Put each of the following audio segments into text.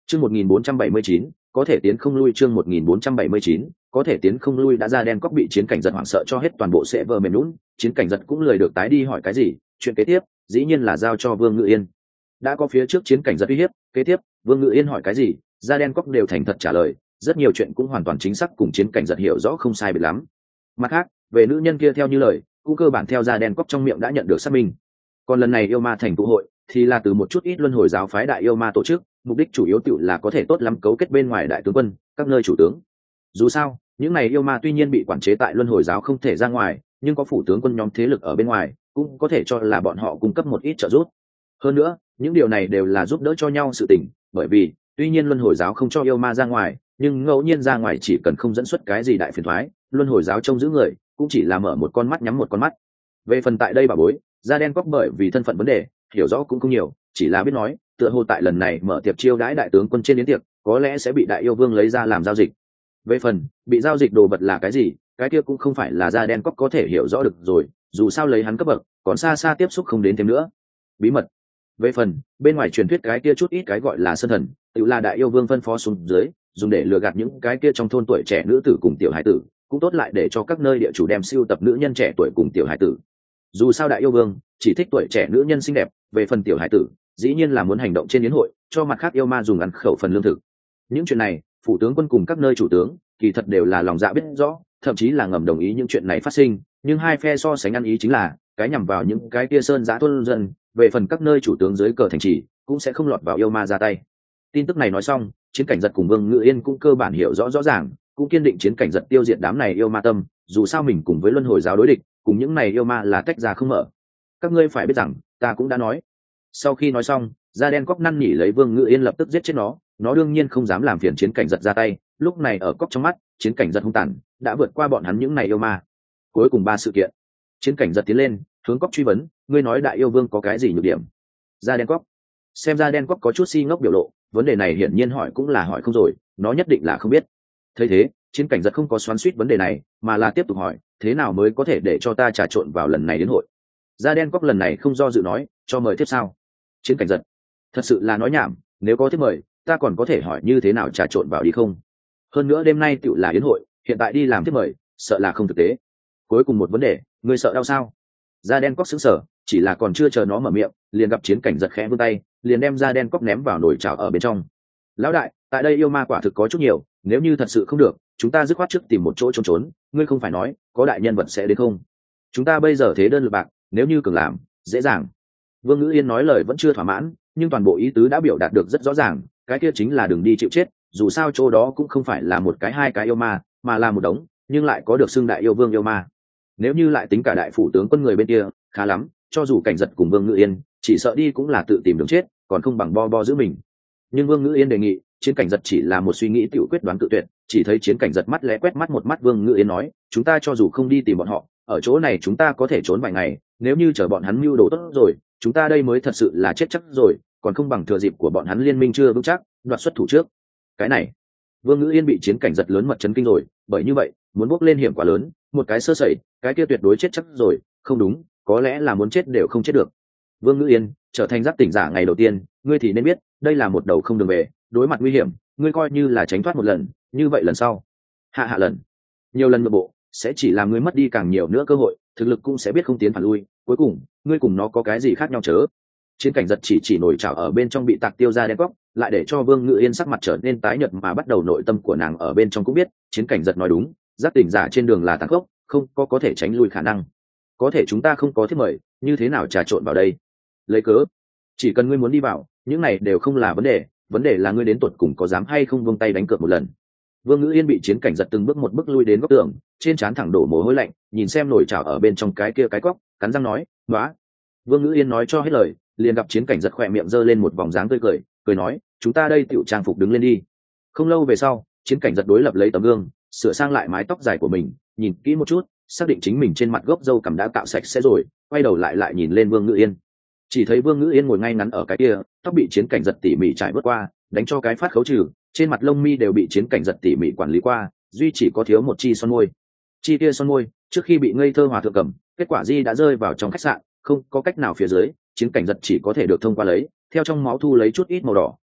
Chương 1479, có thể tiến không lui. Chương 1479, có thể tiến không lui. Đã ra đen cóc bị chiến cảnh giật hoảng sợ cho hết toàn bộ server mềm nhũn, chiến cảnh giật cũng lười được tái đi hỏi cái gì, chuyện kế tiếp dĩ nhiên là giao cho Vương Ngự Yên. Đã có phía trước chiến cảnh giật uy hiếp, kế tiếp Vương Ngự Yên hỏi cái gì, da đen cóc đều thành thật trả lời, rất nhiều chuyện cũng hoàn toàn chính xác, cùng chiến cảnh giật hiểu rõ không sai biệt lắm. Mặt khác, về nữ nhân kia theo như lời, cũng cơ bản theo da đen cóc trong miệng đã nhận được xác minh. Còn lần này yêu ma thành tụ hội thì là từ một chút ít luân hồi giáo phái đại yêu ma tổ chức, mục đích chủ yếu tự là có thể tốt lắm cấu kết bên ngoài đại tướng quân, các nơi chủ tướng. Dù sao, những này yêu ma tuy nhiên bị quản chế tại luân hồi giáo không thể ra ngoài, nhưng có phủ tướng quân nhóm thế lực ở bên ngoài, cũng có thể cho là bọn họ cung cấp một ít trợ giúp. Hơn nữa, những điều này đều là giúp đỡ cho nhau sự tình, bởi vì tuy nhiên luân hồi giáo không cho yêu ma ra ngoài, nhưng ngẫu nhiên ra ngoài chỉ cần không dẫn xuất cái gì đại phiền toái, luân hồi giáo trông giữ người cũng chỉ là mở một con mắt nhắm một con mắt. Về phần tại đây bà bối, da đen cóc bởi vì thân phận vấn đề hiểu rõ cũng không nhiều, chỉ là biết nói tựa hồ tại lần này mở tiệc chiêu đãi đại tướng quân trên yến tiệc có lẽ sẽ bị đại yêu vương lấy ra làm giao dịch. Về phần bị giao dịch đồ vật là cái gì, cái kia cũng không phải là da đen cóc có thể hiểu rõ được rồi, dù sao lấy hắn cấp bậc còn xa xa tiếp xúc không đến thêm nữa. Bí mật. Về phần bên ngoài truyền thuyết cái kia chút ít cái gọi là sơn thần, tự là đại yêu vương phân phó xuống dưới, dùng để lừa gạt những cái kia trong thôn tuổi trẻ nữ tử cùng tiểu hải tử, cũng tốt lại để cho các nơi địa chủ đem siêu tập nữ nhân trẻ tuổi cùng tiểu hải tử. Dù sao đại yêu vương chỉ thích tuổi trẻ nữ nhân xinh đẹp, về phần tiểu hải tử dĩ nhiên là muốn hành động trên yến hội, cho mặt khác yêu ma dùng ăn khẩu phần lương thực. Những chuyện này phủ tướng quân cùng các nơi chủ tướng kỳ thật đều là lòng dạ biết rõ, thậm chí là ngầm đồng ý những chuyện này phát sinh, nhưng hai phe so sánh ăn ý chính là cái nhằm vào những cái kia sơn giã thôn dân, về phần các nơi chủ tướng dưới cờ thành trì cũng sẽ không lọt vào yêu ma ra tay. Tin tức này nói xong, chiến cảnh giật cùng Vương Ngự Yên cũng cơ bản hiểu rõ rõ ràng, cũng kiên định chiến cảnh giật tiêu diệt đám này yêu ma tâm, dù sao mình cùng với luân hồi giáo đối địch, cùng những này yêu ma là tách ra không mở. Các ngươi phải biết rằng ta cũng đã nói. Sau khi nói xong, da đen cóc năn nỉ lấy Vương Ngự Yên lập tức giết chết nó đương nhiên không dám làm phiền chiến cảnh giật ra tay. Lúc này ở cóc trong mắt, chiến cảnh giật hung tàn đã vượt qua bọn hắn những này yêu ma. Cuối cùng 3 sự kiện, chiến cảnh giật tiến lên hướng cóc truy vấn, ngươi nói đại yêu vương có cái gì nhược điểm? Da đen cóc xem da đen cóc có chút si ngốc biểu lộ, vấn đề này hiển nhiên hỏi cũng là hỏi không rồi, nó nhất định là không biết. Thấy thế, chiến cảnh giật không có xoắn xuýt vấn đề này, mà là tiếp tục hỏi, thế nào mới có thể để cho ta trà trộn vào lần này đến hội? Da đen cóc lần này không do dự nói, cho mời tiếp sao? Chiến cảnh giật thật sự là nói nhảm, nếu có tiếp mời ta còn có thể hỏi như thế nào trà trộn vào đi không? Hơn nữa đêm nay tựu là yến hội, hiện tại đi làm tiếp mời sợ là không thực tế. Cuối cùng một vấn đề, ngươi sợ đau sao? Da đen cóc sững sờ, chỉ là còn chưa chờ nó mở miệng, liền gặp chiến cảnh giật khẽ vươn tay, liền đem da đen cóc ném vào nồi chảo ở bên trong. Lão đại, tại đây yêu ma quả thực có chút nhiều, nếu như thật sự không được, chúng ta dứt khoát trước tìm một chỗ trốn trốn, ngươi không phải nói có đại nhân vật sẽ đến không? Chúng ta bây giờ thế đơn lực bạc, nếu như cường làm dễ dàng. Vương Ngữ Yên nói lời vẫn chưa thỏa mãn, nhưng toàn bộ ý tứ đã biểu đạt được rất rõ ràng, cái kia chính là đừng đi chịu chết, dù sao chỗ đó cũng không phải là một cái hai cái yêu ma, mà là một đống, nhưng lại có được xưng đại yêu vương yêu ma. Nếu như lại tính cả đại phủ tướng quân người bên kia, khá lắm, cho dù cảnh giật cùng Vương Ngữ Yên chỉ sợ đi cũng là tự tìm đường chết, còn không bằng bo bo giữ mình. Nhưng Vương Ngữ Yên đề nghị, chiến cảnh giật chỉ là một suy nghĩ tiểu quyết đoán tự tuyệt, chỉ thấy chiến cảnh giật mắt lẽ quét mắt một mắt Vương Ngữ Yên nói, chúng ta cho dù không đi tìm bọn họ, ở chỗ này chúng ta có thể trốn vài ngày, nếu như chờ bọn hắn mưu đồ tốt rồi, chúng ta đây mới thật sự là chết chắc rồi, còn không bằng thừa dịp của bọn hắn liên minh chưa vững chắc, đoạt xuất thủ trước. Cái này, Vương Ngữ Yên bị chiến cảnh giật lớn mật chấn kinh rồi, bởi như vậy, muốn bước lên hiểm quá lớn, một cái sơ sẩy, cái kia tuyệt đối chết chắc rồi, không đúng, có lẽ là muốn chết đều không chết được. Vương Ngữ Yên trở thành giác tỉnh giả ngày đầu tiên, ngươi thì nên biết, đây là một đầu không đường về, đối mặt nguy hiểm, ngươi coi như là tránh thoát một lần, như vậy lần sau, hạ lần, nhiều lần nội bộ, sẽ chỉ làm ngươi mất đi càng nhiều nữa cơ hội, thực lực cũng sẽ biết không tiến phản lui, cuối cùng, ngươi cùng nó có cái gì khác nhau chớ? Chiến cảnh giật chỉ nổi chảo ở bên trong bị tạc tiêu ra đen góc, lại để cho Vương Ngữ Yên sắc mặt trở nên tái nhợt, mà bắt đầu nội tâm của nàng ở bên trong cũng biết, chiến cảnh giật nói đúng, giác tỉnh giả trên đường là tàn khốc, không có thể tránh lui khả năng. Có thể chúng ta không có thiết mời, như thế nào trà trộn vào đây? Lấy cớ, chỉ cần ngươi muốn đi vào, những này đều không là vấn đề là ngươi đến tuột cùng có dám hay không buông tay đánh cược một lần. Vương Ngữ Yên bị chiến cảnh giật từng bước một bước lui đến góc tường, trên trán thẳng đổ mồ hôi lạnh, nhìn xem nổi chảo ở bên trong cái kia cái cóc, cắn răng nói, "Nóa." Vương Ngữ Yên nói cho hết lời, liền gặp chiến cảnh giật khỏe miệng giơ lên một vòng dáng tươi cười nói, "Chúng ta đây tiểu trang phục đứng lên đi." Không lâu về sau, chiến cảnh giật đối lập lấy tấm gương, sửa sang lại mái tóc dài của mình, nhìn kỹ một chút, xác định chính mình trên mặt gốc râu cằm đã cạo sạch sẽ rồi, quay đầu lại nhìn lên Vương Ngữ Yên. Chỉ thấy Vương Ngữ Yên ngồi ngay ngắn ở cái kia, tóc bị chiến cảnh giật tỉ mỉ trải vớt qua, đánh cho cái phát khấu trừ, trên mặt lông mi đều bị chiến cảnh giật tỉ mỉ quản lý qua, duy chỉ có thiếu một chi son môi. Chi kia son môi, trước khi bị ngây thơ hòa thượng cầm, kết quả di đã rơi vào trong khách sạn, không có cách nào phía dưới, chiến cảnh giật chỉ có thể được thông qua lấy, theo trong máu thu lấy chút ít màu đỏ,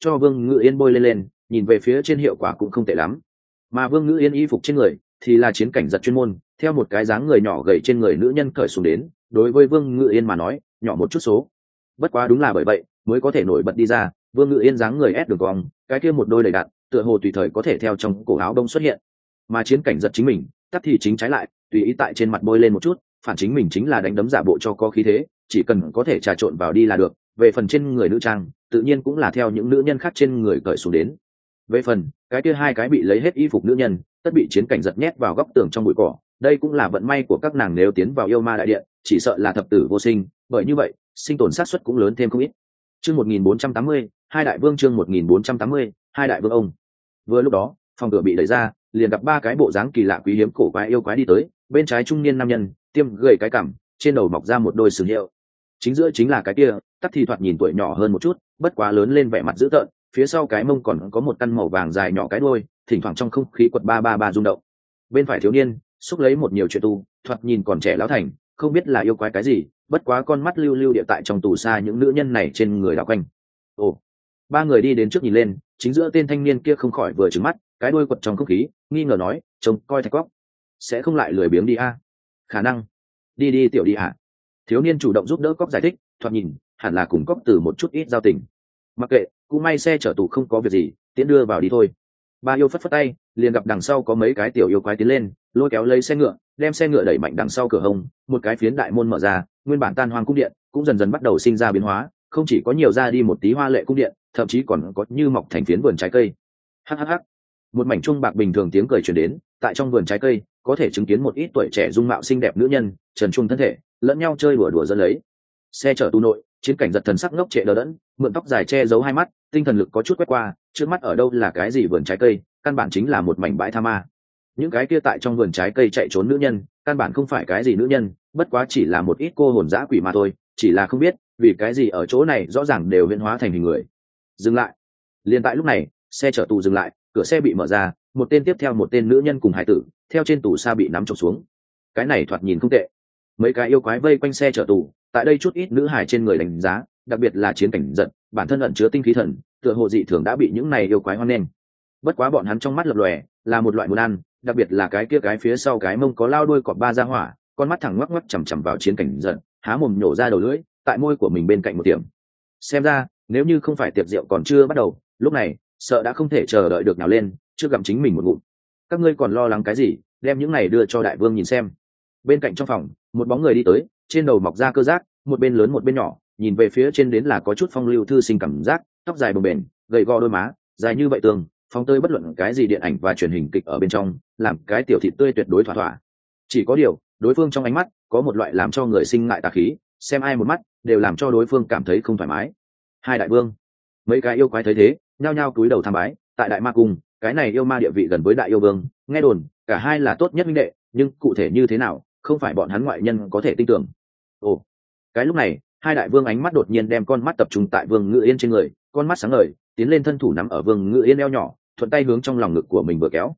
cho Vương Ngự Yên bôi lên, nhìn về phía trên hiệu quả cũng không tệ lắm. Mà Vương Ngự Yên y phục trên người thì là chiến cảnh giật chuyên môn, theo một cái dáng người nhỏ gầy trên người nữ nhân cởi xuống đến, đối với Vương Ngự Yên mà nói, nhỏ một chút số. Bất quá đúng là bởi vậy mới có thể nổi bật đi ra, Vương Ngự Yên dáng người ép đường cong, cái kia một đôi đầy đặn, tựa hồ tùy thời có thể theo trong cổ áo đông xuất hiện. Mà chiến cảnh giật chính mình, tắt thì chính trái lại, tùy ý tại trên mặt bôi lên một chút, phản chính mình chính là đánh đấm giả bộ cho có khí thế, chỉ cần có thể trà trộn vào đi là được. Về phần trên người nữ trang, tự nhiên cũng là theo những nữ nhân khác trên người cởi xuống đến. Về phần cái kia hai cái bị lấy hết y phục nữ nhân, tất bị chiến cảnh giật nhét vào góc tường trong bụi cỏ. Đây cũng là vận may của các nàng, nếu tiến vào yêu ma đại điện, chỉ sợ là thập tử vô sinh, bởi như vậy sinh tồn xác suất cũng lớn thêm không ít. Chương 1480, hai đại vương. Chương 1480, hai đại vương ông. Vừa lúc đó, phòng cửa bị đẩy ra, liền gặp ba cái bộ dáng kỳ lạ quý hiếm cổ quái yêu quái đi tới. Bên trái trung niên nam nhân, tiêm gầy cái cằm, trên đầu mọc ra một đôi sừng hiệu. Chính giữa chính là cái kia, tắc thì thoạt nhìn tuổi nhỏ hơn một chút, bất quá lớn lên vẻ mặt dữ tợn. Phía sau cái mông còn có một căn màu vàng dài nhỏ cái đuôi, thỉnh thoảng trong không khí quật ba ba ba rung động. Bên phải thiếu niên, xúc lấy một nhiều chuyện tu, thoạt nhìn còn trẻ lão thành, không biết là yêu quái cái gì, bất quá con mắt lưu lưu địa tại trong tù xa những nữ nhân này trên người đảo quanh. Ồ, ba người đi đến trước nhìn lên, chính giữa tên thanh niên kia không khỏi vừa trừng mắt, cái đuôi quật trong không khí, nghi ngờ nói, trông coi thạch cóc, sẽ không lại lười biếng đi a? Khả năng, đi đi tiểu đi hả? Thiếu niên chủ động giúp đỡ cóc giải thích, thoạt nhìn hẳn là cùng cóc từ một chút ít giao tình. Mặc kệ, cũng may xe chở tù không có việc gì, tiễn đưa vào đi thôi. Ba yêu phất phất tay, liền gặp đằng sau có mấy cái tiểu yêu quái tiến lên, lôi kéo lấy xe ngựa, đem xe ngựa đẩy mạnh đằng sau cửa hông, một cái phiến đại môn mở ra, nguyên bản tan hoang cung điện cũng dần dần bắt đầu sinh ra biến hóa, không chỉ có nhiều ra đi một tí hoa lệ cung điện, thậm chí còn có như mọc thành phiến vườn trái cây. Hhh. Một mảnh trung bạc bình thường tiếng cười truyền đến, tại trong vườn trái cây có thể chứng kiến một ít tuổi trẻ dung mạo xinh đẹp nữ nhân, trần trung thân thể, lẫn nhau chơi đùa đùa dẫn lấy. Xe chở tù nội, chiến cảnh giật thần sắc ngốc trệ đờ đẫn, mượn tóc dài che giấu hai mắt, tinh thần lực có chút quét qua, trước mắt ở đâu là cái gì vườn trái cây, căn bản chính là một mảnh bãi tha ma. Những cái kia tại trong vườn trái cây chạy trốn nữ nhân, căn bản không phải cái gì nữ nhân, bất quá chỉ là một ít cô hồn dã quỷ mà thôi, chỉ là không biết vì cái gì ở chỗ này rõ ràng đều biến hóa thành hình người. Dừng lại. Liền tại lúc này, xe chở tù dừng lại, cửa xe bị mở ra, một tên tiếp theo một tên nữ nhân cùng hải tử theo trên tù xa bị nắm trộm xuống. Cái này thoạt nhìn không tệ. Mấy cái yêu quái vây quanh xe chở tù, tại đây chút ít nữ hải trên người đánh giá, đặc biệt là chiến cảnh giật, bản thân ẩn chứa tinh khí thần, tựa hồ dị thường đã bị những này yêu quái hoan nghênh. Bất quá bọn hắn trong mắt lập lòe là một loại muốn ăn, đặc biệt là cái kia cái phía sau cái mông có lao đuôi cọp ba ra hỏa, con mắt thẳng ngoắc ngoắc chằm chằm vào chiến cảnh giật, há mồm nhổ ra đầu lưỡi, tại môi của mình bên cạnh một điểm. Xem ra nếu như không phải tiệc rượu còn chưa bắt đầu, lúc này sợ đã không thể chờ đợi được nào lên, chưa gặm chính mình một ngụm. Các ngươi còn lo lắng cái gì, đem những này đưa cho đại vương nhìn xem. Bên cạnh trong phòng, một bóng người đi tới, trên đầu mọc ra cơ giác, một bên lớn một bên nhỏ, nhìn về phía trên đến là có chút phong lưu thư sinh cảm giác, tóc dài bồng bềnh, gầy gò đôi má, dài như vậy tường, phong tơi bất luận cái gì điện ảnh và truyền hình kịch ở bên trong, làm cái tiểu thịt tươi tuyệt đối thỏa thỏa. Chỉ có điều, đối phương trong ánh mắt có một loại làm cho người sinh ngại tà khí, xem ai một mắt đều làm cho đối phương cảm thấy không thoải mái. Hai đại vương, mấy cái yêu quái thấy thế, nhao nhao cúi đầu tham bái. Tại đại ma cung, cái này yêu ma địa vị gần với đại yêu vương, nghe đồn cả hai là tốt nhất huynh đệ, nhưng cụ thể như thế nào, không phải bọn hắn ngoại nhân có thể tin tưởng. Ồ, cái lúc này, hai đại vương ánh mắt đột nhiên đem con mắt tập trung tại Vương Ngự Yên trên người, con mắt sáng ngời, tiến lên thân thủ nắm ở Vương Ngự Yên eo nhỏ, thuận tay hướng trong lòng ngực của mình vừa kéo.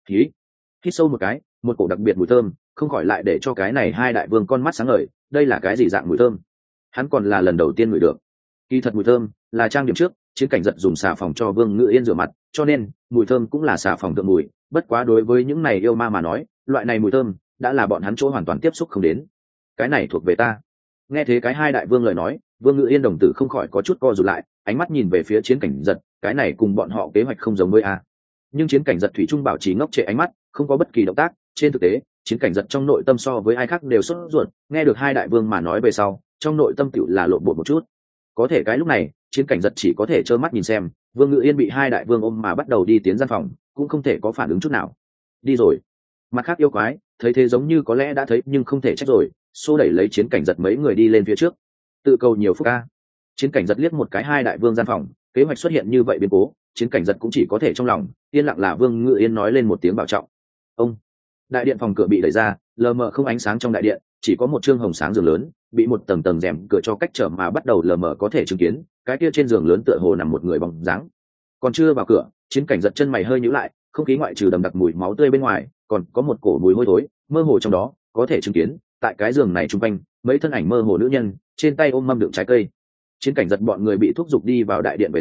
Hít sâu một cái, một cổ đặc biệt mùi thơm, không khỏi lại để cho cái này hai đại vương con mắt sáng ngời, đây là cái gì dạng mùi thơm? Hắn còn là lần đầu tiên ngửi được. Kỳ thật mùi thơm là trang điểm trước, chiến cảnh giật dùng xà phòng cho Vương Ngự Yên rửa mặt, cho nên mùi thơm cũng là xà phòng thượng mùi, bất quá đối với những này yêu ma mà nói, loại này mùi thơm đã là bọn hắn chỗ hoàn toàn tiếp xúc không đến. Cái này thuộc về ta. Nghe thế cái hai đại vương lời nói, Vương Ngự Yên đồng tử không khỏi có chút co rụt lại, ánh mắt nhìn về phía chiến cảnh giật, cái này cùng bọn họ kế hoạch không giống với a. Nhưng chiến cảnh giật thủy trung bảo trì ngốc trệ ánh mắt, không có bất kỳ động tác. Trên thực tế, chiến cảnh giật trong nội tâm so với ai khác đều sốt ruột, nghe được hai đại vương mà nói về sau, trong nội tâm tựu là lộn bột một chút. Có thể cái lúc này, chiến cảnh giật chỉ có thể trơ mắt nhìn xem Vương Ngự Yên bị hai đại vương ôm mà bắt đầu đi tiến gian phòng, cũng không thể có phản ứng chút nào. Đi rồi. Mặt khác yêu quái thấy thế giống như có lẽ đã thấy nhưng không thể trách rồi, xô đẩy lấy chiến cảnh giật mấy người đi lên phía trước. Tự cầu nhiều phúc ca. Chiến cảnh giật liếc một cái hai đại vương gian phòng, kế hoạch xuất hiện như vậy biến cố, chiến cảnh giật cũng chỉ có thể trong lòng yên lặng là Vương Ngự Yên nói lên một tiếng bảo trọng. Ông. Đại điện phòng cửa bị đẩy ra, lờ mờ không ánh sáng trong đại điện, chỉ có một trương hồng sáng giường lớn, bị một tầng tầng rèm cửa cho cách trở mà bắt đầu lờ mờ có thể chứng kiến, cái kia trên giường lớn tựa hồ nằm một người bóng dáng. Còn chưa vào cửa, chiến cảnh giật chân mày hơi nhíu lại, không khí ngoại trừ đậm đặc mùi máu tươi bên ngoài, còn có một cổ mùi hôi thối, mơ hồ trong đó, có thể chứng kiến, tại cái giường này trung quanh, mấy thân ảnh mơ hồ nữ nhân, trên tay ôm mâm đựng trái cây. Chiến cảnh giật bọn người bị thúc giục đi vào đại điện về sau,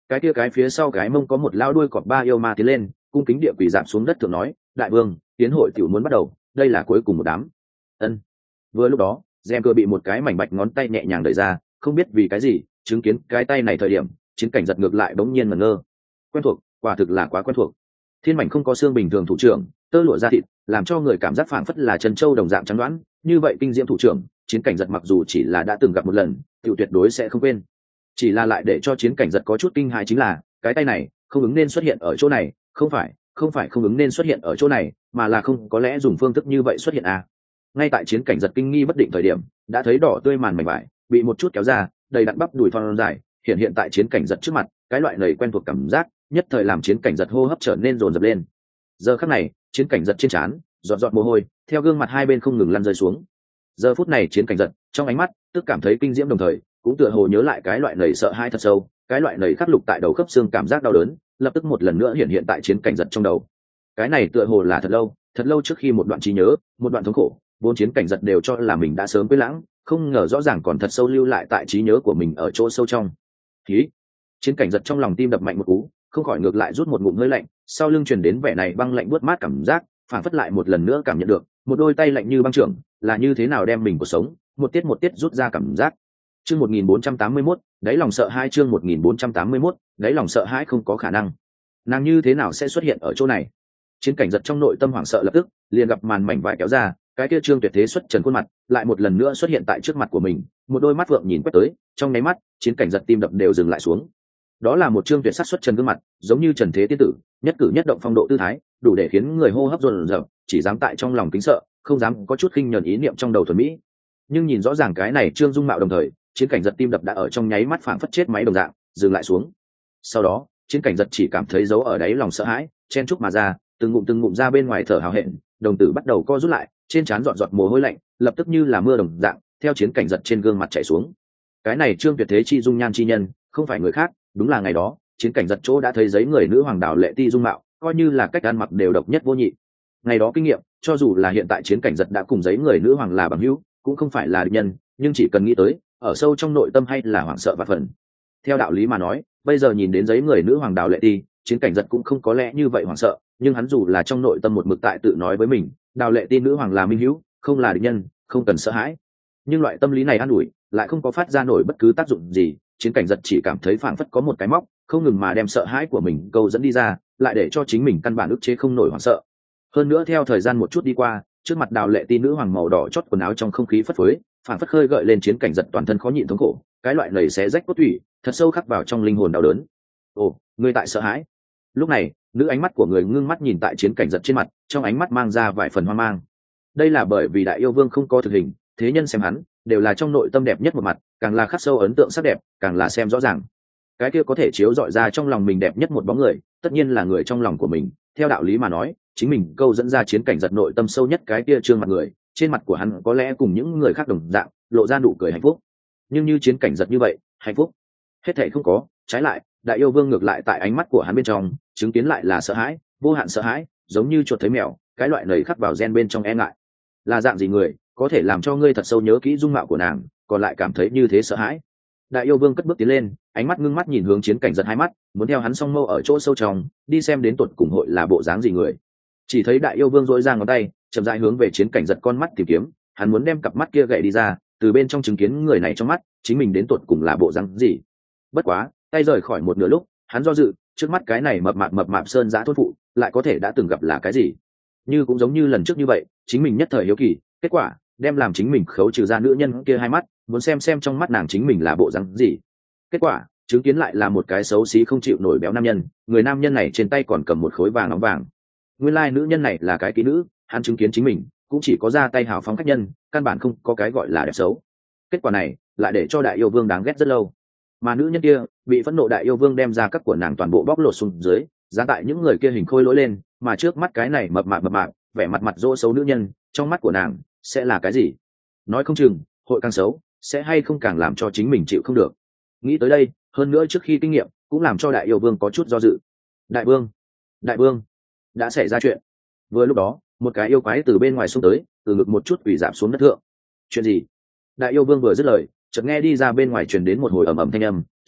cái phía sau cái mông có một lao đuôi cọp ba yêu ma tiến lên, cung kính địa quỳ giảm xuống đất thượng nói, đại vương, tiến hội tiểu muốn bắt đầu, đây là cuối cùng một đám. Ân. Vừa lúc đó, rèm cửa bị một cái mảnh bạch ngón tay nhẹ nhàng đẩy ra, không biết vì cái gì, chứng kiến cái tay này thời điểm, chiến cảnh giật ngược lại bỗng nhiên ngẩn ngơ. Quen thuộc, quả thực là quá quen thuộc. Thiên mảnh không có xương bình thường thủ trưởng, tơ lụa da thịt, làm cho người cảm giác phảng phất là chân châu đồng dạng trắng đoán, như vậy kinh diễm thủ trưởng, chiến cảnh giật mặc dù chỉ là đã từng gặp một lần, tiểu tuyệt đối sẽ không quên. Chỉ là lại để cho chiến cảnh giật có chút kinh hãi chính là, cái tay này không ứng nên xuất hiện ở chỗ này, không phải không ứng nên xuất hiện ở chỗ này, mà là không có lẽ dùng phương thức như vậy xuất hiện à. Ngay tại chiến cảnh giật kinh nghi bất định thời điểm, đã thấy đỏ tươi màn mảnh vải bị một chút kéo ra, đầy đặn bắp đùi thon dài hiện tại chiến cảnh giật trước mặt, cái loại này quen thuộc cảm giác nhất thời làm chiến cảnh giật hô hấp trở nên dồn dập lên. Giờ khắc này, chiến cảnh giật trên trán giọt giọt mồ hôi theo gương mặt hai bên không ngừng lăn rơi xuống. Giờ phút này chiến cảnh giật trong ánh mắt tức cảm thấy kinh diễm, đồng thời cũng tựa hồ nhớ lại cái loại nầy sợ hãi thật sâu, cái loại nầy khắc lục tại đầu khớp xương cảm giác đau đớn lập tức một lần nữa hiện tại chiến cảnh giật trong đầu. Cái này tựa hồ là thật lâu trước khi một đoạn trí nhớ, một đoạn thống khổ, vốn chiến cảnh giật đều cho là mình đã sớm quên lãng, không ngờ rõ ràng còn thật sâu lưu lại tại trí nhớ của mình ở chỗ sâu trong. Khí. Chiến cảnh giật trong lòng tim đập mạnh một cú, không khỏi ngược lại rút một ngụm hơi lạnh, sau lưng truyền đến vẻ này băng lạnh buốt mát cảm giác, phản phất lại một lần nữa cảm nhận được một đôi tay lạnh như băng trưởng là như thế nào đem mình cuộc sống một tiết rút ra cảm giác. Chương 1481, đáy lòng sợ hãi. Chương 1481, đáy lòng sợ hãi. Không có khả năng, nàng như thế nào sẽ xuất hiện ở chỗ này? Chiến cảnh giật trong nội tâm hoảng sợ lập tức liền gặp màn mảnh vải kéo ra, cái kia trương tuyệt thế xuất trần khuôn mặt lại một lần nữa xuất hiện tại trước mặt của mình, một đôi mắt vượng nhìn quét tới, trong nháy mắt chiến cảnh giật tim đập đều dừng lại xuống. Đó là một trương tuyệt sắc xuất trần gương mặt, giống như trần thế tiên tử, nhất cử nhất động phong độ tư thái đủ để khiến người hô hấp dồn dập, chỉ dám tại trong lòng kính sợ, không dám có chút khinh nhẫn ý niệm trong đầu thuần mỹ. Nhưng nhìn rõ ràng cái này trương dung mạo đồng thời, chiến cảnh giật tim đập đã ở trong nháy mắt phảng phất chết máy đồng dạng dừng lại xuống. Sau đó chiến cảnh giật chỉ cảm thấy giấu ở đáy lòng sợ hãi chen chúc mà ra, từng ngụm ra bên ngoài thở hào hẹn, đồng tử bắt đầu co rút lại, trên trán giọt mồ hôi lạnh lập tức như là mưa đồng dạng theo chiến cảnh giật trên gương mặt chảy xuống. Cái này trương tuyệt thế chi dung nhan chi nhân không phải người khác, đúng là ngày đó chiến cảnh giật chỗ đã thấy giấy người nữ hoàng đảo lệ ti dung mạo, coi như là cách ăn mặc đều độc nhất vô nhị. Ngày đó kinh nghiệm, cho dù là hiện tại chiến cảnh giật đã cùng giấy người nữ hoàng là bằng hữu, cũng không phải là địch nhân, nhưng chỉ cần nghĩ tới, ở sâu trong nội tâm hay là hoảng sợ và phần. Theo đạo lý mà nói, bây giờ nhìn đến giấy người nữ hoàng đào lệ ti, chiến cảnh giật cũng không có lẽ như vậy hoảng sợ, nhưng hắn dù là trong nội tâm một mực tại tự nói với mình, đào lệ ti nữ hoàng là minh hữu, không là địch nhân, không cần sợ hãi. Nhưng loại tâm lý này an ủi lại không có phát ra nổi bất cứ tác dụng gì, chiến cảnh giật chỉ cảm thấy phảng phất có một cái móc không ngừng mà đem sợ hãi của mình câu dẫn đi ra, lại để cho chính mình căn bản ức chế không nổi hoảng sợ. Hơn nữa theo thời gian một chút đi qua, trước mặt đào lệ ti nữ hoàng màu đỏ chót quần áo trong không khí phất phới, phảng phất khơi gợi lên chiến cảnh giật toàn thân khó nhịn thống khổ, cái loại nảy xé rách cốt tủy thật sâu khắc vào trong linh hồn đau đớn. Ồ, ngươi tại sợ hãi? Lúc này nữ ánh mắt của người ngưng mắt nhìn tại chiến cảnh giật trên mặt, trong ánh mắt mang ra vài phần hoang mang. Đây là bởi vì đại yêu vương không có thực hình, thế nhân xem hắn đều là trong nội tâm đẹp nhất một mặt, càng là khắc sâu ấn tượng sắc đẹp, càng là xem rõ ràng cái kia có thể chiếu dọi ra trong lòng mình đẹp nhất một bóng người, tất nhiên là người trong lòng của mình. Theo đạo lý mà nói, chính mình câu dẫn ra chiến cảnh giật nội tâm sâu nhất cái kia trương mặt người, trên mặt của hắn có lẽ cùng những người khác đồng dạng lộ ra nụ cười hạnh phúc, nhưng như chiến cảnh giật như vậy hạnh phúc hết thảy không có, trái lại đại yêu vương ngược lại tại ánh mắt của hắn bên trong chứng kiến lại là sợ hãi, vô hạn sợ hãi, giống như chuột thấy mèo, cái loại nầy khắc vào gen bên trong e ngại. Là dạng gì người có thể làm cho ngươi thật sâu nhớ kỹ dung mạo của nàng, còn lại cảm thấy như thế sợ hãi? Đại yêu vương cất bước tiến lên, ánh mắt ngưng mắt nhìn hướng chiến cảnh giật hai mắt, muốn theo hắn song mâu ở chỗ sâu trong đi xem đến tuột cùng hội là bộ dáng gì người. Chỉ thấy đại yêu vương dỗi ra ngón tay chậm rãi hướng về chiến cảnh giật con mắt tìm kiếm, hắn muốn đem cặp mắt kia gậy đi ra, từ bên trong chứng kiến người này trong mắt chính mình đến tuột cùng là bộ dáng gì. Bất quá tay rời khỏi một nửa lúc, hắn do dự, trước mắt cái này mập mạp sơn giã thôn phụ lại có thể đã từng gặp là cái gì? Như cũng giống như lần trước như vậy, chính mình nhất thời hiếu kỳ, kết quả đem làm chính mình khấu trừ ra nữ nhân kia hai mắt, muốn xem trong mắt nàng chính mình là bộ dáng gì. Kết quả chứng kiến lại là một cái xấu xí không chịu nổi béo nam nhân, người nam nhân này trên tay còn cầm một khối vàng nóng vàng. Nguyên lai nữ nhân này là cái kỹ nữ, hắn chứng kiến chính mình cũng chỉ có ra tay hào phóng khách nhân, căn bản không có cái gọi là đẹp xấu. Kết quả này lại để cho đại yêu vương đáng ghét rất lâu, mà nữ nhân kia bị phẫn nộ đại yêu vương đem ra các của nàng toàn bộ bóc lột xuống dưới, giá tại những người kia hình khôi lỗi lên, mà trước mắt cái này mập mạp vẻ mặt dỗ xấu nữ nhân, trong mắt của nàng sẽ là cái gì? Nói không chừng hội càng xấu, sẽ hay không càng làm cho chính mình chịu không được. Nghĩ tới đây, hơn nữa trước khi kinh nghiệm cũng làm cho đại yêu vương có chút do dự. Đại vương, đã xảy ra chuyện. Vừa lúc đó một cái yêu quái từ bên ngoài xuống tới, từ ngực một chút quỳ giảm xuống đất thượng. Chuyện gì? Đại yêu vương vừa dứt lời, chợt nghe đi ra bên ngoài truyền đến một hồi ầm ầm thanh âm,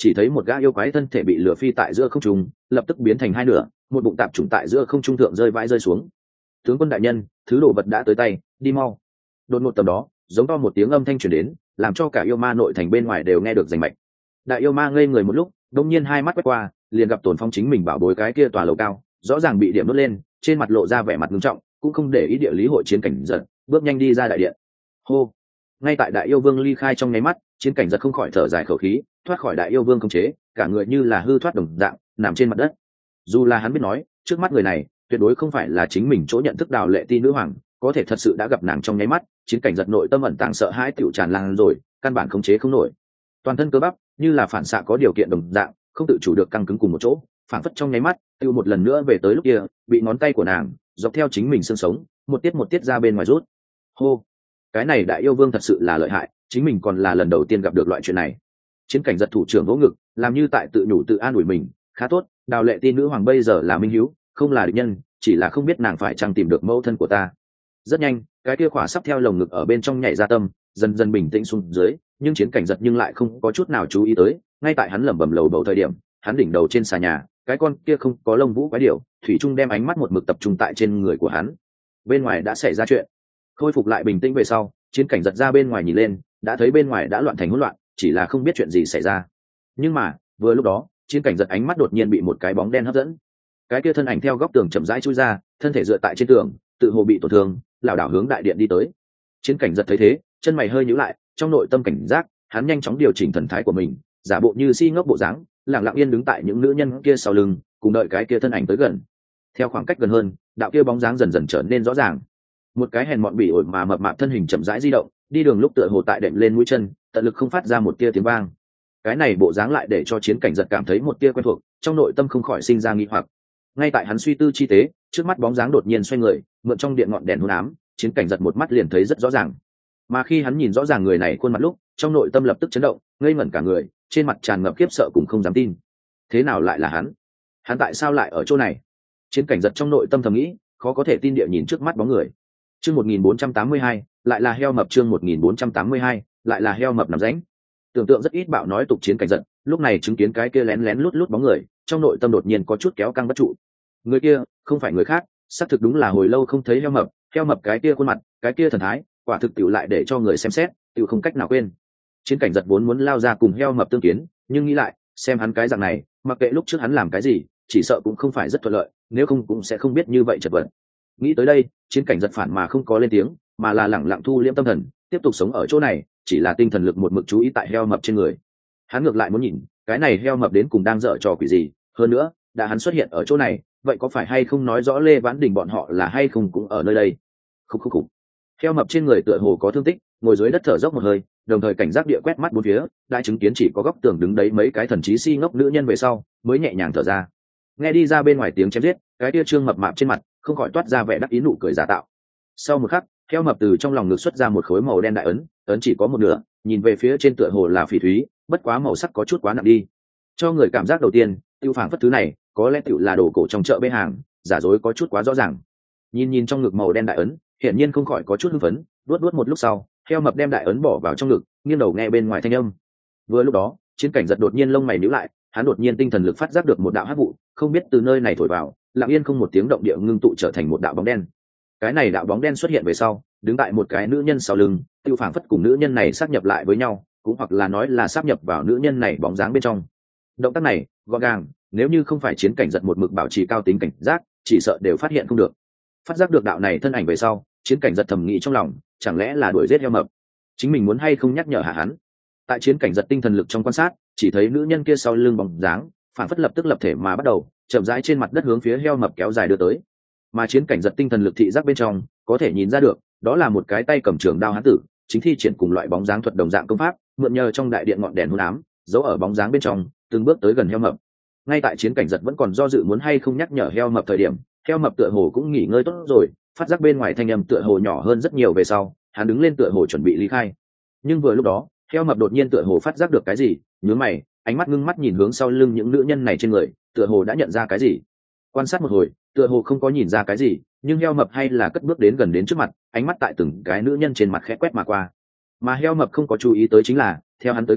chỉ thấy một gã yêu quái thân thể bị lửa phi tại giữa không trung, lập tức biến thành hai nửa, một bụng tạp trùng tại giữa không trung thượng rơi vãi rơi xuống. Tướng quân đại nhân, thứ đồ vật đã tới tay, đi mau. Đột ngột tầm đó, giống to một tiếng âm thanh truyền đến, làm cho cả yêu ma nội thành bên ngoài đều nghe được rành mạch. Đại yêu ma ngây người một lúc, đột nhiên hai mắt quét qua, liền gặp Tồn Phong chính mình bảo bối cái kia tòa lầu cao, rõ ràng bị điểm đốt lên, trên mặt lộ ra vẻ mặt nghiêm trọng, cũng không để ý địa lý hội chiến cảnh giật, bước nhanh đi ra đại điện. Hô! Ngay tại đại yêu vương ly khai trong nháy mắt, chiến cảnh giật không khỏi thở dài khẩu khí, thoát khỏi đại yêu vương khống chế, cả người như là hư thoát đồng dạng, nằm trên mặt đất. Dù là hắn biết nói, trước mắt người này tuyệt đối không phải là chính mình chỗ nhận thức Đào Lệ Ti nữ hoàng, có thể thật sự đã gặp nàng trong nháy mắt, chiến cảnh giật nội tâm ẩn tàng sợ hãi tiểu tràn lan rồi, căn bản khống chế không nổi. Toàn thân cơ bắp như là phản xạ có điều kiện đồng dạng, không tự chủ được căng cứng cùng một chỗ, phản phất trong nháy mắt, tiêu một lần nữa về tới lúc kia, bị ngón tay của nàng dọc theo chính mình xương sống, một tiết ra bên ngoài rút. Hô, cái này đại yêu vương thật sự là lợi hại, chính mình còn là lần đầu tiên gặp được loại chuyện này. Chiến cảnh giật thủ trưởng vỗ ngực, làm như tại tự nhủ tự an ủi mình, khá tốt, Đào Lệ Ti nữ hoàng bây giờ là minh hữu, không là địch nhân, chỉ là không biết nàng phải chăng tìm được mẫu thân của ta. Rất nhanh, cái kia khỏa sắp theo lồng ngực ở bên trong nhảy ra tâm, dần dần bình tĩnh xuống dưới, nhưng chiến cảnh giật nhưng lại không có chút nào chú ý tới, ngay tại hắn lẩm bẩm lầu bầu thời điểm, hắn đỉnh đầu trên xà nhà, cái con kia không có lông vũ quái điểu, thủy trung đem ánh mắt một mực tập trung tại trên người của hắn. Bên ngoài đã xảy ra chuyện. Khôi phục lại bình tĩnh về sau, chiến cảnh giật ra bên ngoài nhìn lên, đã thấy bên ngoài đã loạn thành hỗn loạn, chỉ là không biết chuyện gì xảy ra. Nhưng mà, vừa lúc đó, chiến cảnh giật ánh mắt đột nhiên bị một cái bóng đen hấp dẫn. Cái kia thân ảnh theo góc tường chậm rãi chui ra, thân thể dựa tại trên tường, tự hồ bị tổn thương, lảo đảo hướng đại điện đi tới. Chiến cảnh giật thấy thế, chân mày hơi nhíu lại, trong nội tâm cảnh giác, hắn nhanh chóng điều chỉnh thần thái của mình, giả bộ như si ngốc bộ dáng, lặng lặng yên đứng tại những nữ nhân kia sau lưng, cùng đợi cái kia thân ảnh tới gần. Theo khoảng cách gần hơn, đạo kia bóng dáng dần dần trở nên rõ ràng. Một cái hèn mọn bỉ ổi mà mập mạp thân hình chậm rãi di động, đi đường lúc tựa hồ tại đệm lên mũi chân, tận lực không phát ra một tia tiếng vang. Cái này bộ dáng lại để cho chiến cảnh giật cảm thấy một tia quen thuộc, trong nội tâm không khỏi sinh ra nghi hoặc. Ngay tại hắn suy tư chi tế, trước mắt bóng dáng đột nhiên xoay người, mượn trong điện ngọn đèn hôn ám, chiến cảnh giật một mắt liền thấy rất rõ ràng. Mà khi hắn nhìn rõ ràng người này khuôn mặt lúc, trong nội tâm lập tức chấn động, ngây ngẩn cả người, trên mặt tràn ngập khiếp sợ cùng không dám tin. Thế nào lại là hắn? Hắn tại sao lại ở chỗ này? Chiến cảnh giật trong nội tâm thầm nghĩ, khó có thể tin địa nhìn trước mắt bóng người. Chương 1482, lại là heo mập. Chương 1482, lại là heo mập nằm rãnh. Tưởng tượng rất ít bạo nói tục chiến cảnh giật, lúc này chứng kiến cái kia lén lén lút lút bóng người, trong nội tâm đột nhiên có chút kéo căng bất trụ. Người kia không phải người khác, xác thực đúng là hồi lâu không thấy heo mập cái kia khuôn mặt, cái kia thần thái, quả thực tiểu lại để cho người xem xét, tiểu không cách nào quên. Chiến cảnh giật vốn muốn lao ra cùng heo mập tương kiến, nhưng nghĩ lại, xem hắn cái dạng này, mặc kệ lúc trước hắn làm cái gì, chỉ sợ cũng không phải rất thuận lợi, nếu không cũng sẽ không biết như vậy chật vật. Nghĩ tới đây, chiến cảnh giật phản mà không có lên tiếng, mà là lẳng lặng thu liễm tâm thần, tiếp tục sống ở chỗ này, chỉ là tinh thần lực một mực chú ý tại heo mập trên người. Hắn ngược lại muốn nhìn, cái này heo mập đến cùng đang dở trò quỷ gì, hơn nữa, đã hắn xuất hiện ở chỗ này, vậy có phải hay không nói rõ Lê Vãn Đình bọn họ là hay không cũng ở nơi đây. Khúc. Heo mập trên người tựa hồ có thương tích, ngồi dưới đất thở dốc một hơi, đồng thời cảnh giác địa quét mắt bốn phía, đã chứng kiến chỉ có góc tường đứng đấy mấy cái thần trí si ngốc nữ nhân về sau, mới nhẹ nhàng thở ra. Nghe đi ra bên ngoài tiếng chém giết, cái tia trương mập mạp trên mặt không khỏi toát ra vẻ đắc ý nụ cười giả tạo. Sau một khắc, heo mập từ trong lòng ngực xuất ra một khối màu đen đại ấn chỉ có một nửa, nhìn về phía trên tựa hồ là phỉ thúy, bất quá màu sắc có chút quá nặng đi. Cho người cảm giác đầu tiên, tiêu phảng phất thứ này, có lẽ tiểu là đồ cổ trong chợ bê hàng, giả dối có chút quá rõ ràng. Nhìn trong ngực màu đen đại ấn, hiển nhiên không khỏi có chút hưng phấn, luốt một lúc sau, heo mập đem đại ấn bỏ vào trong ngực, nghiêng đầu nghe bên ngoài thanh âm. Vừa lúc đó, chiến cảnh giật đột nhiên lông mày nhíu lại, hắn đột nhiên tinh thần lực phát giác được một đạo hắc vụ, không biết từ nơi này thổi vào, lặng yên không một tiếng động địa ngưng tụ trở thành một đạo bóng đen. Cái này đạo bóng đen xuất hiện về sau, đứng tại một cái nữ nhân sau lưng, tiêu phảng phất cùng nữ nhân này sáp nhập lại với nhau, cũng hoặc là nói là sáp nhập vào nữ nhân này bóng dáng bên trong. Động tác này gọn gàng, nếu như không phải chiến cảnh giật một mực bảo trì cao tính cảnh giác, chỉ sợ đều phát hiện không được. Phát giác được đạo này thân ảnh về sau, chiến cảnh giật thầm nghĩ trong lòng, chẳng lẽ là đuổi giết heo mập? Chính mình muốn hay không nhắc nhở hạ hắn? Tại chiến cảnh giật tinh thần lực trong quan sát, chỉ thấy nữ nhân kia sau lưng bóng dáng, phản phất lập tức lập thể mà bắt đầu chậm rãi trên mặt đất hướng phía heo mập kéo dài đưa tới. Mà chiến cảnh giật tinh thần lực thị giác bên trong, có thể nhìn ra được, đó là một cái tay cầm trường đao hán tử, chính thi triển cùng loại bóng dáng thuật đồng dạng công pháp, mượn nhờ trong đại điện ngọn đèn hôn ám, giấu ở bóng dáng bên trong, từng bước tới gần heo mập. Ngay tại chiến cảnh giật vẫn còn do dự muốn hay không nhắc nhở heo mập thời điểm, heo mập tựa hồ cũng nghỉ ngơi tốt rồi, phát giác bên ngoài thanh âm tựa hồ nhỏ hơn rất nhiều về sau, hắn đứng lên tựa hồ chuẩn bị ly khai. Nhưng vừa lúc đó, heo mập đột nhiên tựa hồ phát giác được cái gì, nhướng mày, ánh mắt ngưng mắt nhìn hướng sau lưng những nữ nhân này trên người, tựa hồ đã nhận ra cái gì. Quan sát một hồi, tựa hồ không có nhìn ra cái gì, nhưng heo mập hay là cất bước đến gần đến trước mặt, ánh mắt tại từng cái nữ nhân trên mặt khẽ quét mà qua. Mà heo mập không có chú ý tới chính là, theo hắn tới gần,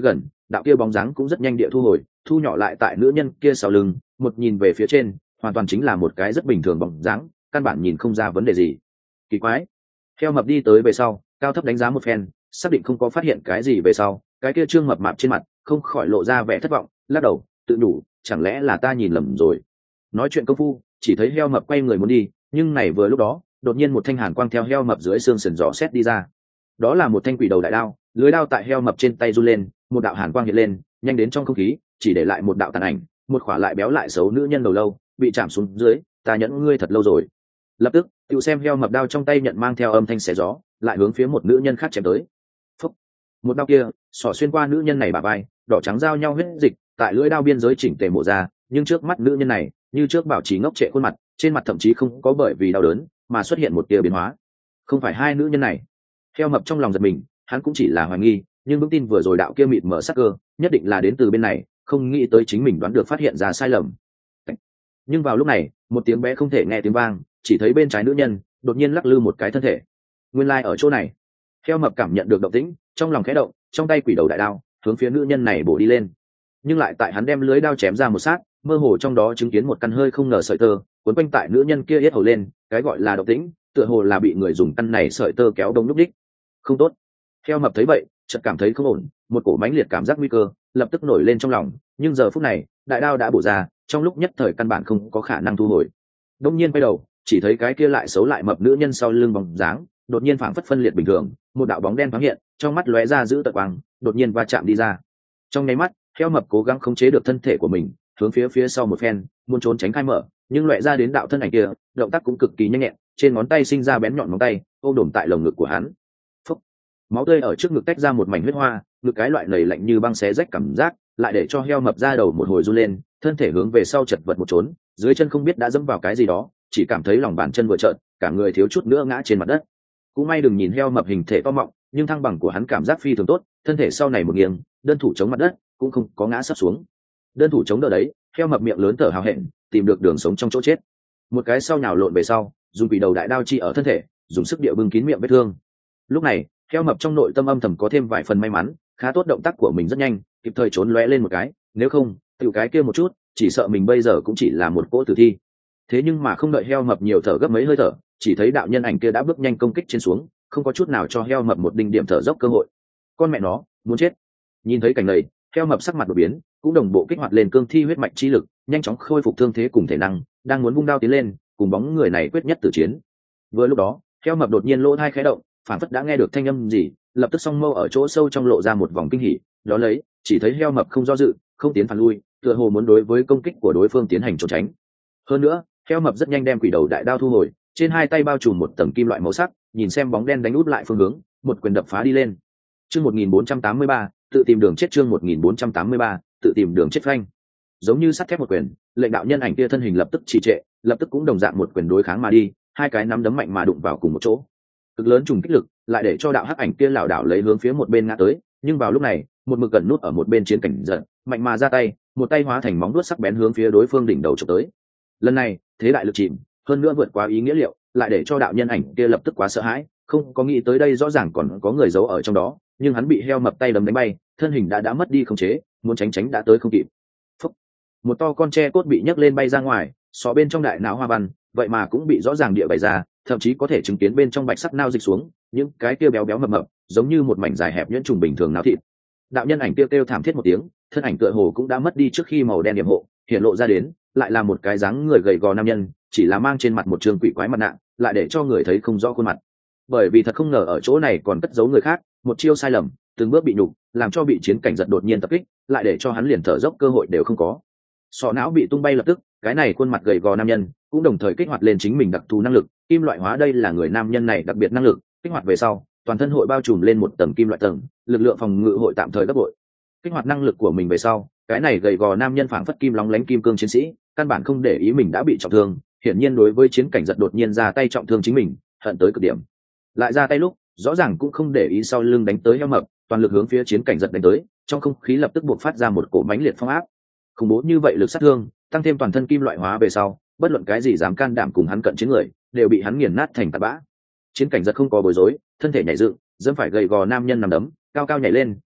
đạo kia bóng dáng cũng rất nhanh địa thu hồi, thu nhỏ lại tại nữ nhân kia sau lưng, một nhìn về phía trên, hoàn toàn chính là một cái rất bình thường bóng dáng, căn bản nhìn không ra vấn đề gì. Kỳ quái. Heo mập đi tới về sau, cao thấp đánh giá một phen, xác định không có phát hiện cái gì về sau, cái kia trương mập mạp trên mặt không khỏi lộ ra vẻ thất vọng, lắc đầu, tự nhủ, chẳng lẽ là ta nhìn lầm rồi. Nói chuyện công phu, chỉ thấy heo mập quay người muốn đi, nhưng này vừa lúc đó, đột nhiên một thanh hàn quang theo heo mập dưới xương sườn gió xét đi ra. Đó là một thanh quỷ đầu đại đao, lưới đao tại heo mập trên tay run lên, một đạo hàn quang hiện lên, nhanh đến trong không khí, chỉ để lại một đạo tàn ảnh, một khỏa lại béo lại xấu nữ nhân đầu lâu, bị chạm xuống dưới, ta nhẫn ngươi thật lâu rồi. Lập tức, tự xem heo mập đao trong tay nhận mang theo âm thanh xé gió, lại hướng phía một nữ nhân khác chém tới. Phúc. Một đao kia, xỏ xuyên qua nữ nhân này bả vai, đỏ trắng giao nhau huyết dịch, tại lưỡi đao biên giới chỉnh tề mổ ra, nhưng trước mắt nữ nhân này, như trước bảo trì ngốc trệ khuôn mặt, trên mặt thậm chí không có bởi vì đau đớn mà xuất hiện một tia biến hóa. Không phải hai nữ nhân này. Heo mập trong lòng giật mình, hắn cũng chỉ là hoài nghi, nhưng vững tin vừa rồi đạo kia mịt mở sắc cơ, nhất định là đến từ bên này, không nghĩ tới chính mình đoán được phát hiện ra sai lầm. Nhưng vào lúc này, một tiếng bé không thể nghe tiếng vang, chỉ thấy bên trái nữ nhân đột nhiên lắc lư một cái thân thể. Nguyên lai ở chỗ này. Heo mập cảm nhận được động tĩnh, trong lòng khẽ động, trong tay quỷ đầu đại đao hướng phía nữ nhân này bổ đi lên. Nhưng lại tại hắn đem lưới đao chém ra một sát, mơ hồ trong đó chứng kiến một căn hơi không ngờ sợi tơ cuốn quanh tại nữ nhân kia yết hầu lên, cái gọi là động tĩnh, tựa hồ là bị người dùng căn này sợi tơ kéo đông lúc đích. Không tốt. Heo mập thấy vậy, chợt cảm thấy không ổn, một cổ mãnh liệt cảm giác nguy cơ lập tức nổi lên trong lòng, nhưng giờ phút này, đại đao đã bổ ra, trong lúc nhất thời căn bản không có khả năng thu hồi. Đông nhiên quay đầu, chỉ thấy cái kia lại xấu lại mập nữ nhân sau lưng bóng dáng, đột nhiên phảng phất phân liệt bình thường, một đạo bóng đen thoáng hiện, trong mắt lóe ra giữ tợn quang, đột nhiên va chạm đi ra. Trong nháy mắt, heo mập cố gắng khống chế được thân thể của mình, hướng phía sau một phen, muốn trốn tránh khai mở, nhưng loại ra đến đạo thân ảnh kia, động tác cũng cực kỳ nhanh nhẹn, trên ngón tay sinh ra bén nhọn ngón tay, ôm đổm tại lồng ngực của hắn. Phúc. Máu tươi ở trước ngực tách ra một mảnh huyết hoa, ngực cái loại nầy lạnh như băng xé rách cảm giác, lại để cho heo mập ra đầu một hồi run lên, thân thể hướng về sau chật vật một trốn, dưới chân không biết đã dẫm vào cái gì đó, chỉ cảm thấy lòng bàn chân vừa trợn, cả người thiếu chút nữa ngã trên mặt đất. Cũng may đừng nhìn heo mập hình thể to mọng, nhưng thăng bằng của hắn cảm giác phi thường tốt, thân thể sau này một nghiêng, đơn thủ chống mặt đất, cũng không có ngã sắp xuống. Đơn thủ chống đỡ đấy, heo mập miệng lớn thở hào hẹn, tìm được đường sống trong chỗ chết. Một cái sau nhào lộn về sau, dùng quỷ đầu đại đao chi ở thân thể, dùng sức địa bưng kín miệng vết thương. Lúc này, heo mập trong nội tâm âm thầm có thêm vài phần may mắn, khá tốt, động tác của mình rất nhanh, kịp thời trốn lóe lên một cái, nếu không, tiểu cái kia một chút, chỉ sợ mình bây giờ cũng chỉ là một cỗ tử thi. Thế nhưng mà không đợi heo mập nhiều thở gấp mấy hơi thở, chỉ thấy đạo nhân ảnh kia đã bước nhanh công kích trên xuống, không có chút nào cho heo mập một đinh điểm thở dốc cơ hội. Con mẹ nó, muốn chết. Nhìn thấy cảnh này, heo mập sắc mặt đột biến, cũng đồng bộ kích hoạt lên cương thi huyết mạch chi lực, nhanh chóng khôi phục thương thế cùng thể năng, đang muốn vung đao tiến lên, cùng bóng người này quyết nhất tử chiến. Vừa lúc đó, heo mập đột nhiên lỗ tai khẽ động, phản phất đã nghe được thanh âm gì, lập tức song mâu ở chỗ sâu trong lộ ra một vòng kinh hỉ, đó lấy, chỉ thấy heo mập không do dự, không tiến phản lui, tựa hồ muốn đối với công kích của đối phương tiến hành trốn tránh. Hơn nữa, heo mập rất nhanh đem quỷ đầu đại đao thu hồi, trên hai tay bao trùm một tầng kim loại màu sắc, nhìn xem bóng đen đánh út lại phương hướng, một quyền đập phá đi lên. Chương 1483, tự tìm đường chết. Chương 1483, tự tìm đường chết phanh. Giống như sắt thép một quyền, lệnh đạo nhân ảnh kia thân hình lập tức trì trệ, lập tức cũng đồng dạng một quyền đối kháng mà đi, hai cái nắm đấm mạnh mà đụng vào cùng một chỗ. Cực lớn trùng kích lực, lại để cho đạo hắc ảnh kia lảo đảo lấy hướng phía một bên ngã tới, nhưng vào lúc này, một mực gần nút ở một bên chiến cảnh giận, mạnh mà ra tay, một tay hóa thành móng vuốt sắc bén hướng phía đối phương đỉnh đầu chụp tới. Lần này, thế đại lực chìm, hơn nữa vượt quá ý nghĩa liệu, lại để cho đạo nhân ảnh kia lập tức quá sợ hãi, không có nghĩ tới đây rõ ràng còn có người giấu ở trong đó, nhưng hắn bị heo mập tay đấm đánh bay, thân hình đã mất đi khống chế, muốn tránh đã tới không kịp. Phúc. Một to con tre cốt bị nhấc lên bay ra ngoài, xó bên trong đại não hoa văn, vậy mà cũng bị rõ ràng địa bày ra, thậm chí có thể chứng kiến bên trong bạch sắc nao dịch xuống, những cái kia béo béo mập, giống như một mảnh dài hẹp nhuyễn trùng bình thường nao thịt. Đạo nhân ảnh kêu thảm thiết một tiếng, thân ảnh tựa hồ cũng đã mất đi trước khi màu đen điểm hộ hiện lộ ra đến, lại là một cái dáng người gầy gò nam nhân, chỉ là mang trên mặt một trường quỷ quái mặt nạ, lại để cho người thấy không rõ khuôn mặt. Bởi vì thật không ngờ ở chỗ này còn cất giấu người khác, một chiêu sai lầm, từng bước bị nhục, làm cho bị chiến cảnh giật đột nhiên tập kích, lại để cho hắn liền thở dốc cơ hội đều không có. Sọ não bị tung bay lập tức, cái này khuôn mặt gầy gò nam nhân cũng đồng thời kích hoạt lên chính mình đặc thù năng lực, kim loại hóa. Đây là người nam nhân này đặc biệt năng lực, kích hoạt về sau, toàn thân hội bao trùm lên một tầng kim loại tầng, lực lượng phòng ngự hội tạm thời gấp bội. Kích hoạt năng lực của mình về sau, cái này gầy gò nam nhân phảng phất kim lóng lánh kim cương chiến sĩ, căn bản không để ý mình đã bị trọng thương, hiển nhiên đối với chiến cảnh giật đột nhiên ra tay trọng thương chính mình, hận tới cực điểm. Lại ra tay lúc, rõ ràng cũng không để ý sau lưng đánh tới heo mập, toàn lực hướng phía chiến cảnh giật đánh tới, trong không khí lập tức buộc phát ra một cổ mãnh liệt phong áp. Khủng bố như vậy lực sát thương, tăng thêm toàn thân kim loại hóa về sau, bất luận cái gì dám can đảm cùng hắn cận chiến người, đều bị hắn nghiền nát thành tạt bã. Chiến cảnh giật không có bối rối, thân thể nhảy dựng, dẫm phải gầy gò nam nhân nằm đấm, cao cao nhảy lên,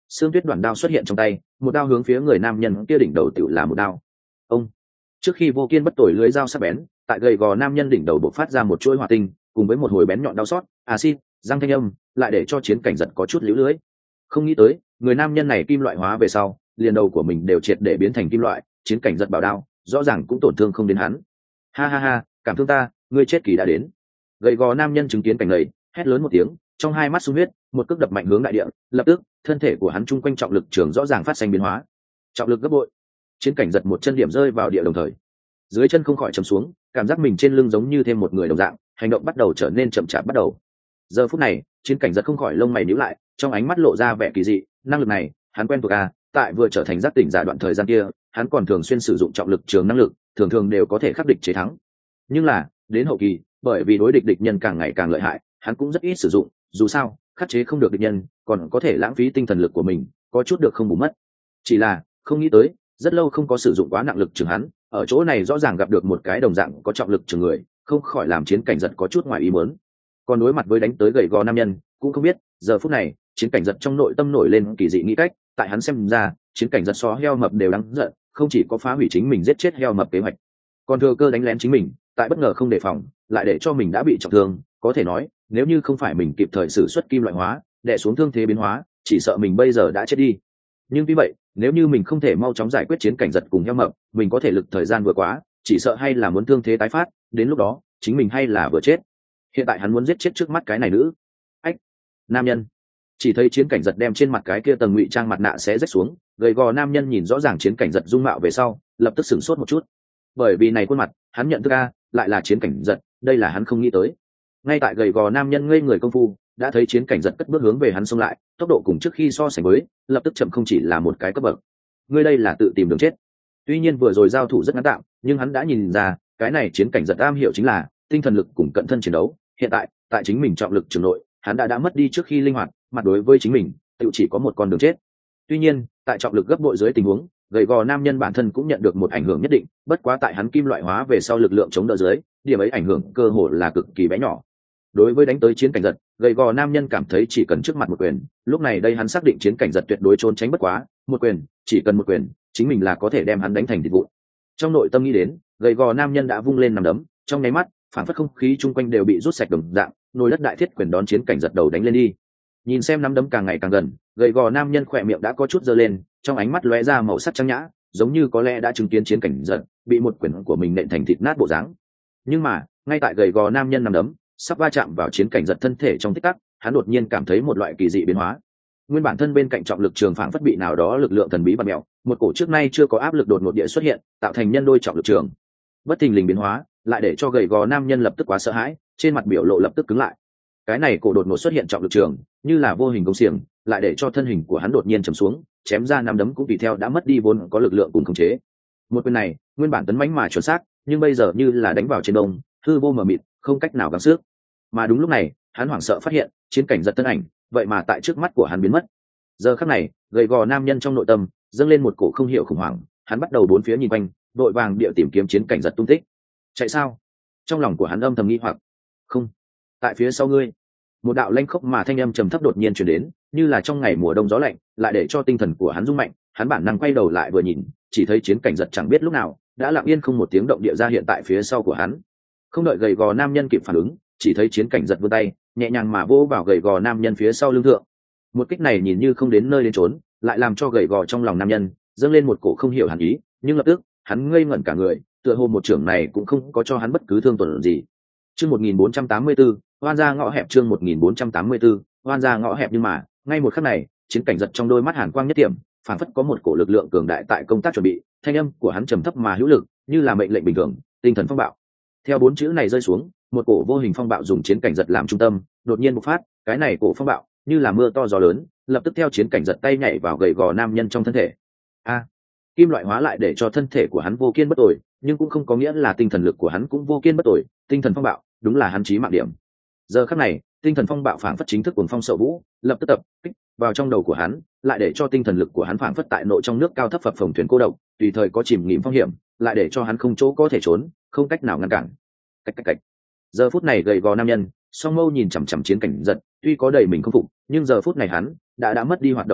xương tuyết đoạn đao xuất hiện trong tay, một đao hướng phía người nam nhân kia đỉnh đầu tựu là một đao. Ông, trước khi vô kiên bất tồi lưới dao sắc bén tại gầy gò nam nhân đỉnh đầu bộc phát ra một chuỗi hỏa tinh, cùng với một hồi bén nhọn đau xót, acid, răng thanh âm, lại để cho chiến cảnh giật có chút liễu lưới. Không nghĩ tới, người nam nhân này kim loại hóa về sau, liền đầu của mình đều triệt để biến thành kim loại, chiến cảnh giật bảo đao, rõ ràng cũng tổn thương không đến hắn. Ha ha ha, cảm thương ta, ngươi chết kỳ đã đến. Gầy gò nam nhân chứng kiến cảnh này, hét lớn một tiếng, trong hai mắt sung huyết, một cước đập mạnh hướng đại địa, lập tức, thân thể của hắn chung quanh trọng lực trường rõ ràng phát sinh biến hóa. Trọng lực gấp bội. Chiến cảnh giật một chân điểm rơi vào địa đồng thời, dưới chân không khỏi chầm xuống, cảm giác mình trên lưng giống như thêm một người đồng dạng, hành động bắt đầu trở nên chậm chạp bắt đầu. Giờ phút này, chiến cảnh giật không khỏi lông mày nhíu lại, trong ánh mắt lộ ra vẻ kỳ dị, năng lực này, hắn quen thuộc à, tại vừa trở thành giác tỉnh giả đoạn thời gian kia, hắn còn thường xuyên sử dụng trọng lực trường năng lực, thường thường đều có thể khắc địch chế thắng. Nhưng là, đến hậu kỳ, bởi vì đối địch nhân càng ngày càng lợi hại, hắn cũng rất ít sử dụng, dù sao, khắc chế không được địch nhân, còn có thể lãng phí tinh thần lực của mình, có chút được không bù mất. Chỉ là, không nghĩ tới, rất lâu không có sử dụng quá nặng lực trường hắn, ở chỗ này rõ ràng gặp được một cái đồng dạng có trọng lực trường người, không khỏi làm chiến cảnh giật có chút ngoài ý muốn. Còn đối mặt với đánh tới gầy gò nam nhân, cũng không biết, giờ phút này, chiến cảnh giật trong nội tâm nổi lên kỳ dị nghĩ cách, tại hắn xem ra, chiến cảnh giật so heo mập đều đáng giận, không chỉ có phá hủy chính mình giết chết heo mập kế hoạch, còn thừa cơ đánh lén chính mình, tại bất ngờ không đề phòng, lại để cho mình đã bị trọng thương, có thể nói, nếu như không phải mình kịp thời sử xuất kim loại hóa, đè xuống thương thế biến hóa, chỉ sợ mình bây giờ đã chết đi. Nhưng vì vậy, nếu như mình không thể mau chóng giải quyết chiến cảnh giật cùng heo mập, mình có thể lực thời gian vừa quá, chỉ sợ hay là muốn thương thế tái phát, đến lúc đó, chính mình hay là vừa chết. Hiện tại hắn muốn giết chết trước mắt cái này nữ. Ách, nam nhân. Chỉ thấy chiến cảnh giật đem trên mặt cái kia tầng ngụy trang mặt nạ xé rách xuống, gầy gò nam nhân nhìn rõ ràng chiến cảnh giật dung mạo về sau, lập tức sửng sốt một chút. Bởi vì này khuôn mặt, hắn nhận thức a, lại là chiến cảnh giật, đây là hắn không nghĩ tới. Ngay tại gầy gò nam nhân ngây người công phu, đã thấy chiến cảnh giật cất bước hướng về hắn xông lại, tốc độ cùng trước khi so sánh với, lập tức chậm không chỉ là một cái cấp bậc. Ngươi đây là tự tìm đường chết. Tuy nhiên vừa rồi giao thủ rất ngắn tạm, nhưng hắn đã nhìn ra, cái này chiến cảnh giật am hiểu chính là tinh thần lực cùng cận thân chiến đấu. Hiện tại, tại chính mình trọng lực trường nội, hắn đã mất đi trước khi linh hoạt, mặt đối với chính mình, tự chỉ có một con đường chết. Tuy nhiên, tại trọng lực gấp bội dưới tình huống, gầy gò nam nhân bản thân cũng nhận được một ảnh hưởng nhất định, bất quá tại hắn kim loại hóa về sau lực lượng chống đỡ dưới, điểm ấy ảnh hưởng cơ hồ là cực kỳ bé nhỏ. Đối với đánh tới chiến cảnh giật, gầy gò nam nhân cảm thấy chỉ cần trước mặt một quyền, lúc này đây hắn xác định chiến cảnh giật tuyệt đối trốn tránh bất quá, một quyền, chỉ cần một quyền, chính mình là có thể đem hắn đánh thành thịt vụn. Trong nội tâm nghĩ đến, gầy gò nam nhân đã vung lên nằm đấm, trong nháy mắt, phản phất không khí chung quanh đều bị rút sạch đồng dạng, nồi đất đại thiết quyền đón chiến cảnh giật đầu đánh lên đi. Nhìn xem nắm đấm càng ngày càng gần, gầy gò nam nhân khỏe miệng đã có chút giơ lên, trong ánh mắt lóe ra màu sắc trắng nhã, giống như có lẽ đã chứng kiến chiến cảnh giật bị một quyền của mình nện thành thịt nát bộ dáng. Nhưng mà, ngay tại gầy gò nam nhân nắm đấm sắp va chạm vào chiến cảnh giật thân thể trong tích tắc, hắn đột nhiên cảm thấy một loại kỳ dị biến hóa. Nguyên bản thân bên cạnh trọng lực trường phảng phất bị nào đó lực lượng thần bí bật mèo, một cổ trước nay chưa có áp lực đột ngột địa xuất hiện, tạo thành nhân đôi trọng lực trường. Bất thình lình biến hóa, lại để cho gầy gò nam nhân lập tức quá sợ hãi, trên mặt biểu lộ lập tức cứng lại. Cái này cổ đột ngột xuất hiện trọng lực trường, như là vô hình công xiềng, lại để cho thân hình của hắn đột nhiên trầm xuống, chém ra năm đấm cũng tùy theo đã mất đi vốn có lực lượng cùng khống chế. Một quyền này, nguyên bản tấn mãnh mà chuẩn xác, nhưng bây giờ như là đánh vào trên đông, hư vô mờ mịt, không cách nào gắng sức. Mà đúng lúc này, hắn hoảng sợ phát hiện, chiến cảnh giật thân ảnh, vậy mà tại trước mắt của hắn biến mất. Giờ khắc này, gầy gò nam nhân trong nội tâm dâng lên một cổ không hiểu khủng hoảng, hắn bắt đầu bốn phía nhìn quanh, đội vàng địa tìm kiếm chiến cảnh giật tung tích. Chạy sao? Trong lòng của hắn âm thầm nghi hoặc. Không, tại phía sau ngươi. Một đạo lanh khốc mà thanh âm trầm thấp đột nhiên truyền đến, như là trong ngày mùa đông gió lạnh, lại để cho tinh thần của hắn rung mạnh. Hắn bản năng quay đầu lại vừa nhìn, chỉ thấy chiến cảnh giật chẳng biết lúc nào đã lặng yên không một tiếng động địa ra hiện tại phía sau của hắn. Không đợi gầy gò nam nhân kịp phản ứng, chỉ thấy chiến cảnh giật vươn tay, nhẹ nhàng mà vỗ vào gầy gò nam nhân phía sau lưng thượng. Một kích này nhìn như không đến nơi đến chốn, lại làm cho gầy gò trong lòng nam nhân dâng lên một cổ không hiểu hẳn ý, nhưng lập tức hắn ngây ngẩn cả người, tựa hồ một trưởng này cũng không có cho hắn bất cứ thương tổn gì. Chương 1484, oan ra ngõ hẹp. Chương 1484, oan ra ngõ hẹp. Nhưng mà ngay một khắc này, chiến cảnh giật trong đôi mắt hàn quang nhất điểm, phảng phất có một cổ lực lượng cường đại tại công tác chuẩn bị, thanh âm của hắn trầm thấp mà hữu lực, như là mệnh lệnh bình thường, tinh thần phong bạo. Theo bốn chữ này rơi xuống, một cổ vô hình phong bạo dùng chiến cảnh giật làm trung tâm, đột nhiên bộc phát, cái này cổ phong bạo như là mưa to gió lớn, lập tức theo chiến cảnh giật tay nhảy vào gầy gò nam nhân trong thân thể. Kim loại hóa lại để cho thân thể của hắn vô kiên bất tồi, nhưng cũng không có nghĩa là tinh thần lực của hắn cũng vô kiên bất tồi, tinh thần phong bạo đúng là hắn chí mạng điểm. Giờ khắc này, tinh thần phong bạo phảng phất chính thức cuồng phong sậu vũ, lập tức tập kích vào trong đầu của hắn, lại để cho tinh thần lực của hắn phảng phất tại nội trong nước cao thấp phập phồng thuyền cô độc, tùy thời có chìm nghỉm phong hiểm, lại để cho hắn không chỗ có thể trốn, không cách nào ngăn cản. Cách. Giờ phút này gầy gò nam nhân, song mâu nhìn chằm chằm chiến cảnh giật, tuy có đầy mình không phục, nhưng giờ phút này hắn đã mất đi hoạt động năng lực,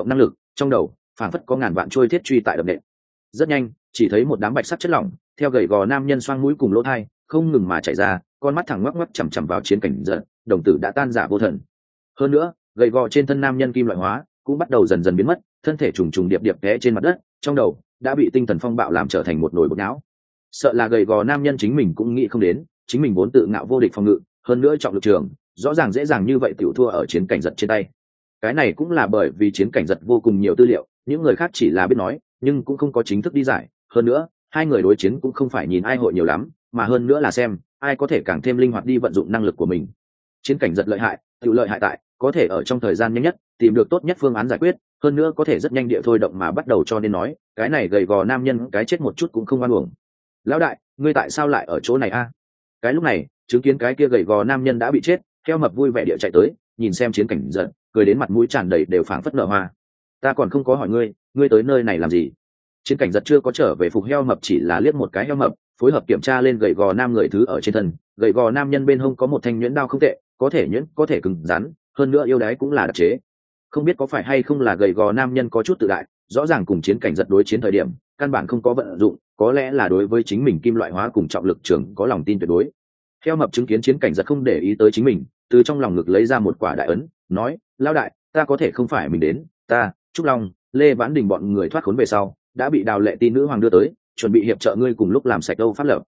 trong đầu phảng phất có ngàn vạn trôi thiết truy tại đập nện. Rất nhanh chỉ thấy một đám bạch sắc chất lỏng theo gầy gò nam nhân xoang mũi cùng lỗ thai không ngừng mà chảy ra, con mắt thẳng ngoắc ngoắc chằm chằm vào chiến cảnh giật, đồng tử đã tan rã vô thần. Hơn nữa gầy gò trên thân nam nhân kim loại hóa cũng bắt đầu dần dần biến mất, thân thể trùng trùng điệp điệp té trên mặt đất, trong đầu đã bị tinh thần phong bạo làm trở thành một nồi bột não. Sợ là gầy gò nam nhân chính mình cũng nghĩ không đến, chính mình vốn tự ngạo vô địch phòng ngự, hơn nữa trọng lực trường rõ ràng dễ dàng như vậy tiểu thua ở chiến cảnh giật trên tay. Cái này cũng là bởi vì chiến cảnh giật vô cùng nhiều tư liệu, những người khác chỉ là biết nói nhưng cũng không có chính thức đi giải. Hơn nữa hai người đối chiến cũng không phải nhìn ai hội nhiều lắm, mà hơn nữa là xem ai có thể càng thêm linh hoạt đi vận dụng năng lực của mình. Chiến cảnh giật lợi hại tự lợi hại tại có thể ở trong thời gian nhanh nhất tìm được tốt nhất phương án giải quyết, hơn nữa có thể rất nhanh địa thôi động mà bắt đầu, cho nên nói cái này gầy gò nam nhân cái chết một chút cũng không oan uổng. Lão đại, ngươi tại sao lại ở chỗ này a? Cái lúc này chứng kiến cái kia gầy gò nam nhân đã bị chết, theo mập vui vẻ địa chạy tới, nhìn xem chiến cảnh giật cười đến mặt mũi tràn đầy đều phảng phất nở hoa. Ta còn không có hỏi ngươi, ngươi tới nơi này làm gì? Chiến cảnh giật chưa có trở về phục heo mập, chỉ là liếc một cái heo mập, phối hợp kiểm tra lên gầy gò nam người thứ ở trên thân. Gầy gò nam nhân bên hông có một thanh nhuyễn đao không tệ, có thể nhuyễn có thể cứng rắn, hơn nữa yêu đái cũng là đặc chế. Không biết có phải hay không là gầy gò nam nhân có chút tự đại, rõ ràng cùng chiến cảnh giật đối chiến thời điểm căn bản không có vận dụng, có lẽ là đối với chính mình kim loại hóa cùng trọng lực trường có lòng tin tuyệt đối. Heo mập chứng kiến chiến cảnh giật không để ý tới chính mình, từ trong lòng ngực lấy ra một quả đại ấn, nói: Lão đại, ta có thể không phải mình đến, ta Trúc Long, Lê Vãn Đình bọn người thoát khốn về sau đã bị Đào Lệ Ti nữ hoàng đưa tới, chuẩn bị hiệp trợ ngươi cùng lúc làm sạch đâu pháp lập.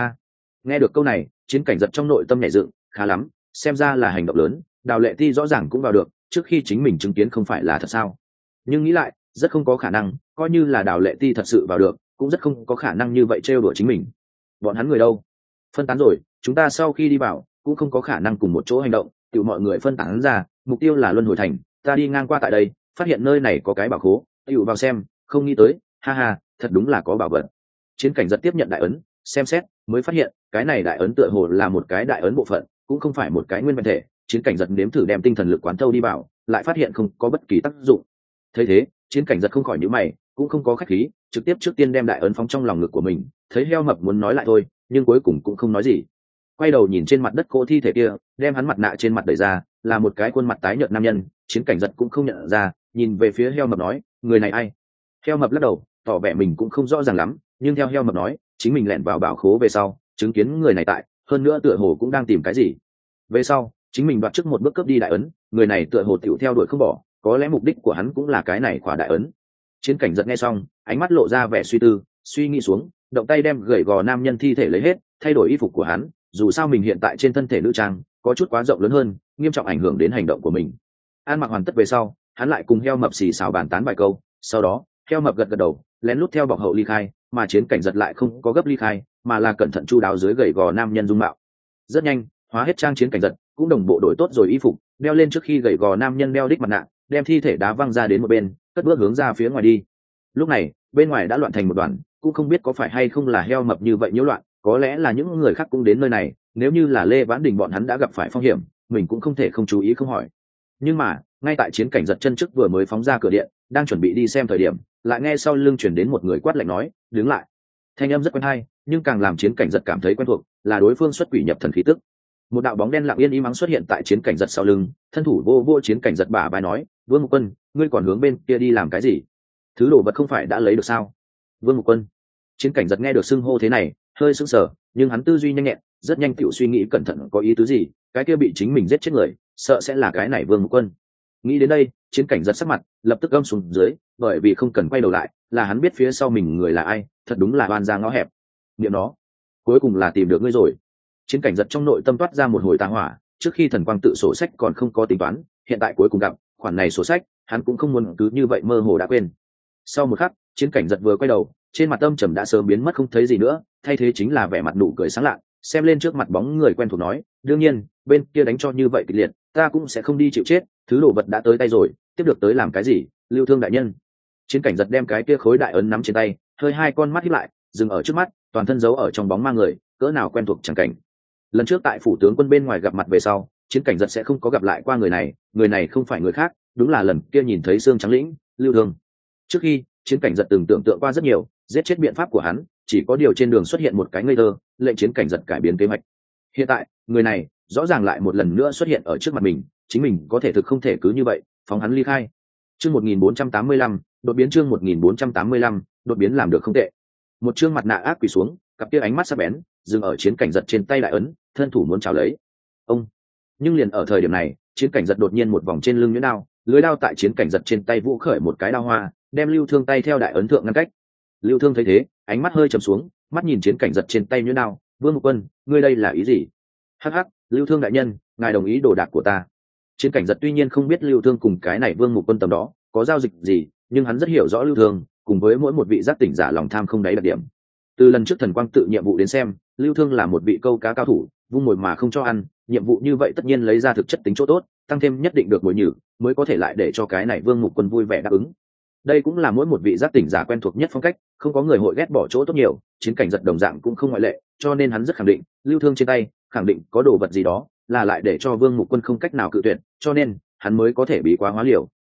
Nghe được câu này, chiến cảnh giật trong nội tâm nhảy dựng, khá lắm, xem ra là hành động lớn. Đào Lệ Ti rõ ràng cũng vào được, trước khi chính mình chứng kiến không phải là thật sao? Nhưng nghĩ lại rất không có khả năng, coi như là Đào Lệ Ti thật sự vào được cũng rất không có khả năng như vậy trêu đùa chính mình. Bọn hắn người đâu? Phân tán rồi, chúng ta sau khi đi vào cũng không có khả năng cùng một chỗ hành động, tự mọi người phân tán ra, mục tiêu là Luân Hồi Thành. Ta đi ngang qua tại đây phát hiện nơi này có cái bảo khố, tự vào xem, không nghĩ tới, ha ha, thật đúng là có bảo vật. Chiến cảnh giật tiếp nhận đại ấn, xem xét mới phát hiện cái này đại ấn tựa hồ là một cái đại ấn bộ phận, cũng không phải một cái nguyên vẹn thể. Chiến cảnh giật nếm thử đem tinh thần lực quán thâu đi vào, lại phát hiện không có bất kỳ tác dụng. Thấy thế, chiến cảnh giật không khỏi nhíu mày, cũng không có khách khí, trực tiếp trước tiên đem đại ấn phóng trong lòng ngực của mình. Thấy heo mập muốn nói lại thôi, nhưng cuối cùng cũng không nói gì. Quay đầu nhìn trên mặt đất cỗ thi thể kia, đem hắn mặt nạ trên mặt đẩy ra, là một cái khuôn mặt tái nhợt nam nhân. Chiến cảnh giật cũng không nhận ra, nhìn về phía heo mập nói: người này ai? Heo mập lắc đầu, tỏ vẻ mình cũng không rõ ràng lắm, nhưng theo heo mập nói, chính mình lẻn vào bảo khố về sau chứng kiến người này tại, hơn nữa tựa hồ cũng đang tìm cái gì. Về sau chính mình đoạt trước một bước cướp đi đại ấn, người này tựa hồ tiểu theo đuổi không bỏ, có lẽ mục đích của hắn cũng là cái này khỏa đại ấn. Chiến cảnh giật nghe xong, ánh mắt lộ ra vẻ suy tư, suy nghĩ xuống, động tay đem gầy gò nam nhân thi thể lấy hết, thay đổi y phục của hắn, dù sao mình hiện tại trên thân thể nữ trang có chút quá rộng lớn hơn, nghiêm trọng ảnh hưởng đến hành động của mình. An mặc hoàn tất về sau, hắn lại cùng heo mập xì xào bàn tán vài câu, sau đó heo mập gật gật đầu, lén lút theo bọc hậu ly khai, mà chiến cảnh giật lại không có gấp ly khai, mà là cẩn thận chu đáo dưới gầy gò nam nhân dung mạo. Rất nhanh hóa hết trang, chiến cảnh giật cũng đồng bộ đổi tốt rồi y phục, đeo lên trước khi gầy gò nam nhân đeo đích mặt nạ, đem thi thể đá văng ra đến một bên, cất bước hướng ra phía ngoài đi. Lúc này bên ngoài đã loạn thành một đoàn, cũng không biết có phải hay không là heo mập như vậy nhiễu loạn, có lẽ là những người khác cũng đến nơi này. Nếu như là Lê Vãn Đình bọn hắn đã gặp phải phong hiểm, mình cũng không thể không chú ý không hỏi. Nhưng mà ngay tại chiến cảnh giật chân trước vừa mới phóng ra cửa điện, đang chuẩn bị đi xem thời điểm, lại nghe sau lưng chuyển đến một người quát lạnh nói: đứng lại. Thanh âm rất quen hay, nhưng càng làm chiến cảnh giật cảm thấy quen thuộc, là đối phương xuất quỷ nhập thần khí tức. Một đạo bóng đen lặng yên im ắng xuất hiện tại chiến cảnh giật sau lưng, thân thủ vô vô chiến cảnh giật bả vai nói: Vương Mục Quân, ngươi còn hướng bên kia đi làm cái gì? Thứ đồ vật không phải đã lấy được sao? Vương Mục Quân. Chiến cảnh giật nghe được xưng hô thế này hơi sững sờ, nhưng hắn tư duy nhanh nhẹn, rất nhanh tựu suy nghĩ cẩn thận có ý tứ gì. Cái kia bị chính mình giết chết người, sợ sẽ là cái này Vương Mục Quân. Nghĩ đến đây, chiến cảnh giật sắc mặt lập tức gâm xuống dưới, bởi vì không cần quay đầu lại, là hắn biết phía sau mình người là ai. Thật đúng là oan ra ngõ hẹp. Niệm nó, cuối cùng là tìm được ngươi rồi. Chiến cảnh giật trong nội tâm toát ra một hồi tà hỏa, trước khi thần quang tự sổ sách còn không có tính toán, hiện tại cuối cùng gặp khoản này sổ sách, hắn cũng không muốn cứ như vậy mơ hồ đã quên. Sau một khắc, chiến cảnh giật vừa quay đầu, trên mặt âm trầm đã sớm biến mất không thấy gì nữa, thay thế chính là vẻ mặt nụ cười sáng lạ, xem lên trước mặt bóng người quen thuộc nói: đương nhiên, bên kia đánh cho như vậy kịch liệt, ta cũng sẽ không đi chịu chết, thứ đồ vật đã tới tay rồi, tiếp được tới làm cái gì, Lưu Thương đại nhân. Chiến cảnh giật đem cái kia khối đại ấn nắm trên tay, hơi hai con mắt híp lại, dừng ở trước mắt, toàn thân giấu ở trong bóng ma người, cỡ nào quen thuộc chẳng cảnh. Lần trước tại phủ tướng quân bên ngoài gặp mặt về sau, chiến cảnh giật sẽ không có gặp lại qua người này không phải người khác, đúng là lần kia nhìn thấy xương trắng lĩnh Lưu Thương. Trước khi chiến cảnh giật từng tưởng tượng qua rất nhiều giết chết biện pháp của hắn, chỉ có điều trên đường xuất hiện một cái ngây thơ, lệnh chiến cảnh giật cải biến kế hoạch. Hiện tại người này rõ ràng lại một lần nữa xuất hiện ở trước mặt mình, chính mình có thể thực không thể cứ như vậy phóng hắn ly khai. Chương 1485, đột biến chương 1485, đột biến làm được không tệ. Một chương mặt nạ ác quỳ xuống, cặp kia ánh mắt sắc bén, dừng ở chiến cảnh giật trên tay đại ấn, thân thủ muốn chào lấy. Ông. Nhưng liền ở thời điểm này, chiến cảnh giật đột nhiên một vòng trên lưng nhuyễn đao, lưới đao tại chiến cảnh giật trên tay vũ khởi một cái đao hoa, đem Lưu Thương tay theo đại ấn thượng ngăn cách. Lưu Thương thấy thế, ánh mắt hơi trầm xuống, mắt nhìn chiến cảnh giật trên tay nhuyễn đao, Vương Mục Quân, ngươi đây là ý gì? Hắc hắc, Lưu Thương đại nhân, ngài đồng ý đồ đạc của ta. Chiến cảnh giật tuy nhiên không biết Lưu Thương cùng cái này Vương Mục Quân tầm đó có giao dịch gì, nhưng hắn rất hiểu rõ Lưu Thương cùng với mỗi một vị giác tỉnh giả lòng tham không đáy đặc điểm. Từ lần trước thần quang tự nhiệm vụ đến xem, Lưu Thương là một vị câu cá cao thủ, vung mồi mà không cho ăn, nhiệm vụ như vậy tất nhiên lấy ra thực chất tính chỗ tốt, tăng thêm nhất định được mồi nhử, mới có thể lại để cho cái này Vương Mục Quân vui vẻ đáp ứng. Đây cũng là mỗi một vị giác tỉnh giả quen thuộc nhất phong cách, không có người hội ghét bỏ chỗ tốt nhiều, chiến cảnh giật đồng dạng cũng không ngoại lệ, cho nên hắn rất khẳng định, Lưu Thương trên tay khẳng định có đồ vật gì đó, là lại để cho Vương Mục Quân không cách nào cự tuyệt, cho nên hắn mới có thể bí quá hóa liều.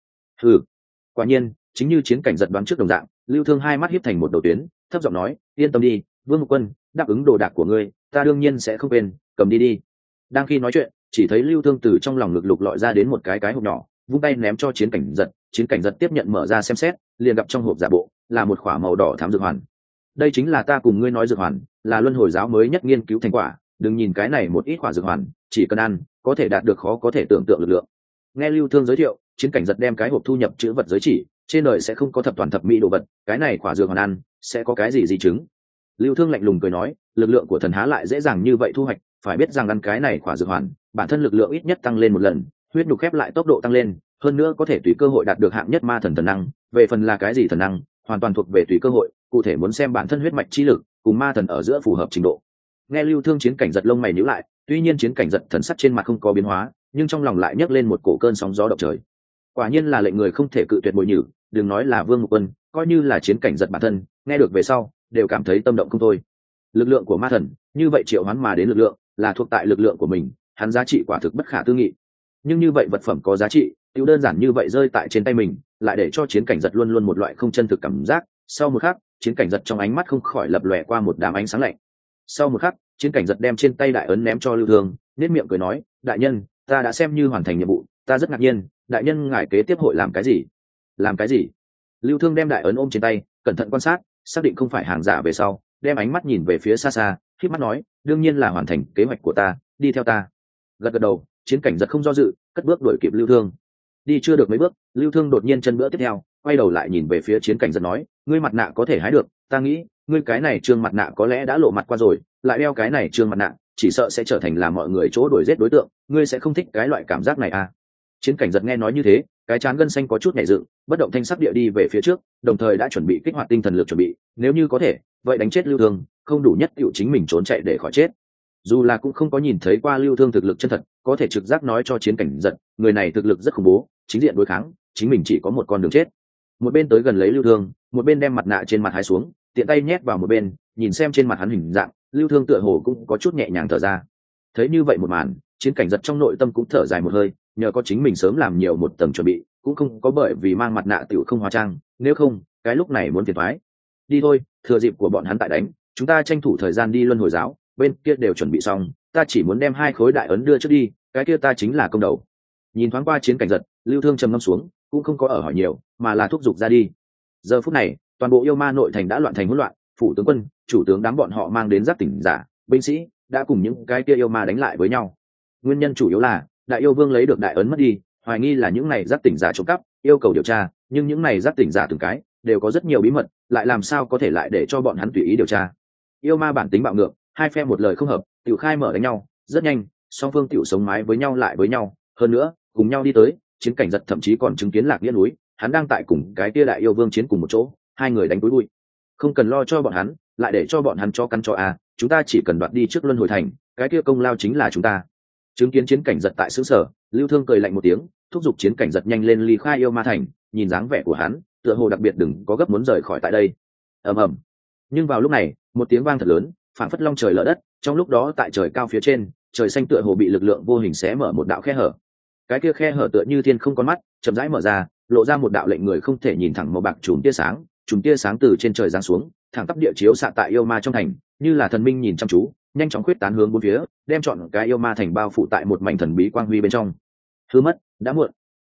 Quả nhiên, chính như chiến cảnh giật đoán trước đồng dạng, Lưu Thương hai mắt híp thành một đầu tuyến, thấp giọng nói, yên tâm đi, Vương Mục Quân, đáp ứng đồ đạc của ngươi, ta đương nhiên sẽ không quên, cầm đi đi. Đang khi nói chuyện, chỉ thấy Lưu Thương từ trong lòng ngực lục lọi ra đến một cái hộp nhỏ, vung tay ném cho chiến cảnh giật tiếp nhận mở ra xem xét, liền gặp trong hộp giả bộ là một khỏa màu đỏ thám dược hoàn. Đây chính là ta cùng ngươi nói dược hoàn, là luân hồi giáo mới nhất nghiên cứu thành quả, đừng nhìn cái này một ít khỏa dược hoàn, chỉ cần ăn, có thể đạt được khó có thể tưởng tượng lực lượng. Nghe Lưu Thương giới thiệu, chiến cảnh giật đem cái hộp thu nhập chữ vật giới chỉ, trên đời sẽ không có thập toàn thập mỹ đồ vật, cái này khỏa dược hoàn ăn sẽ có cái gì di chứng. Lưu Thương lạnh lùng cười nói, lực lượng của thần há lại dễ dàng như vậy thu hoạch, phải biết rằng ăn cái này khỏa dược hoàn, bản thân lực lượng ít nhất tăng lên một lần, huyết nhục khép lại tốc độ tăng lên, hơn nữa có thể tùy cơ hội đạt được hạng nhất ma thần thần năng, về phần là cái gì thần năng, hoàn toàn thuộc về tùy cơ hội, cụ thể muốn xem bản thân huyết mạch chi lực cùng ma thần ở giữa phù hợp trình độ. Nghe Lưu Thương chiến cảnh giật lông mày nhíu lại, tuy nhiên chiến cảnh giật thần sắc trên mặt không có biến hóa, nhưng trong lòng lại nhấc lên một cổ cơn sóng gió động trời. Quả nhiên là lệnh người không thể cự tuyệt bồi nhử, đừng nói là Vương Mục Quân, coi như là chiến cảnh giật bản thân, nghe được về sau, đều cảm thấy tâm động không thôi. Lực lượng của ma thần, như vậy triệu hoán mà đến lực lượng, là thuộc tại lực lượng của mình, hắn giá trị quả thực bất khả tư nghị. Nhưng như vậy vật phẩm có giá trị, tiêu đơn giản như vậy rơi tại trên tay mình, lại để cho chiến cảnh giật luôn luôn một loại không chân thực cảm giác. Sau một khắc, chiến cảnh giật trong ánh mắt không khỏi lập lòe qua một đám ánh sáng lạnh. Sau một khắc, chiến cảnh giật đem trên tay đại ấn ném cho Lưu Thương, nét miệng cười nói, đại nhân, ta đã xem như hoàn thành nhiệm vụ, ta rất ngạc nhiên, đại nhân ngài kế tiếp hội làm cái gì? Làm cái gì? Lưu Thương đem đại ấn ôm trên tay, cẩn thận quan sát, xác định không phải hàng giả về sau, đem ánh mắt nhìn về phía xa xa, khép mắt nói, đương nhiên là hoàn thành kế hoạch của ta, đi theo ta. Gật gật đầu, chiến cảnh giật không do dự, cất bước đuổi kịp Lưu Thương. Đi chưa được mấy bước, Lưu Thương đột nhiên chân bước tiếp theo, quay đầu lại nhìn về phía chiến cảnh giật nói, ngươi mặt nạ có thể hái được, ta nghĩ ngươi cái này trương mặt nạ có lẽ đã lộ mặt qua rồi, lại đeo cái này trương mặt nạ, chỉ sợ sẽ trở thành là mọi người chỗ đuổi giết đối tượng, ngươi sẽ không thích cái loại cảm giác này à? Chiến cảnh giật nghe nói như thế, cái trán gân xanh có chút nhảy dựng, bất động thanh sắc địa đi về phía trước, đồng thời đã chuẩn bị kích hoạt tinh thần lực chuẩn bị, nếu như có thể, vậy đánh chết Lưu Thương, không đủ nhất tiểu chính mình trốn chạy để khỏi chết. Dù là cũng không có nhìn thấy qua Lưu Thương thực lực chân thật, có thể trực giác nói cho chiến cảnh giật, người này thực lực rất khủng bố, chính diện đối kháng, chính mình chỉ có một con đường chết. Một bên tới gần lấy Lưu Thương, một bên đem mặt nạ trên mặt hái xuống, tiện tay nhét vào một bên, nhìn xem trên mặt hắn hình dạng, Lưu Thương tựa hồ cũng có chút nhẹ nhàng thở ra. Thấy như vậy một màn, chiến cảnh giật trong nội tâm cũng thở dài một hơi, nhờ có chính mình sớm làm nhiều một tầng chuẩn bị, cũng không có bởi vì mang mặt nạ tiểu không hóa trang, nếu không, cái lúc này muốn phiền toái. Đi thôi, thừa dịp của bọn hắn tại đánh, chúng ta tranh thủ thời gian đi luân hồi giáo, bên kia đều chuẩn bị xong, ta chỉ muốn đem 2 khối đại ấn đưa trước đi, cái kia ta chính là công đầu. Nhìn thoáng qua chiến cảnh giật, Lưu Thương trầm ngâm xuống, cũng không có ở hỏi nhiều, mà là thúc giục ra đi. Giờ phút này, toàn bộ yêu ma nội thành đã loạn thành hỗn loạn, phủ tướng quân, chủ tướng đám bọn họ mang đến giác tỉnh giả, binh sĩ, đã cùng những cái kia yêu ma đánh lại với nhau. Nguyên nhân chủ yếu là đại yêu vương lấy được đại ấn mất đi, hoài nghi là những này giác tỉnh giả trộm cắp, yêu cầu điều tra, nhưng những này giác tỉnh giả từng cái đều có rất nhiều bí mật, lại làm sao có thể lại để cho bọn hắn tùy ý điều tra. Yêu ma bản tính bạo ngược, hai phe một lời không hợp, tiểu khai mở đánh nhau, rất nhanh, song phương tiểu sống mái với nhau lại với nhau, hơn nữa, cùng nhau đi tới, chiến cảnh giật thậm chí còn chứng kiến Lạc Nghĩa núi, hắn đang tại cùng cái kia đại yêu vương chiến cùng một chỗ, hai người đánh túi bụi. Không cần lo cho bọn hắn, lại để cho bọn hắn cho căn cho chúng ta chỉ cần đoạt đi trước luân hồi thành, cái kia công lao chính là chúng ta. Chứng kiến chiến cảnh giật tại xứ sở, Lưu Thương cười lạnh một tiếng, thúc giục chiến cảnh giật nhanh lên ly khai yêu ma thành, nhìn dáng vẻ của hắn, tựa hồ đặc biệt đừng có gấp muốn rời khỏi tại đây. Ầm ầm. Nhưng vào lúc này, một tiếng vang thật lớn, phảng phất long trời lở đất, trong lúc đó tại trời cao phía trên, trời xanh tựa hồ bị lực lượng vô hình xé mở một đạo khe hở. Cái kia khe hở tựa như thiên không con mắt, chậm rãi mở ra, lộ ra một đạo lệnh người không thể nhìn thẳng màu bạc chùm tia sáng từ trên trời giáng xuống, thẳng tắp địa chiếu xạ tại yêu ma trong thành, như là thần minh nhìn chăm chú, nhanh chóng khuyết tán hướng bốn phía, đem trọn cái yêu ma thành bao phủ tại một mảnh thần bí quang huy bên trong. Hư mất, đã muộn.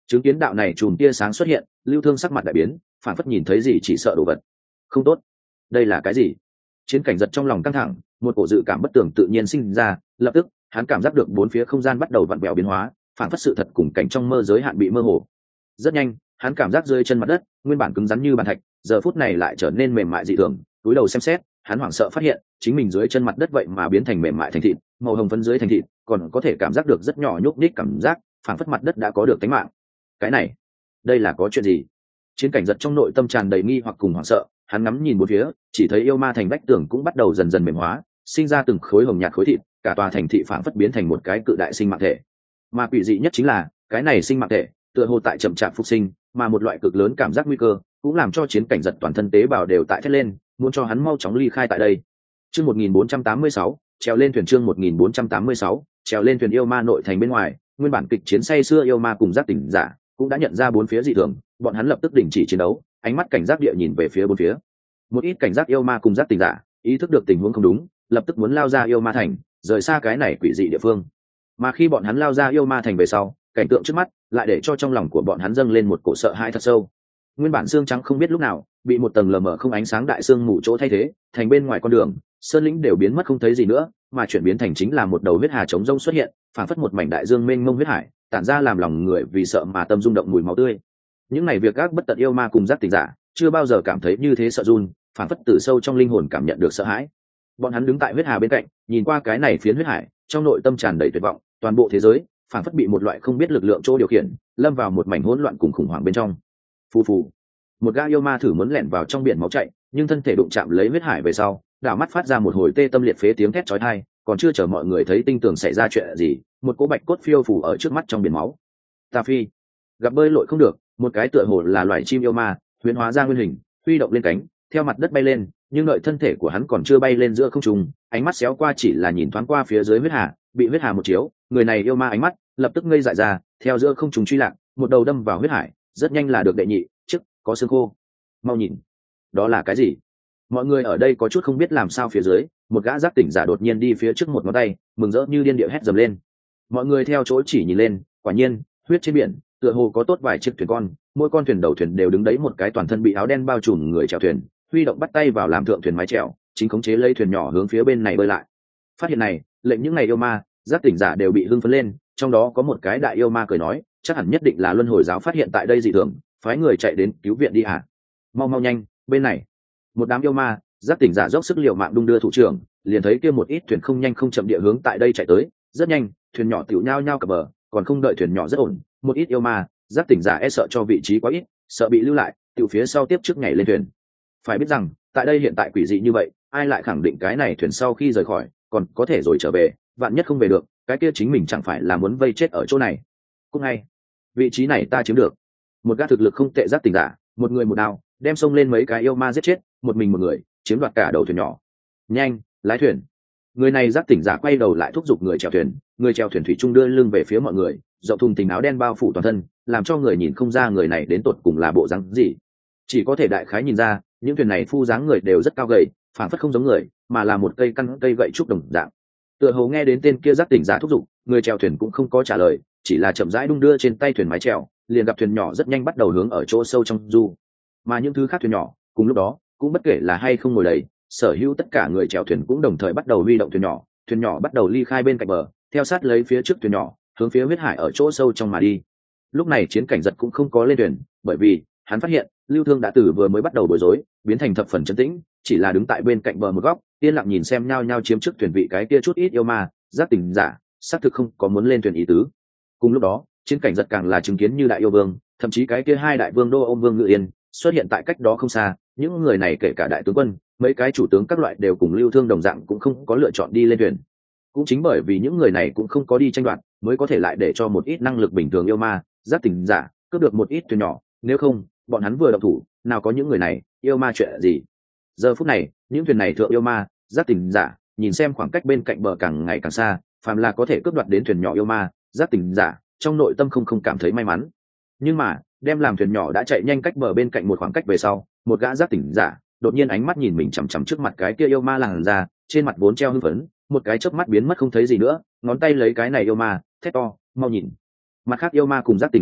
chứng kiến đạo này chùm tia sáng xuất hiện, Lưu Thương sắc mặt đại biến, phản phất nhìn thấy gì chỉ sợ đồ vật không tốt. Đây là cái gì? Chiến cảnh giật trong lòng căng thẳng, một cổ dự cảm bất tường tự nhiên sinh ra, lập tức hắn cảm giác được bốn phía không gian bắt đầu vặn vẹo biến hóa, phản phất sự thật cùng cảnh trong mơ giới hạn bị mơ hồ. Rất nhanh, hắn cảm giác dưới chân mặt đất nguyên bản cứng rắn như bàn thạch, giờ phút này lại trở nên mềm mại dị thường. Túi đầu xem xét, hắn hoảng sợ phát hiện chính mình dưới chân mặt đất vậy mà biến thành mềm mại thành thịt, màu hồng phấn dưới thành thịt, còn có thể cảm giác được rất nhỏ nhúc nhích cảm giác, phản phất mặt đất đã có được tính mạng. Cái này, đây là có chuyện gì? Chiến cảnh giật trong nội tâm tràn đầy nghi hoặc cùng hoảng sợ, hắn ngắm nhìn bốn phía, chỉ thấy yêu ma thành vách tường cũng bắt đầu dần dần mềm hóa, sinh ra từng khối hồng nhạt khối thịt, cả tòa thành thị phản phất biến thành một cái cự đại sinh mạng thể. Mà quỷ dị nhất chính là cái này sinh mạng thể tựa hồ tại chậm chạp phục sinh, mà một loại cực lớn cảm giác nguy cơ cũng làm cho chiến cảnh giật toàn thân tế bào đều tại thét lên, muốn cho hắn mau chóng ly khai tại đây. Chương 1486, trèo lên thuyền. Chương 1486, trèo lên thuyền. Yêu ma nội thành bên ngoài, nguyên bản kịch chiến say xưa yêu ma cùng giác tỉnh giả cũng đã nhận ra bốn phía dị thường, bọn hắn lập tức đình chỉ chiến đấu, ánh mắt cảnh giác địa nhìn về phía bốn phía. Một ít cảnh giác yêu ma cùng giác tỉnh giả ý thức được tình huống không đúng, lập tức muốn lao ra yêu ma thành, rời xa cái này quỷ dị địa phương. Mà khi bọn hắn lao ra yêu ma thành về sau, cảnh tượng trước mắt lại để cho trong lòng của bọn hắn dâng lên một cổ sợ hãi thật sâu. Nguyên bản xương trắng không biết lúc nào bị một tầng lờ mờ không ánh sáng đại xương mù chỗ thay thế, thành bên ngoài con đường sơn lĩnh đều biến mất không thấy gì nữa, mà chuyển biến thành chính là một đầu huyết hà trống rông xuất hiện, phảng phất một mảnh đại dương mênh mông huyết hải, tản ra làm lòng người vì sợ mà tâm rung động mùi máu tươi. Những này việc ác bất tận yêu ma cùng giác tỉnh giả chưa bao giờ cảm thấy như thế sợ run, phảng phất từ sâu trong linh hồn cảm nhận được sợ hãi. Bọn hắn đứng tại huyết hà bên cạnh, nhìn qua cái này phiến huyết hải, trong nội tâm tràn đầy tuyệt vọng, toàn bộ thế giới phảng phất bị một loại không biết lực lượng chỗ điều khiển, lâm vào một mảnh hỗn loạn cùng khủng hoảng bên trong. Phù phù, một gã yêu ma thử muốn lẻn vào trong biển máu chạy, nhưng thân thể đụng chạm lấy huyết hải về sau, đảo mắt phát ra một hồi tê tâm liệt phế tiếng thét chói tai, còn chưa chờ mọi người thấy tinh tường xảy ra chuyện gì, một cỗ bạch cốt phiêu phù ở trước mắt trong biển máu. Ta phi, gặp bơi lội không được, một cái tựa hồ là loài chim yêu ma huyễn hóa ra nguyên hình, huy động lên cánh, theo mặt đất bay lên, nhưng đợi thân thể của hắn còn chưa bay lên giữa không trung, ánh mắt xéo qua chỉ là nhìn thoáng qua phía dưới huyết hà, bị huyết hà một chiếu, người này yêu ma ánh mắt lập tức ngây dại ra, theo giữa không trung truy lạc, một đầu đâm vào huyết hải, rất nhanh là được đệ nhị, trước có xương khô. Mau nhìn, đó là cái gì? Mọi người ở đây có chút không biết làm sao. Phía dưới một gã giác tỉnh giả đột nhiên đi phía trước một ngón tay, mừng rỡ như điên điệu hét dầm lên. Mọi người theo chỗ chỉ nhìn lên, quả nhiên huyết trên biển tựa hồ có tốt vài chiếc thuyền con, mỗi con thuyền đầu thuyền đều đứng đấy một cái toàn thân bị áo đen bao trùm người chèo thuyền, huy động bắt tay vào làm thượng thuyền mái chèo, chính khống chế lấy thuyền nhỏ hướng phía bên này bơi lại. Phát hiện này lệnh những ngày yêu ma giác tỉnh giả đều bị hưng phấn lên, trong đó có một cái đại yêu ma cười nói, chắc hẳn nhất định là luân hồi giáo phát hiện tại đây dị thường, phái người chạy đến cứu viện đi hả? Mau mau nhanh, bên này. Một đám yêu ma giác tỉnh giả dốc sức liều mạng đung đưa thủ trưởng, liền thấy kia một ít thuyền không nhanh không chậm địa hướng tại đây chạy tới. Rất nhanh, thuyền nhỏ tiểu nhao nhao cập bờ, còn không đợi thuyền nhỏ rất ổn, một ít yêu ma giác tỉnh giả e sợ cho vị trí quá ít, sợ bị lưu lại, tiểu phía sau tiếp trước nhảy lên thuyền. Phải biết rằng tại đây hiện tại quỷ dị như vậy, ai lại khẳng định cái này thuyền sau khi rời khỏi còn có thể rồi trở về, vạn nhất không về được, cái kia chính mình chẳng phải là muốn vây chết ở chỗ này. Cũng ngay, vị trí này ta chiếm được. Một gã thực lực không tệ giác tỉnh giả, một người một đao đem xông lên mấy cái yêu ma giết chết, một mình một người chiếm đoạt cả đầu thuyền nhỏ. Nhanh lái thuyền. Người này giác tỉnh giả quay đầu lại thúc giục người chèo thuyền, người chèo thuyền thủy chung đưa lưng về phía mọi người, rộng thùng tình áo đen bao phủ toàn thân, làm cho người nhìn không ra người này đến tột cùng là bộ dáng gì, chỉ có thể đại khái nhìn ra những thuyền này phu dáng người đều rất cao gầy, phảng phất không giống người mà là một cây căn cây gậy trúc đồng dạng. Tựa hồ nghe đến tên kia giác tỉnh giả thúc giục, người chèo thuyền cũng không có trả lời, chỉ là chậm rãi đung đưa trên tay thuyền mái chèo, liền gặp thuyền nhỏ rất nhanh bắt đầu hướng ở chỗ sâu trong du. Mà những thứ khác thuyền nhỏ cùng lúc đó cũng bất kể là hay không ngồi đầy, sở hữu tất cả người chèo thuyền cũng đồng thời bắt đầu huy động thuyền nhỏ bắt đầu ly khai bên cạnh bờ, theo sát lấy phía trước thuyền nhỏ hướng phía huyết hải ở chỗ sâu trong mà đi. Lúc này chiến cảnh giật cũng không có lên thuyền, bởi vì hắn phát hiện Lưu Thương đã từ vừa mới bắt đầu bối rối biến thành thập phần trấn tĩnh, chỉ là đứng tại bên cạnh bờ một góc yên lặng nhìn xem nhau nhau chiếm trước thuyền vị cái kia chút ít yêu ma giác tỉnh giả, xác thực không có muốn lên thuyền ý tứ. Cùng lúc đó chiến cảnh giật càng là chứng kiến như đại yêu vương, thậm chí cái kia hai đại vương đô ôm vương ngự yên xuất hiện tại cách đó không xa. Những người này kể cả đại tướng quân, mấy cái chủ tướng các loại đều cùng Lưu Thương đồng dạng cũng không có lựa chọn đi lên thuyền. Cũng chính bởi vì những người này cũng không có đi tranh đoạt, mới có thể lại để cho một ít năng lực bình thường yêu ma giác tỉnh giả cướp được một ít thuyền nhỏ, nếu không bọn hắn vừa động thủ nào có những người này yêu ma chuyện gì. Giờ phút này những thuyền này thượng yêu ma giác tỉnh giả nhìn xem khoảng cách bên cạnh bờ càng ngày càng xa, phàm là có thể cướp đoạt đến thuyền nhỏ yêu ma giác tỉnh giả trong nội tâm không cảm thấy may mắn. Nhưng mà đem làm thuyền nhỏ đã chạy nhanh cách bờ bên cạnh một khoảng cách về sau, một gã giác tỉnh giả đột nhiên ánh mắt nhìn mình chằm chằm trước mặt cái kia yêu ma làn ra, trên mặt vốn treo hưng phấn, một cái chớp mắt biến mất không thấy gì nữa, ngón tay lấy cái này yêu ma thét to, mau nhìn. Mặt khác yêu ma cùng giác tỉnh giả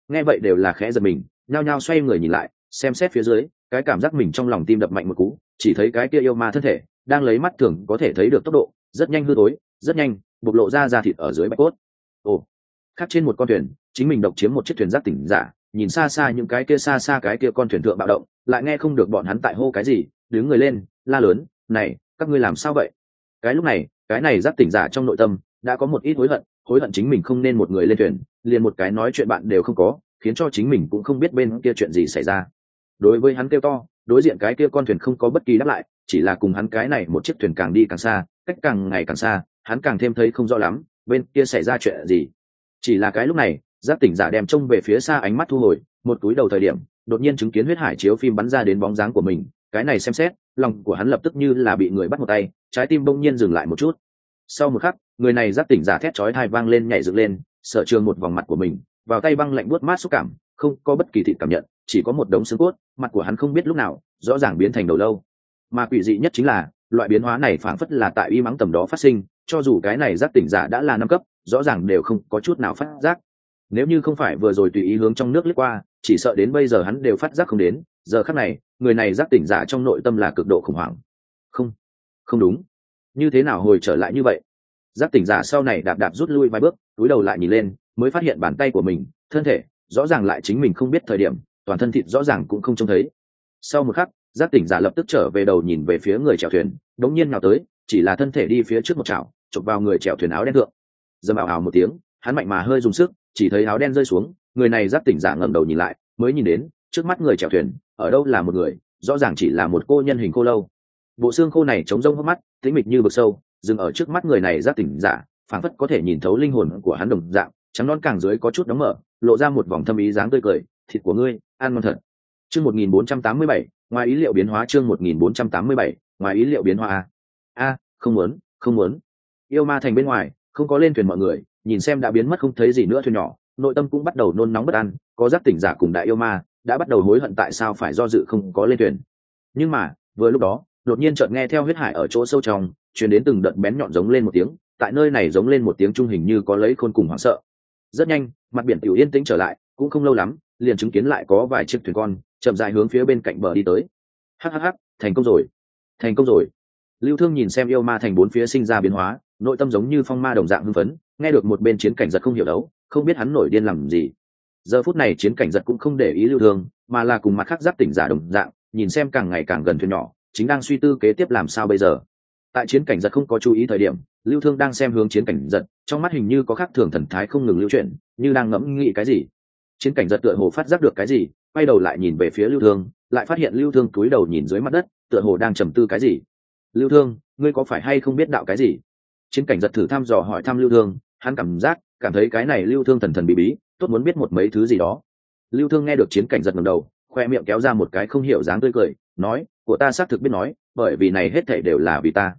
nghe vậy đều là khẽ giật mình, nhao nhao xoay người nhìn lại, xem xét phía dưới, cái cảm giác mình trong lòng tim đập mạnh một cú, chỉ thấy cái kia yêu ma thân thể đang lấy mắt thường có thể thấy được tốc độ rất nhanh hư tối, rất nhanh bộc lộ ra da thịt ở dưới bạch cốt. Ồ, khác trên một con thuyền, chính mình độc chiếm một chiếc thuyền giác tỉnh giả, nhìn xa xa những cái kia xa xa cái kia con thuyền thượng bạo động, lại nghe không được bọn hắn tại hô cái gì, đứng người lên la lớn, này các ngươi làm sao vậy? Cái lúc này, cái này giác tỉnh giả trong nội tâm đã có một ít hối hận chính mình không nên một người lên thuyền, liền một cái nói chuyện bạn đều không có, khiến cho chính mình cũng không biết bên kia chuyện gì xảy ra. Đối với hắn kêu to, đối diện cái kia con thuyền không có bất kỳ đáp lại, chỉ là cùng hắn cái này một chiếc thuyền càng đi càng xa, cách càng ngày càng xa, hắn càng thêm thấy không rõ lắm bên kia xảy ra chuyện gì. Chỉ là cái lúc này, giác tỉnh giả đem trông về phía xa, ánh mắt thu hồi, một túi đầu thời điểm đột nhiên chứng kiến huyết hải chiếu phim bắn ra đến bóng dáng của mình. Cái này xem xét, lòng của hắn lập tức như là bị người bắt một tay, trái tim bỗng nhiên dừng lại một chút. Sau một khắc, người này giác tỉnh giả thét chói tai vang lên, nhảy dựng lên, sở trường một vòng mặt của mình vào tay băng lạnh buốt mát xúc cảm, không có bất kỳ thịt cảm nhận, chỉ có một đống xương cốt. Mặt của hắn không biết lúc nào rõ ràng biến thành đầu lâu, mà quỷ dị nhất chính là loại biến hóa này phảng phất là tại y mắng tầm đó phát sinh, cho dù cái này giác tỉnh giả đã là 5 cấp, rõ ràng đều không có chút nào phát giác. Nếu như không phải vừa rồi tùy ý hướng trong nước lướt qua, chỉ sợ đến bây giờ hắn đều phát giác không đến. Giờ khắc này, người này giác tỉnh giả trong nội tâm là cực độ khủng hoảng. Không, không đúng, như thế nào hồi trở lại như vậy? Giác tỉnh giả sau này đạp đạp rút lui vài bước, cúi đầu lại nhìn lên, mới phát hiện bàn tay của mình, thân thể rõ ràng lại chính mình không biết thời điểm, toàn thân thịt rõ ràng cũng không trông thấy. Sau một khắc, giác tỉnh giả lập tức trở về đầu nhìn về phía người chèo thuyền, đống nhiên nào tới, chỉ là thân thể đi phía trước một chảo, chụp vào người chèo thuyền áo đen thượng. Dầm ào ào một tiếng, hắn mạnh mà hơi dùng sức, chỉ thấy áo đen rơi xuống. Người này giác tỉnh giả ngẩng đầu nhìn lại, mới nhìn đến trước mắt người chèo thuyền, ở đâu là một người, rõ ràng chỉ là một cô nhân hình khô lâu. Bộ xương khô này trống rỗng hốc mắt, tĩnh mịch như vực sâu, dừng ở trước mắt người này giác tỉnh giả, phảng phất có thể nhìn thấu linh hồn của hắn đồng dạng, trắng non càng dưới có chút đóng mở, lộ ra một vòng thâm ý dáng tươi cười, thịt của ngươi ăn ngon thật. Chương 1487, ngoài ý liệu biến hóa. Chương 1487, ngoài ý liệu biến hóa. Không muốn, không muốn. Yêu ma thành bên ngoài, không có lên thuyền mọi người, nhìn xem đã biến mất không thấy gì nữa thuyền nhỏ, nội tâm cũng bắt đầu nôn nóng bất an, có giác tỉnh giả cùng đại yêu ma đã bắt đầu hối hận tại sao phải do dự không có lên thuyền. Nhưng mà, vừa lúc đó, đột nhiên chợt nghe theo huyết hải ở chỗ sâu trong truyền đến từng đợt bén nhọn giống lên một tiếng, tại nơi này giống lên một tiếng trung hình như có lấy khôn cùng hoảng sợ. Rất nhanh, mặt biển tiểu yên tĩnh trở lại, cũng không lâu lắm, liền chứng kiến lại có vài chiếc thuyền con chậm rãi hướng phía bên cạnh bờ đi tới. Hắc, thành công rồi, thành công rồi. Lưu Thương nhìn xem yêu ma thành bốn phía sinh ra biến hóa, nội tâm giống như phong ma đồng dạng hưng phấn. Nghe được một bên chiến cảnh giật không hiểu đấu, không biết hắn nổi điên làm gì. Giờ phút này chiến cảnh giật cũng không để ý Lưu Thương, mà là cùng mặt khác giác tỉnh giả đồng dạng, nhìn xem càng ngày càng gần thuyền nhỏ, chính đang suy tư kế tiếp làm sao bây giờ. Tại chiến cảnh giật không có chú ý thời điểm, Lưu Thương đang xem hướng chiến cảnh giật, trong mắt hình như có khác thường thần thái không ngừng lưu chuyển, như đang ngẫm nghĩ cái gì. Chiến cảnh giật tựa hồ phát giác được cái gì, quay đầu lại nhìn về phía Lưu Thương, lại phát hiện Lưu Thương cúi đầu nhìn dưới mặt đất, tựa hồ đang trầm tư cái gì. Lưu Thương, ngươi có phải hay không biết đạo cái gì? Chiến cảnh giật thử thăm dò hỏi thăm Lưu Thương, hắn cảm thấy cái này Lưu Thương thần thần bí bí, tốt muốn biết một mấy thứ gì đó. Lưu Thương nghe được chiến cảnh giật ngẩng đầu, khoe miệng kéo ra một cái không hiểu dáng tươi cười, nói, của ta xác thực biết nói, bởi vì này hết thảy đều là vì ta.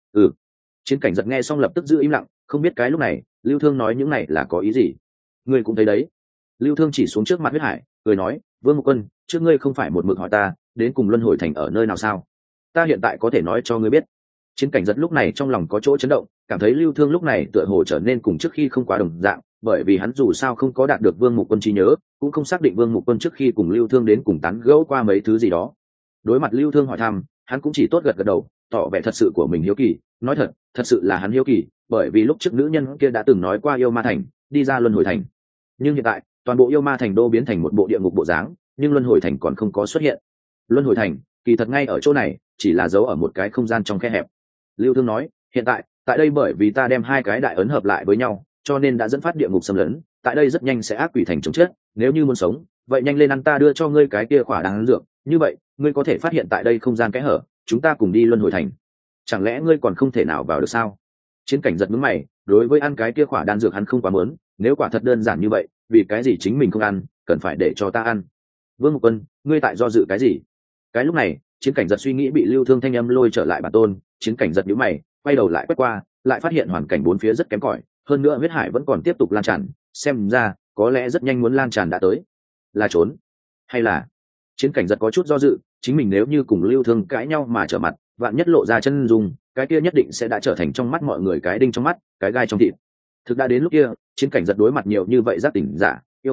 Chiến cảnh giật nghe xong lập tức giữ im lặng, không biết cái lúc này Lưu Thương nói những này là có ý gì. Ngươi cũng thấy đấy. Lưu Thương chỉ xuống trước mặt huyết hải, cười nói, Vương Mục Quân, trước ngươi không phải một mực hỏi ta đến cùng luân hồi thành ở nơi nào sao? Ta hiện tại có thể nói cho ngươi biết. Chiến cảnh giật lúc này trong lòng có chỗ chấn động, cảm thấy Lưu Thương lúc này tựa hồ trở nên cùng trước khi không quá đồng dạng, bởi vì hắn dù sao không có đạt được Vương Mục Quân trí nhớ, cũng không xác định Vương Mục Quân trước khi cùng Lưu Thương đến cùng tán gẫu qua mấy thứ gì đó. Đối mặt Lưu Thương hỏi thăm, hắn cũng chỉ tốt gật gật đầu, tỏ vẻ thật sự của mình hiếu kỳ. Nói thật sự là hắn hiếu kỳ, bởi vì lúc trước nữ nhân kia đã từng nói qua yêu ma thành đi ra luân hồi thành, nhưng hiện tại toàn bộ yêu ma thành đô biến thành một bộ địa ngục bộ dáng, nhưng luân hồi thành còn không có xuất hiện. Luân hồi thành kỳ thật ngay ở chỗ này, chỉ là giấu ở một cái không gian trong khe hẹp. Lưu Thương nói, hiện tại tại đây bởi vì ta đem hai cái đại ấn hợp lại với nhau, cho nên đã dẫn phát địa ngục xâm lấn, tại đây rất nhanh sẽ ác quỷ thành chống chết. Nếu như muốn sống, vậy nhanh lên ăn ta đưa cho ngươi cái kia khỏa đan dược, như vậy ngươi có thể phát hiện tại đây không gian kẽ hở, chúng ta cùng đi luân hồi thành. Chẳng lẽ ngươi còn không thể nào vào được sao? Chiến cảnh giật nhướng mày, đối với ăn cái kia khỏa đan dược hắn không quá muốn, nếu quả thật đơn giản như vậy, vì cái gì chính mình không ăn, cần phải để cho ta ăn? Vương Mục Quân, ngươi tại do dự cái gì? Cái lúc này, chiến cảnh giật suy nghĩ bị Lưu Thương thanh âm lôi trở lại bản tôn. Chiến cảnh giật nhíu mày, quay đầu lại quét qua, lại phát hiện hoàn cảnh bốn phía rất kém cỏi, hơn nữa huyết hải vẫn còn tiếp tục lan tràn, xem ra có lẽ rất nhanh muốn lan tràn đã tới. Là trốn hay là? Chiến cảnh giật có chút do dự, chính mình nếu như cùng Lưu Thương cãi nhau mà trở mặt, vạn nhất lộ ra chân dung, cái kia nhất định sẽ đã trở thành trong mắt mọi người cái đinh trong mắt, cái gai trong thịt. Thực đã đến lúc kia, chiến cảnh giật đối mặt nhiều như vậy giác tỉnh giả, yêu ma,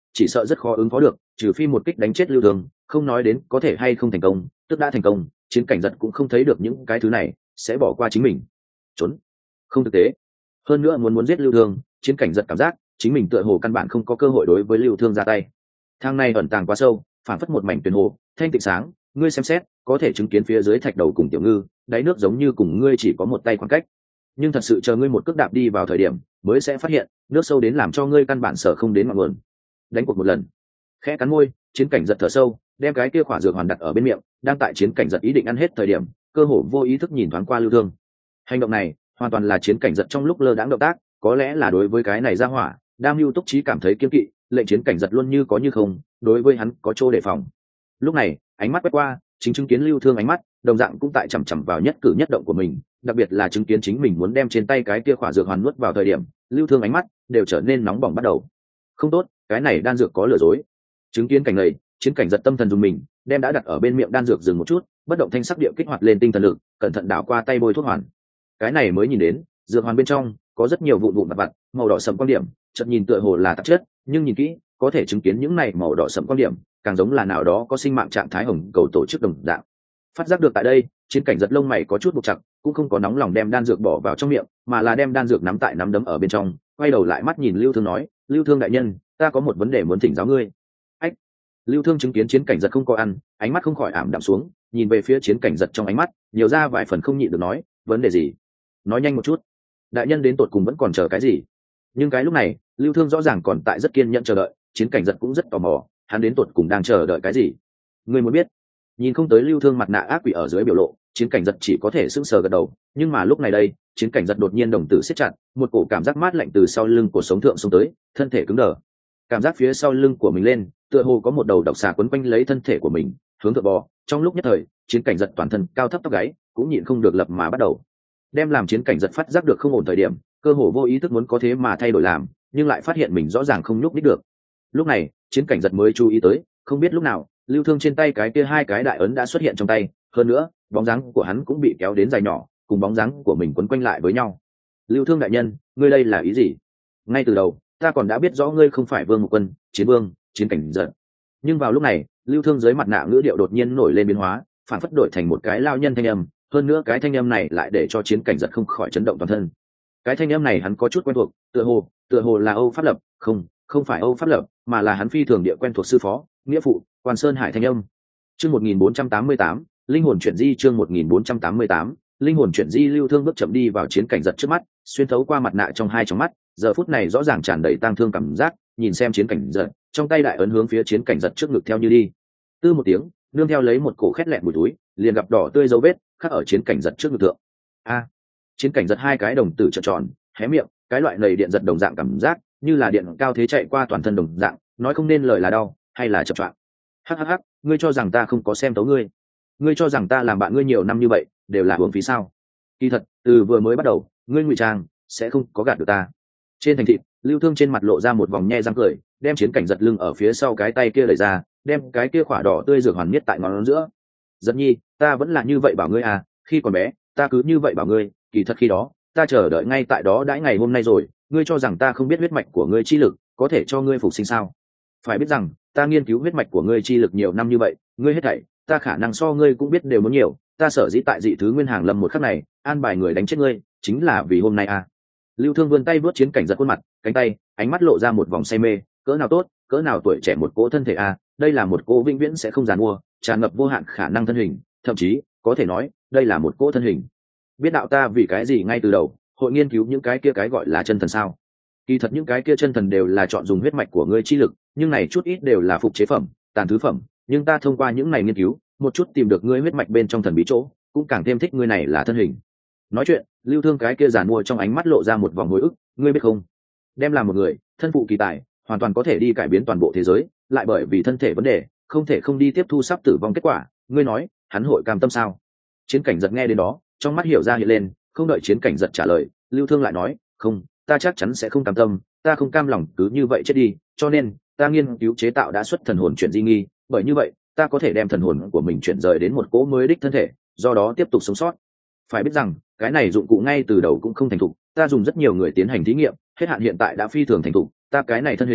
chỉ sợ rất khó ứng phó được, trừ phi một kích đánh chết lưu thương, không nói đến có thể hay không thành công, tức đã thành công, chiến cảnh giật cũng không thấy được những cái thứ này sẽ bỏ qua chính mình. Trốn không thực tế. Hơn nữa muốn giết lưu thương, chiến cảnh giật cảm giác chính mình tựa hồ căn bản không có cơ hội đối với lưu thương ra tay. Thang này ẩn tàng quá sâu, phản phất một mảnh tuyền hồ thanh tịnh sáng, ngươi xem xét có thể chứng kiến phía dưới thạch đầu cùng tiểu ngư, đáy nước giống như cùng ngươi chỉ có một tay khoảng cách, nhưng thật sự chờ ngươi một cước đạp đi vào thời điểm mới sẽ phát hiện nước sâu đến làm cho ngươi căn bản sở không đến ngọn nguồn. Đánh cuộc một lần. Khẽ cắn môi, chiến cảnh giật thở sâu, đem cái kia khỏa dược hoàn đặt ở bên miệng, đang tại chiến cảnh giật ý định ăn hết thời điểm, cơ hồ vô ý thức nhìn thoáng qua lưu thương. Hành động này hoàn toàn là chiến cảnh giật trong lúc lơ đãng động tác, có lẽ là đối với cái này ra hỏa đam mưu túc trí cảm thấy kiêng kỵ, lệnh chiến cảnh giật luôn như có như không, đối với hắn có chỗ đề phòng. Lúc này ánh mắt quét qua, chính chứng kiến lưu thương ánh mắt đồng dạng cũng tại chằm chằm vào nhất cử nhất động của mình, đặc biệt là chứng kiến chính mình muốn đem trên tay cái kia khỏa dược hoàn nuốt vào thời điểm, lưu thương ánh mắt đều trở nên nóng bỏng bắt đầu. Không tốt, cái này đan dược có lừa dối. Chứng kiến cảnh này, chiến cảnh giật tâm thần dùng mình, đem đã đặt ở bên miệng đan dược dừng một chút, bất động thanh sắc địa kích hoạt lên tinh thần lực, cẩn thận đảo qua tay bôi thuốc hoàn. Cái này mới nhìn đến dược hoàn bên trong có rất nhiều vụn vụn vặt vặt màu đỏ sẫm quan điểm, chợt nhìn tựa hồ là tạp chất, nhưng nhìn kỹ có thể chứng kiến những này màu đỏ sẫm quan điểm càng giống là nào đó có sinh mạng trạng thái hồng cầu tổ chức đồng dạng. Phát giác được tại đây, chiến cảnh giật lông mày có chút buộc chặt, cũng không có nóng lòng đem đan dược bỏ vào trong miệng, mà là đem đan dược nắm tại nắm đấm ở bên trong, quay đầu lại mắt nhìn lưu thương nói, lưu thương đại nhân, ta có một vấn đề muốn thỉnh giáo ngươi. Ách. Lưu thương chứng kiến chiến cảnh giật không có ăn, ánh mắt không khỏi ảm đạm xuống, nhìn về phía chiến cảnh giật trong ánh mắt nhiều ra vài phần không nhịn được nói, vấn đề gì? Nói nhanh một chút. Đại nhân đến tột cùng vẫn còn chờ cái gì? Nhưng cái lúc này lưu thương rõ ràng còn tại rất kiên nhẫn chờ đợi, chiến cảnh giật cũng rất tò mò, hắn đến tột cùng đang chờ đợi cái gì? Ngươi muốn biết? Nhìn không tới lưu thương mặt nạ ác quỷ ở dưới biểu lộ, chiến cảnh giật chỉ có thể sững sờ gật đầu, nhưng mà lúc này đây chiến cảnh giật đột nhiên đồng tử siết chặt, một cổ cảm giác mát lạnh từ sau lưng của sống thượng xông tới, thân thể cứng đờ. Cảm giác phía sau lưng của mình lên tựa hồ có một đầu độc xà quấn quanh lấy thân thể của mình hướng thượng bò, trong lúc nhất thời chiến cảnh giật toàn thân cao thấp tóc gáy cũng nhịn không được lập mà bắt đầu. Đem làm chiến cảnh giật phát giác được không ổn thời điểm, cơ hồ vô ý thức muốn có thế mà thay đổi làm, nhưng lại phát hiện mình rõ ràng không nhúc nhích được. Lúc này chiến cảnh giật mới chú ý tới, không biết lúc nào lưu thương trên tay cái kia hai cái đại ấn đã xuất hiện trong tay, hơn nữa bóng dáng của hắn cũng bị kéo đến dài nhỏ, cùng bóng dáng của mình quấn quanh lại với nhau. Lưu thương đại nhân, ngươi đây là ý gì? Ngay từ đầu ta còn đã biết rõ ngươi không phải Vương Mục Quân, chiến vương, chiến cảnh giật. Nhưng vào lúc này lưu thương dưới mặt nạ ngữ điệu đột nhiên nổi lên biến hóa, phản phất đổi thành một cái lao nhân thanh âm, hơn nữa cái thanh âm này lại để cho chiến cảnh giật không khỏi chấn động toàn thân. Cái thanh âm này hắn có chút quen thuộc, tựa hồ là Âu Pháp Lập, không phải Âu Pháp Lập, mà là hắn phi thường địa quen thuộc sư phó, nghĩa phụ, Quan Sơn Hải thanh âm. Chương 1488, linh hồn chuyển di. Chương 1488, linh hồn chuyển di. Lưu thương bước chậm đi vào chiến cảnh giật trước mắt, xuyên thấu qua mặt nạ trong hai tròng mắt, giờ phút này rõ ràng tràn đầy tang thương cảm giác, nhìn xem chiến cảnh giật, trong tay đại ấn hướng phía chiến cảnh giật trước ngực theo như đi. Tư một tiếng, nương theo lấy một cổ khét lẹn mùi túi, liền gặp đỏ tươi dấu vết khắc ở chiến cảnh giật trước ngực thượng. A. Chiến cảnh giật hai cái đồng tử trợn tròn, hé miệng, cái loại lầy điện giật đồng dạng cảm giác, như là điện cao thế chạy qua toàn thân đồng dạng, nói không nên lời là đau hay là chập choạng. Hắc, ngươi cho rằng ta không có xem tấu ngươi? Ngươi cho rằng ta làm bạn ngươi nhiều năm như vậy đều là uổng phí sao? Kỳ thật, từ vừa mới bắt đầu, ngươi ngụy trang sẽ không có gạt được ta. Trên thành thị, lưu thương trên mặt lộ ra một vòng nhe răng cười, đem chiến cảnh giật lưng ở phía sau cái tay kia đẩy ra, đem cái kia khỏa đỏ tươi dược hoàn miết tại ngón giữa. Giật nhi, ta vẫn là như vậy bảo ngươi à, khi còn bé ta cứ như vậy bảo ngươi, kỳ thật khi đó ta chờ đợi ngay tại đó đãi ngày hôm nay rồi, ngươi cho rằng ta không biết huyết mạch của ngươi chi lực có thể cho ngươi phục sinh sao? Phải biết rằng ta nghiên cứu huyết mạch của ngươi chi lực nhiều năm như vậy, ngươi hết thảy ta khả năng so ngươi cũng biết đều muốn nhiều, ta sở dĩ tại dị thứ nguyên hàng lâm một khắc này an bài người đánh chết ngươi chính là vì hôm nay à. Lưu thương vươn tay vớt chiến cảnh giật khuôn mặt, cánh tay, ánh mắt lộ ra một vòng say mê, cỡ nào tốt, cỡ nào tuổi trẻ một cỗ thân thể à, đây là một cỗ vĩnh viễn sẽ không giàn mua, tràn ngập vô hạn khả năng thân hình, thậm chí có thể nói đây là một cỗ thân hình. Biết đạo ta vì cái gì ngay từ đầu hội nghiên cứu những cái kia cái gọi là chân thần sao? Kỳ thật những cái kia chân thần đều là chọn dùng huyết mạch của ngươi chi lực, nhưng này chút ít đều là phục chế phẩm, tàn thứ phẩm, nhưng ta thông qua những này nghiên cứu một chút tìm được ngươi huyết mạch bên trong thần bí chỗ, cũng càng thêm thích ngươi này là thân hình. Nói chuyện, lưu thương cái kia giàn mua trong ánh mắt lộ ra một vòng hồi ức, ngươi biết không, đem làm một người thân phụ kỳ tài hoàn toàn có thể đi cải biến toàn bộ thế giới, lại bởi vì thân thể vấn đề không thể không đi tiếp thu sắp tử vong kết quả, ngươi nói hắn hội cam tâm sao? Chiến cảnh giật nghe đến đó, trong mắt hiểu ra hiện lên, không đợi chiến cảnh giật trả lời, lưu thương lại nói, không, ta chắc chắn sẽ không cam tâm, ta không cam lòng cứ như vậy chết đi, cho nên ta nghiên cứu chế tạo đã xuất thần hồn chuyển di nghi, bởi như vậy ta có thể đem thần hồn của mình chuyển rời đến một cỗ mới đích thân thể, do đó tiếp tục sống sót. Phải biết rằng cái này dụng cụ ngay từ đầu cũng không thành thục, ta dùng rất nhiều người tiến hành thí nghiệm, hết hạn hiện tại đã phi thường thành thục, ta cái này thân hình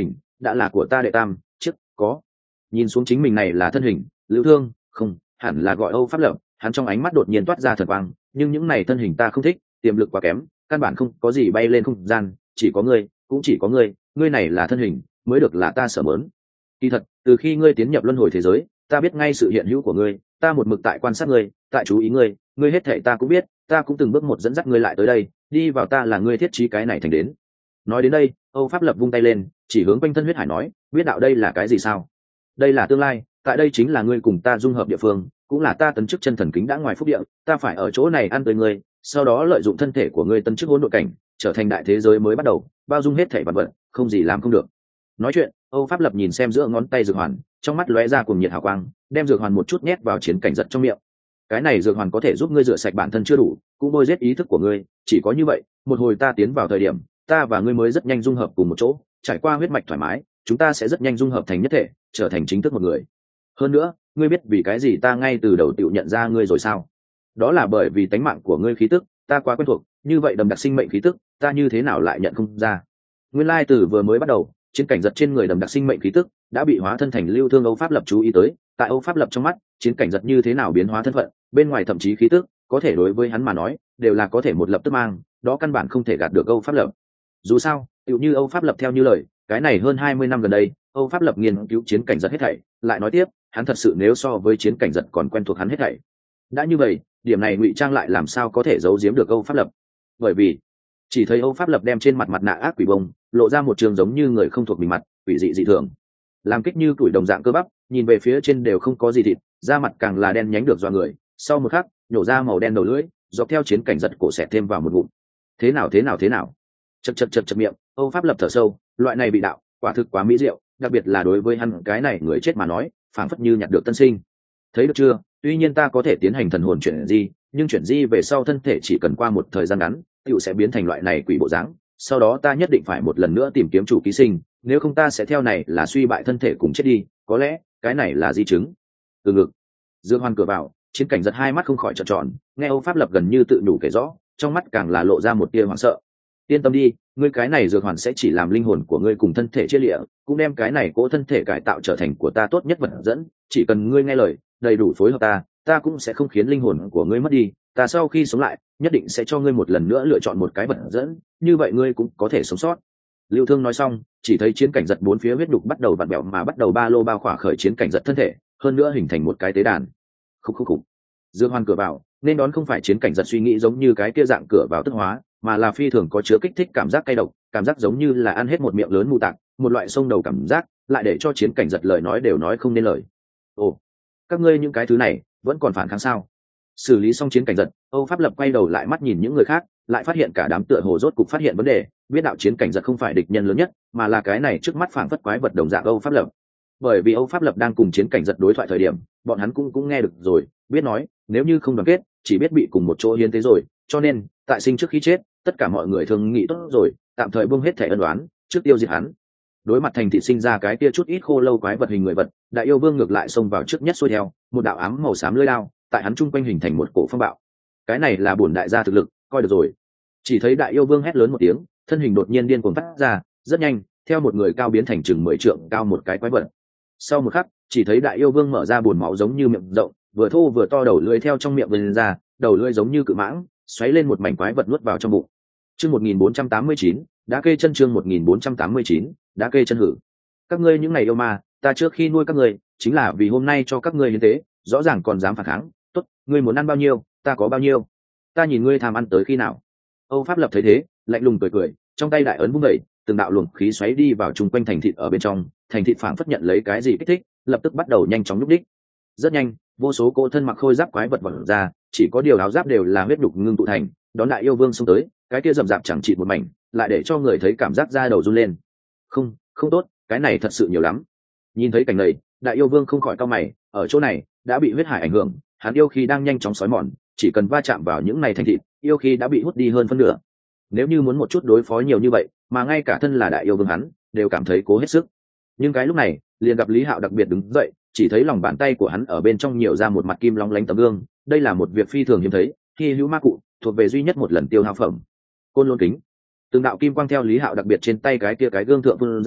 đã là của ta đệ tam chức có. Nhìn xuống chính mình này là thân hình, Lưu Thương, không, hẳn là gọi Âu Pháp Lập, hắn trong ánh mắt đột nhiên toát ra thần quang, nhưng những này thân hình ta không thích, tiềm lực quá kém, căn bản không có gì bay lên không gian, chỉ có ngươi, cũng chỉ có ngươi, ngươi này là thân hình, mới được là ta sở mớn. Kỳ thật, từ khi ngươi tiến nhập luân hồi thế giới, ta biết ngay sự hiện hữu của ngươi, ta một mực tại quan sát ngươi, tại chú ý ngươi, ngươi hết thảy ta cũng biết, ta cũng từng bước một dẫn dắt ngươi lại tới đây, đi vào ta là ngươi thiết trí cái này thành đến. Nói đến đây, Âu Pháp Lập vung tay lên, chỉ hướng quanh thân huyết hải nói, biết đạo đây là cái gì sao? Đây là tương lai, tại đây chính là ngươi cùng ta dung hợp địa phương, cũng là ta tấn chức chân thần kính đã ngoài phúc địa, ta phải ở chỗ này ăn tới ngươi, sau đó lợi dụng thân thể của ngươi tấn chức hỗn độn cảnh, trở thành đại thế giới mới bắt đầu, bao dung hết thảy vật vật, không gì làm không được. Nói chuyện, Âu Pháp Lập nhìn xem giữa ngón tay dược hoàn, trong mắt lóe ra cùng nhiệt hào quang, đem dược hoàn một chút nhét vào chiến cảnh giật trong miệng. Cái này dược hoàn có thể giúp ngươi rửa sạch bản thân chưa đủ, cũng bôi giết ý thức của ngươi, chỉ có như vậy, một hồi ta tiến vào thời điểm, ta và ngươi mới rất nhanh dung hợp cùng một chỗ, trải qua huyết mạch thoải mái, chúng ta sẽ rất nhanh dung hợp thành nhất thể, trở thành chính thức một người. Hơn nữa, ngươi biết vì cái gì ta ngay từ đầu tự nhận ra ngươi rồi sao? Đó là bởi vì tánh mạng của ngươi khí tức, ta quá quen thuộc, như vậy đầm đặc sinh mệnh khí tức, ta như thế nào lại nhận không ra? Nguyên lai từ vừa mới bắt đầu, chiến cảnh giật trên người đầm đặc sinh mệnh khí tức đã bị hóa thân thành Lưu Thương. Âu Pháp Lập chú ý tới, tại Âu Pháp Lập trong mắt, chiến cảnh giật như thế nào biến hóa thân phận, bên ngoài thậm chí khí tức, có thể đối với hắn mà nói, đều là có thể một lập tức mang, đó căn bản không thể gạt được Âu Pháp Lập. Dù sao, tựu như Âu Pháp Lập theo như lời, cái này hơn 20 năm gần đây, Âu Pháp Lập nghiên cứu chiến cảnh giật hết thảy, lại nói tiếp, hắn thật sự nếu so với chiến cảnh giật còn quen thuộc hắn hết thảy. Đã như vậy, điểm này ngụy trang lại làm sao có thể giấu giếm được Âu Pháp Lập? Bởi vì, chỉ thấy Âu Pháp Lập đem trên mặt mặt nạ ác quỷ bông, lộ ra một trường giống như người không thuộc mình mặt, quỷ dị dị thường. Làm kích như tuổi đồng dạng cơ bắp, nhìn về phía trên đều không có gì thịt, da mặt càng là đen nhánh được dọa người, sau một khắc, nhổ ra màu đen đầu lưỡi, dọc theo chiến cảnh giật cổ xẹt thêm vào một ngụm. Thế nào? Chậc miệng, Âu Pháp Lập thở sâu, loại này bị đạo, quả thực quá mỹ diệu, đặc biệt là đối với hắn cái này người chết mà nói, phảng phất như nhặt được tân sinh. Thấy được chưa? Tuy nhiên ta có thể tiến hành thần hồn chuyển di, nhưng chuyển di về sau thân thể chỉ cần qua một thời gian ngắn, tựu sẽ biến thành loại này quỷ bộ dáng. Sau đó ta nhất định phải một lần nữa tìm kiếm chủ ký sinh, nếu không ta sẽ theo này là suy bại thân thể cùng chết đi, có lẽ cái này là di chứng. Từ ngực, Dương Hoan cửa vào, chiến cảnh giật hai mắt không khỏi trợn tròn, nghe Âu Pháp Lập gần như tự đủ kể rõ, trong mắt càng là lộ ra một tia hoảng sợ. Yên tâm đi, ngươi cái này dược hoàn sẽ chỉ làm linh hồn của ngươi cùng thân thể chia lịa, cũng đem cái này cỗ thân thể cải tạo trở thành của ta tốt nhất vật dẫn, chỉ cần ngươi nghe lời, đầy đủ phối hợp ta cũng sẽ không khiến linh hồn của ngươi mất đi, ta sau khi sống lại, nhất định sẽ cho ngươi một lần nữa lựa chọn một cái vật dẫn, như vậy ngươi cũng có thể sống sót. Lưu Thương nói xong, chỉ thấy chiến cảnh giật bốn phía huyết đục bắt đầu vặn vẹo mà bắt đầu ba lô bao khỏa khởi chiến cảnh giật thân thể, hơn nữa hình thành một cái tế đàn. Khục. Dương Hoan cửa vào, nên đón không phải chiến cảnh giật suy nghĩ giống như cái kia dạng cửa vào tức hóa, mà là phi thường có chứa kích thích cảm giác cay độc, cảm giác giống như là ăn hết một miệng lớn mù tạc, một loại sông đầu cảm giác, lại để cho chiến cảnh giật lời nói đều nói không nên lời. Ồ, các ngươi những cái thứ này vẫn còn phản kháng sao? Xử lý xong chiến cảnh giật, Âu Pháp Lập quay đầu lại mắt nhìn những người khác, lại phát hiện cả đám tựa hồ rốt cục phát hiện vấn đề, biết đạo chiến cảnh giật không phải địch nhân lớn nhất, mà là cái này trước mắt phảng phất quái vật đồng dạng Âu Pháp Lập. Bởi vì Âu Pháp Lập đang cùng chiến cảnh giật đối thoại thời điểm, bọn hắn cũng nghe được rồi, biết nói, nếu như không đoàn kết, chỉ biết bị cùng một chỗ hiến tế rồi, cho nên, tại sinh trước khi chết, tất cả mọi người thường nghĩ tốt rồi, tạm thời buông hết thẻ ân oán, trước tiêu diệt hắn. Đối mặt thành thị sinh ra cái kia chút ít khô lâu quái vật hình người vật, Đại Yêu Vương ngược lại xông vào trước nhất xuôi theo, một đạo ám màu xám lưỡi đao, tại hắn trung quanh hình thành một cổ phong bạo. Cái này là bổn đại gia thực lực, coi được rồi. Chỉ thấy Đại Yêu Vương hét lớn một tiếng, thân hình đột nhiên điên cuồng phát ra, rất nhanh, theo một người cao biến thành chừng 10 trượng cao một cái quái vật. Sau một khắc, chỉ thấy Đại Yêu Vương mở ra buồn máu giống như miệng rộng, vừa thô vừa to đầu lưỡi theo trong miệng vươn ra, đầu lưỡi giống như cự mãng, xoáy lên một mảnh quái vật nuốt vào trong bụng. Chương 1489, đá kê chân chương 1489, đá kê chân hử. Các ngươi những ngày yêu ma, ta trước khi nuôi các ngươi, chính là vì hôm nay cho các ngươi hiến tế, rõ ràng còn dám phản kháng, tốt, ngươi muốn ăn bao nhiêu, ta có bao nhiêu. Ta nhìn ngươi tham ăn tới khi nào. Âu Pháp Lập thấy thế, lạnh lùng cười, trong tay đại ấn vung đẩy, từng đạo luồng khí xoáy đi vào chung quanh thành thịt ở bên trong, thành thịt phảng phất nhận lấy cái gì kích thích, lập tức bắt đầu nhanh chóng nhúc đích. Rất nhanh, vô số cỗ thân mặc khôi giáp quái vật vọt ra, chỉ có điều áo giáp đều là huyết đục ngưng tụ thành, đón Đại Yêu Vương xông tới, cái kia rậm rạp chẳng chịt một mảnh, lại để cho người thấy cảm giác da đầu run lên. Không tốt, cái này thật sự nhiều lắm. Nhìn thấy cảnh này, Đại Yêu Vương không khỏi cau mày, ở chỗ này đã bị huyết hải ảnh hưởng, hắn yêu khí đang nhanh chóng xói mòn, chỉ cần va chạm vào những này thành thịt, yêu khí đã bị hút đi hơn phân nửa. Nếu như muốn một chút đối phó nhiều như vậy, mà ngay cả thân là Đại Yêu Vương hắn đều cảm thấy cố hết sức. Nhưng cái lúc này, liền gặp Lý Hạo đặc biệt đứng dậy, chỉ thấy lòng bàn tay của hắn ở bên trong nhiều ra một mặt kim long lánh tấm gương, đây là một việc phi thường hiếm thấy, hy hữu ma cụ, thuộc về duy nhất một lần tiêu hao phẩm. Côn Lôn kính. Từng đạo kim quang theo Lý Hạo đặc biệt trên tay cái kia cái gương thượng vươn ra,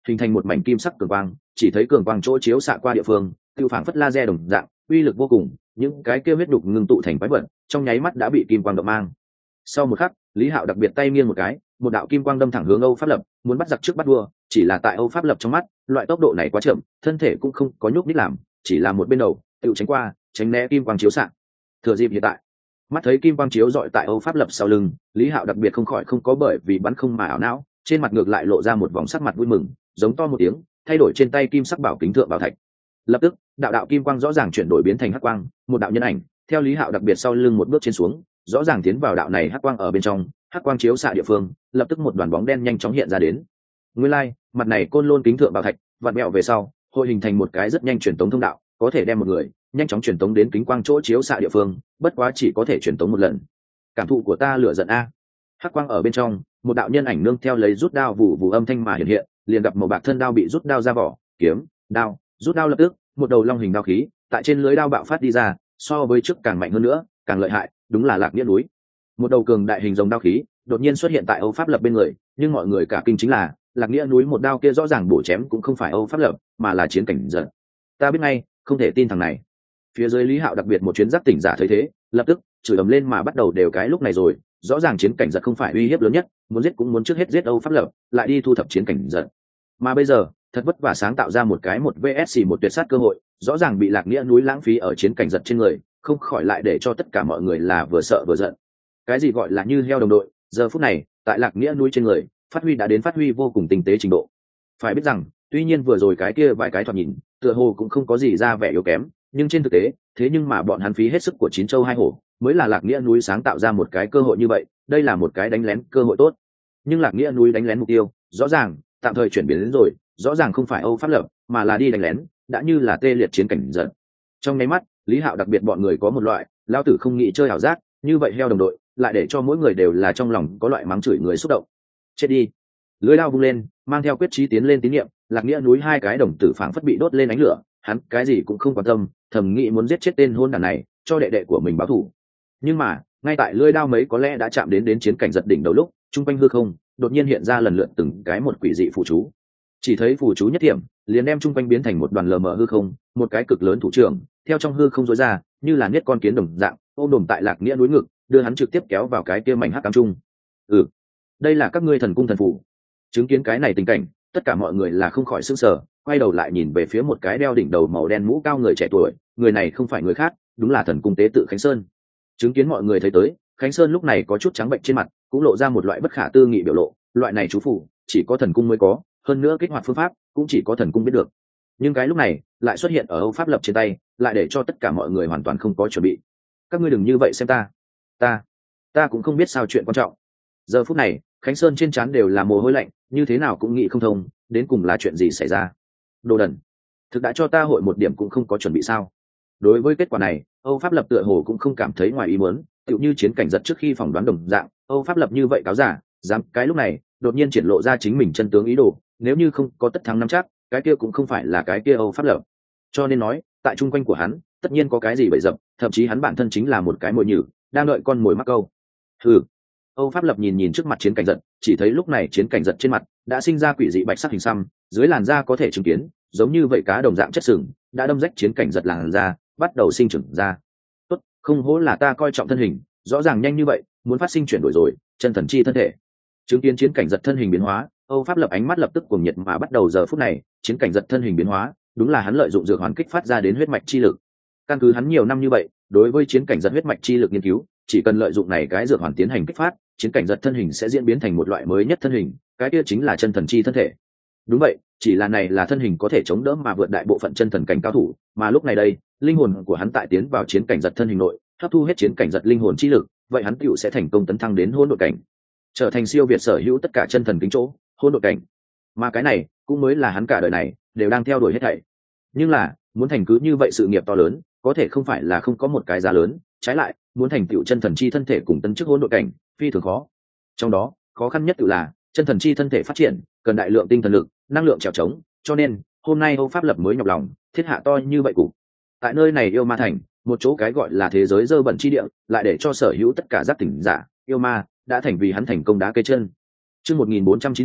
hình thành một mảnh kim sắc cường quang, chỉ thấy cường quang chỗ chiếu xạ qua địa phương tiêu phảng phất laser đồng dạng, uy lực vô cùng, những cái kia huyết đục ngưng tụ thành quái vật trong nháy mắt đã bị kim quang động mang. Sau một khắc, Lý Hạo đặc biệt tay nghiêng một cái, một đạo kim quang đâm thẳng hướng Âu Pháp Lập, muốn bắt giặc trước bắt vua, chỉ là tại Âu Pháp Lập trong mắt, loại tốc độ này quá chậm, thân thể cũng không có nhúc nhích làm, chỉ là một bên đầu, tự tránh qua, tránh né kim quang chiếu xạ. Thừa dịp hiện tại, mắt thấy kim quang chiếu dọi tại Âu Pháp Lập sau lưng, Lý Hạo đặc biệt không khỏi không có bởi vì bắn không mà ảo não, trên mặt ngược lại lộ ra một vòng sắc mặt vui mừng, giống to một tiếng, thay đổi trên tay kim sắc bảo kính thượng bảo thạch. Lập tức, đạo kim quang rõ ràng chuyển đổi biến thành hắc quang, một đạo nhân ảnh, theo Lý Hạo đặc biệt sau lưng một bước trên xuống, rõ ràng tiến vào đạo này hắc quang ở bên trong, hắc quang chiếu xạ địa phương, lập tức một đoàn bóng đen nhanh chóng hiện ra đến. Nguyên lai, mặt này côn lôn kính thượng bảo thạch, vặn mèo về sau, hội hình thành một cái rất nhanh truyền tống thông đạo, có thể đem một người nhanh chóng truyền tống đến kính quang chỗ chiếu xạ địa phương, bất quá chỉ có thể truyền tống một lần. Cảm thụ của ta lửa giận a. Hắc quang ở bên trong, một đạo nhân ảnh nương theo lấy rút đao vụ vụ âm thanh mà hiện hiện, liền gặp màu bạc thân đao bị rút đao ra vỏ, kiếm, đao, rút đao lập tức, một đầu long hình đao khí, tại trên lưới đao bạo phát đi ra, so với trước càng mạnh hơn nữa, càng lợi hại, đúng là Lạc Nghĩa núi. Một đầu cường đại hình rồng đao khí, đột nhiên xuất hiện tại Âu Pháp Lập bên người, nhưng mọi người cả kinh chính là, Lạc Nghĩa núi một đao kia rõ ràng bổ chém cũng không phải Âu Pháp Lập, mà là chiến cảnh giật. Ta biết ngay, không thể tin thằng này. Phía dưới Lý Hạo đặc biệt một chuyến giác tỉnh giả thấy thế, lập tức chửi ầm lên mà bắt đầu đều cái lúc này rồi, rõ ràng chiến cảnh giật không phải uy hiếp lớn nhất, muốn giết cũng muốn trước hết giết Âu Pháp Lập, lại đi thu thập chiến cảnh giật. Mà bây giờ, thật vất vả sáng tạo ra một cái một VS một tuyệt sát cơ hội, rõ ràng bị Lạc Nghĩa núi lãng phí ở chiến cảnh giật trên người, không khỏi lại để cho tất cả mọi người là vừa sợ vừa giận. Cái gì gọi là như heo đồng đội, giờ phút này, tại Lạc Nghĩa núi trên người, phát huy đã đến phát huy vô cùng tinh tế trình độ. Phải biết rằng, tuy nhiên vừa rồi cái kia vài cái thoạt nhìn, tựa hồ cũng không có gì ra vẻ yếu kém, nhưng trên thực tế, thế nhưng mà bọn hắn phí hết sức của chín châu hai hổ, mới là Lạc Nghĩa núi sáng tạo ra một cái cơ hội như vậy, đây là một cái đánh lén cơ hội tốt. Nhưng Lạc Nghĩa núi đánh lén mục tiêu, rõ ràng, tạm thời chuyển biến đến rồi, rõ ràng không phải Âu Pháp Lập, mà là đi đánh lén, đã như là tê liệt chiến cảnh giật. Trong nháy mắt, Lý Hạo đặc biệt bọn người có một loại, lao tử không nghĩ chơi ảo giác, như vậy heo đồng đội, lại để cho mỗi người đều là trong lòng có loại mắng chửi người xúc động. Chết đi. Lưỡi đao vung lên, mang theo quyết chí tiến lên tín niệm, Lạc Nghĩa núi hai cái đồng tử phảng phất bị đốt lên ánh lửa, hắn cái gì cũng không quan tâm, thầm nghĩ muốn giết chết tên hôn đản này, cho đệ đệ của mình báo thù. Nhưng mà, ngay tại lưỡi đao mấy có lẽ đã chạm đến chiến cảnh giật đỉnh đầu lúc, trung quanh hư không đột nhiên hiện ra lần lượt từng cái một quỷ dị phù chú. Chỉ thấy phù chú nhất điểm, liền đem trung quanh biến thành một đoàn lờ mờ hư không, một cái cực lớn thủ trưởng, theo trong hư không rối ra, như là niết con kiến đồng dạng, ôm đồm tại Lạc Nghĩa núi ngực, đưa hắn trực tiếp kéo vào cái kia mảnh hắc cám trung. Đây là các ngươi thần cung thần phù. Chứng kiến cái này tình cảnh, tất cả mọi người là không khỏi sửng sở, quay đầu lại nhìn về phía một cái đeo đỉnh đầu màu đen mũ cao người trẻ tuổi, người này không phải người khác, đúng là thần cung tế tự Khánh Sơn. Chứng kiến mọi người thấy tới, Khánh Sơn lúc này có chút trắng bệnh trên mặt, cũng lộ ra một loại bất khả tư nghị biểu lộ, loại này chú phù chỉ có thần cung mới có, hơn nữa kích hoạt phương pháp cũng chỉ có thần cung biết được. Nhưng cái lúc này lại xuất hiện ở Âu Pháp Lập trên tay, lại để cho tất cả mọi người hoàn toàn không có chuẩn bị. Các ngươi đừng như vậy xem ta cũng không biết sao chuyện quan trọng. Giờ phút này, Khánh Sơn trên trán đều là mồ hôi lạnh, như thế nào cũng nghĩ không thông, đến cùng là chuyện gì xảy ra. Đồ đần, thực đã cho ta hội một điểm cũng không có chuẩn bị sao? Đối với kết quả này, Âu Pháp Lập tựa hồ cũng không cảm thấy ngoài ý muốn, tựu như chiến cảnh giật trước khi phỏng đoán đồng dạng, Âu Pháp Lập như vậy cáo giả, dám cái lúc này đột nhiên triển lộ ra chính mình chân tướng ý đồ, nếu như không có tất thắng nắm chắc, cái kia cũng không phải là cái kia Âu Pháp Lập. Cho nên nói, tại trung quanh của hắn, tất nhiên có cái gì bậy dập, thậm chí hắn bản thân chính là một cái mồi nhử, đang đợi con mồi mắc câu. Âu Pháp Lập nhìn trước mặt chiến cảnh giật, chỉ thấy lúc này chiến cảnh giật trên mặt đã sinh ra quỷ dị bạch sắc hình xăm, dưới làn da có thể chứng kiến, giống như vậy cá đồng dạng chất sừng, đã đâm rách chiến cảnh giật làn da, bắt đầu sinh trưởng ra. Tốt, không hổ là ta coi trọng thân hình, rõ ràng nhanh như vậy, muốn phát sinh chuyển đổi rồi, chân thần chi thân thể. Chứng kiến chiến cảnh giật thân hình biến hóa, Âu Pháp Lập ánh mắt lập tức cuồng nhiệt mà bắt đầu giờ phút này, chiến cảnh giật thân hình biến hóa, đúng là hắn lợi dụng dược hoàn kích phát ra đến huyết mạch chi lực. Căn cứ hắn nhiều năm như vậy, đối với chiến cảnh giật huyết mạch chi lực nghiên cứu, chỉ cần lợi dụng này cái dược hoàn tiến hành kích phát, chiến cảnh giật thân hình sẽ diễn biến thành một loại mới nhất thân hình, cái kia chính là chân thần chi thân thể. Đúng vậy, chỉ là này là thân hình có thể chống đỡ mà vượt đại bộ phận chân thần cảnh cao thủ, mà lúc này đây, linh hồn của hắn tại tiến vào chiến cảnh giật thân hình nội, hấp thu hết chiến cảnh giật linh hồn chi lực, vậy hắn tựu sẽ thành công tấn thăng đến hỗn độn cảnh, trở thành siêu việt sở hữu tất cả chân thần kính chỗ, hỗn độn cảnh. Mà cái này cũng mới là hắn cả đời này đều đang theo đuổi hết thảy. Nhưng là, muốn thành cứ như vậy sự nghiệp to lớn, có thể không phải là không có một cái giá lớn, trái lại, muốn thành tựu chân thần chi thân thể cùng tấn chức hỗn độn cảnh, phi thường khó. Trong đó, khó khăn nhất tự là chân thần chi thân thể phát triển, cần đại lượng tinh thần lực, năng lượng trèo trống, cho nên, hôm nay Âu Pháp Lập mới nhọc lòng, thiết hạ to như vậy cục. Tại nơi này yêu ma thành, một chỗ cái gọi là thế giới dơ bẩn chi địa, lại để cho sở hữu tất cả giác tỉnh giả, yêu ma, đã thành vì hắn thành công đá cây chân. Chương 1490,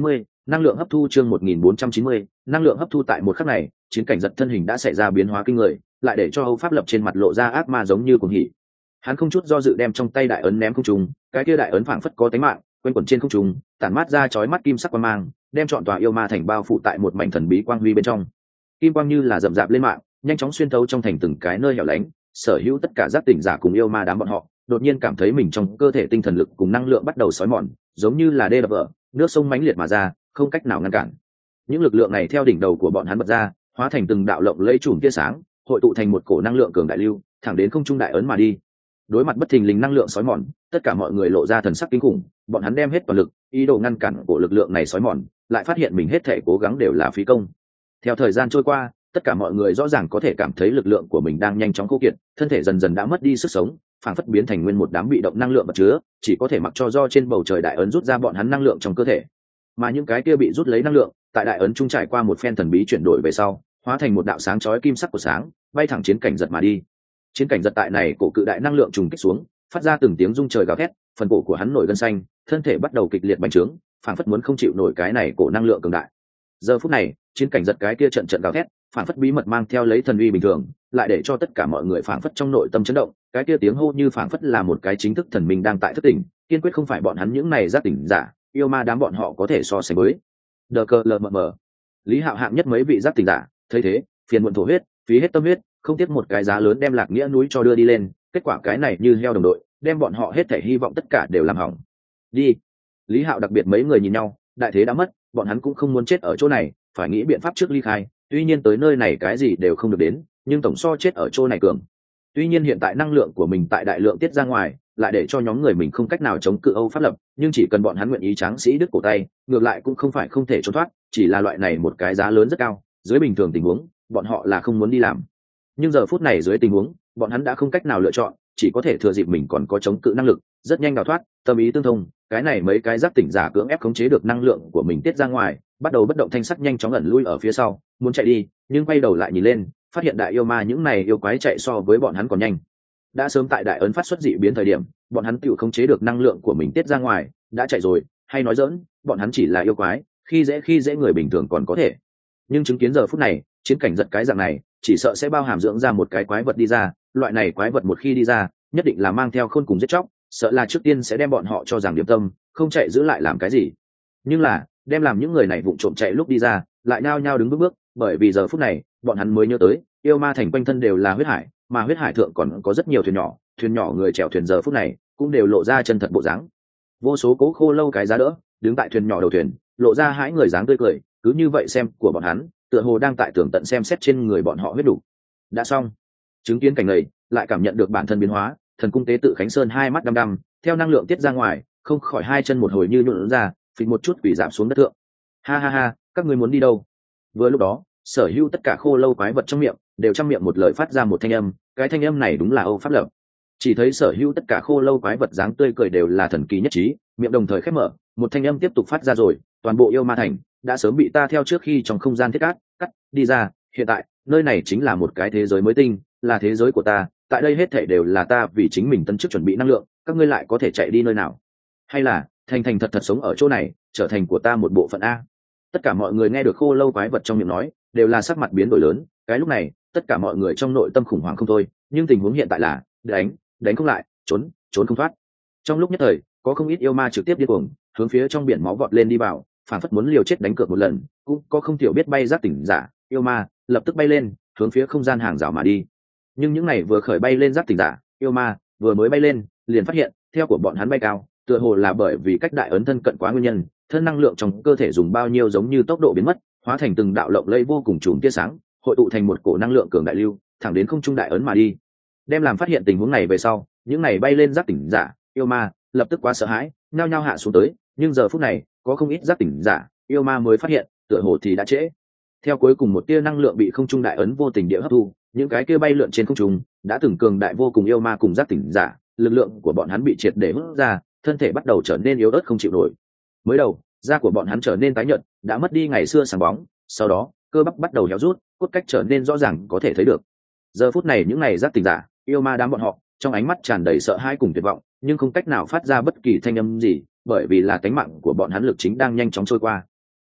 Năng lượng hấp thu chương 1490, năng lượng hấp thu tại một khắc này, chiến cảnh giật thân hình đã xảy ra biến hóa kinh người, lại để cho Âu Pháp Lập trên mặt lộ ra ác ma giống như cuồng hỉ. Hắn không chút do dự đem trong tay đại ấn ném không trung, cái kia đại ấn phảng phất có tánh mạng, quanh quẩn trên không trung, tản mát ra chói mắt kim sắc quang mang, đem trọn tòa yêu ma thành bao phủ tại một mảnh thần bí quang huy bên trong. Kim quang như là rậm rạp lên mạng, nhanh chóng xuyên thấu trong thành từng cái nơi hẻo lánh, sở hữu tất cả giác tỉnh giả cùng yêu ma đám bọn họ, đột nhiên cảm thấy mình trong cơ thể tinh thần lực cùng năng lượng bắt đầu xói mòn, giống như là đê đập vỡ, nước sông mãnh liệt mà ra, không cách nào ngăn cản. Những lực lượng này theo đỉnh đầu của bọn hắn bật ra, hóa thành từng đạo lộng lẫy chùm tia sáng, hội tụ thành một cổ năng lượng cường đại lưu, thẳng đến không trung đại ấn mà đi. Đối mặt bất thình lình năng lượng xói mòn, tất cả mọi người lộ ra thần sắc kinh khủng, bọn hắn đem hết toàn lực, ý đồ ngăn cản cổ lực lượng này xói mòn, lại phát hiện mình hết thể cố gắng đều là phí công. Theo thời gian trôi qua, tất cả mọi người rõ ràng có thể cảm thấy lực lượng của mình đang nhanh chóng khô kiệt, thân thể dần dần đã mất đi sức sống, phảng phất biến thành nguyên một đám bị động năng lượng vật chứa, chỉ có thể mặc cho do trên bầu trời đại ấn rút ra bọn hắn năng lượng trong cơ thể. Mà những cái kia bị rút lấy năng lượng, tại đại ấn trung trải qua một phen thần bí chuyển đổi về sau, hóa thành một đạo sáng chói kim sắc của sáng, bay thẳng chiến cảnh giật mà đi. Chiến cảnh giật tại này cổ cự đại năng lượng trùng kích xuống, phát ra từng tiếng rung trời gào thét, phần cổ của hắn nổi gân xanh, thân thể bắt đầu kịch liệt bành trướng, phảng phất muốn không chịu nổi cái này cổ năng lượng cường đại. Giờ phút này, chiến cảnh giật cái kia trận trận gào thét, phảng phất bí mật mang theo lấy thần uy bình thường, lại để cho tất cả mọi người phảng phất trong nội tâm chấn động, cái kia tiếng hô như phảng phất là một cái chính thức thần minh đang tại thức tỉnh, kiên quyết không phải bọn hắn những này giác tỉnh giả, yêu ma đám bọn họ có thể so sánh với. DKLMM. Lý Hạo hạng nhất mấy vị giác tỉnh giả, thấy thế, phiền muộn thổ huyết, phí hết tâm huyết, không tiếc một cái giá lớn đem Lạc Nghĩa núi cho đưa đi lên, kết quả cái này như heo đồng đội, đem bọn họ hết thảy hy vọng tất cả đều làm hỏng. Đi. Lý Hạo đặc biệt mấy người nhìn nhau, đại thế đã mất, bọn hắn cũng không muốn chết ở chỗ này, phải nghĩ biện pháp trước ly khai, tuy nhiên tới nơi này cái gì đều không được đến, nhưng tổng so chết ở chỗ này cường. Tuy nhiên hiện tại năng lượng của mình tại đại lượng tiết ra ngoài, lại để cho nhóm người mình không cách nào chống cự Âu Pháp Lập, nhưng chỉ cần bọn hắn nguyện ý tráng sĩ đứt cổ tay, ngược lại cũng không phải không thể trốn thoát, chỉ là loại này một cái giá lớn rất cao, dưới bình thường tình huống, bọn họ là không muốn đi làm. Nhưng giờ phút này dưới tình huống, bọn hắn đã không cách nào lựa chọn, chỉ có thể thừa dịp mình còn có chống cự năng lực, rất nhanh đào thoát, tâm ý tương thông, cái này mấy cái giác tỉnh giả cưỡng ép khống chế được năng lượng của mình tiết ra ngoài, bắt đầu bất động thanh sắc nhanh chóng ẩn lui ở phía sau, muốn chạy đi, nhưng quay đầu lại nhìn lên, phát hiện đại yêu ma những này yêu quái chạy so với bọn hắn còn nhanh. Đã sớm tại đại ấn phát xuất dị biến thời điểm, bọn hắn tự khống chế được năng lượng của mình tiết ra ngoài, đã chạy rồi, hay nói dỡn, bọn hắn chỉ là yêu quái, khi dễ người bình thường còn có thể. Nhưng chứng kiến giờ phút này, chiến cảnh giật cái dạng này, chỉ sợ sẽ bao hàm dưỡng ra một cái quái vật đi ra, loại này quái vật một khi đi ra, nhất định là mang theo khôn cùng giết chóc, sợ là trước tiên sẽ đem bọn họ cho rằng điểm tâm, không chạy giữ lại làm cái gì. Nhưng là, đem làm những người này vụng trộm chạy lúc đi ra, lại nhao nhao đứng bước, bởi vì giờ phút này, bọn hắn mới nhớ tới, yêu ma thành quanh thân đều là huyết hải, mà huyết hải thượng còn có rất nhiều thuyền nhỏ người chèo thuyền giờ phút này cũng đều lộ ra chân thật bộ dáng. Vô số cố khô lâu cái giá đỡ, đứng tại thuyền nhỏ đầu thuyền, lộ ra hãi người dáng tươi cười, cứ như vậy xem của bọn hắn, tựa hồ đang tại tưởng tận xem xét trên người bọn họ huyết đủ. Đã xong. Chứng kiến cảnh này, lại cảm nhận được bản thân biến hóa, thần cung tế tự Khánh Sơn hai mắt đăm đăm, theo năng lượng tiết ra ngoài, không khỏi hai chân một hồi như nhũn ra, phịch một chút quỷ giảm xuống đất thượng. Ha ha ha, các ngươi muốn đi đâu? Vừa lúc đó, sở hữu tất cả khô lâu quái vật trong miệng đều trong miệng một lời phát ra một thanh âm, cái thanh âm này đúng là Âu Pháp Lập. Chỉ thấy sở hữu tất cả khô lâu quái vật dáng tươi cười đều là thần kỳ nhất trí, miệng đồng thời khép mở, một thanh âm tiếp tục phát ra rồi, toàn bộ yêu ma thành đã sớm bị ta theo trước khi trong không gian thiết cắt đi ra, hiện tại nơi này chính là một cái thế giới mới tinh, là thế giới của ta, tại đây hết thảy đều là ta vì chính mình tân chức chuẩn bị năng lượng, các ngươi lại có thể chạy đi nơi nào? Hay là thành thành thật thật sống ở chỗ này, trở thành của ta một bộ phận a? Tất cả mọi người nghe được khô lâu quái vật trong miệng nói, đều là sắc mặt biến đổi lớn, cái lúc này, tất cả mọi người trong nội tâm khủng hoảng không thôi, nhưng tình huống hiện tại là đánh không lại, trốn không thoát. Trong lúc nhất thời, có không ít yêu ma trực tiếp điên cuồng, hướng phía trong biển máu vọt lên đi vào, phản phất muốn liều chết đánh cược một lần, cũng có không tiểu biết bay giác tỉnh giả, yêu ma, lập tức bay lên, hướng phía không gian hàng rào mà đi. Nhưng những này vừa khởi bay lên giác tỉnh giả, yêu ma, vừa mới bay lên, liền phát hiện, theo của bọn hắn bay cao, tựa hồ là bởi vì cách đại ấn thân cận quá nguyên nhân, thân năng lượng trong cơ thể dùng bao nhiêu giống như tốc độ biến mất, hóa thành từng đạo lộng lẫy vô cùng chùm tia sáng, hội tụ thành một cổ năng lượng cường đại lưu, thẳng đến không trung đại ấn mà đi. Đem làm phát hiện tình huống này về sau, những này bay lên giác tỉnh giả, yêu ma, lập tức quá sợ hãi, nhao nhao hạ xuống tới, nhưng giờ phút này, có không ít giác tỉnh giả, yêu ma mới phát hiện, tựa hồ thì đã trễ. Theo cuối cùng một tia năng lượng bị không trung đại ấn vô tình địa hấp thu, những cái kia bay lượn trên không trung, đã từng cường đại vô cùng yêu ma cùng giác tỉnh giả, lực lượng của bọn hắn bị triệt để hút ra, thân thể bắt đầu trở nên yếu ớt không chịu nổi. Mới đầu, da của bọn hắn trở nên tái nhợt, đã mất đi ngày xưa sáng bóng, sau đó, cơ bắp bắt đầu héo rút, cốt cách trở nên rõ ràng có thể thấy được. Giờ phút này những này giác tỉnh giả, yêu ma đám bọn họ, trong ánh mắt tràn đầy sợ hãi cùng tuyệt vọng, nhưng không cách nào phát ra bất kỳ thanh âm gì, bởi vì là cánh mạng của bọn hắn lực chính đang nhanh chóng trôi qua.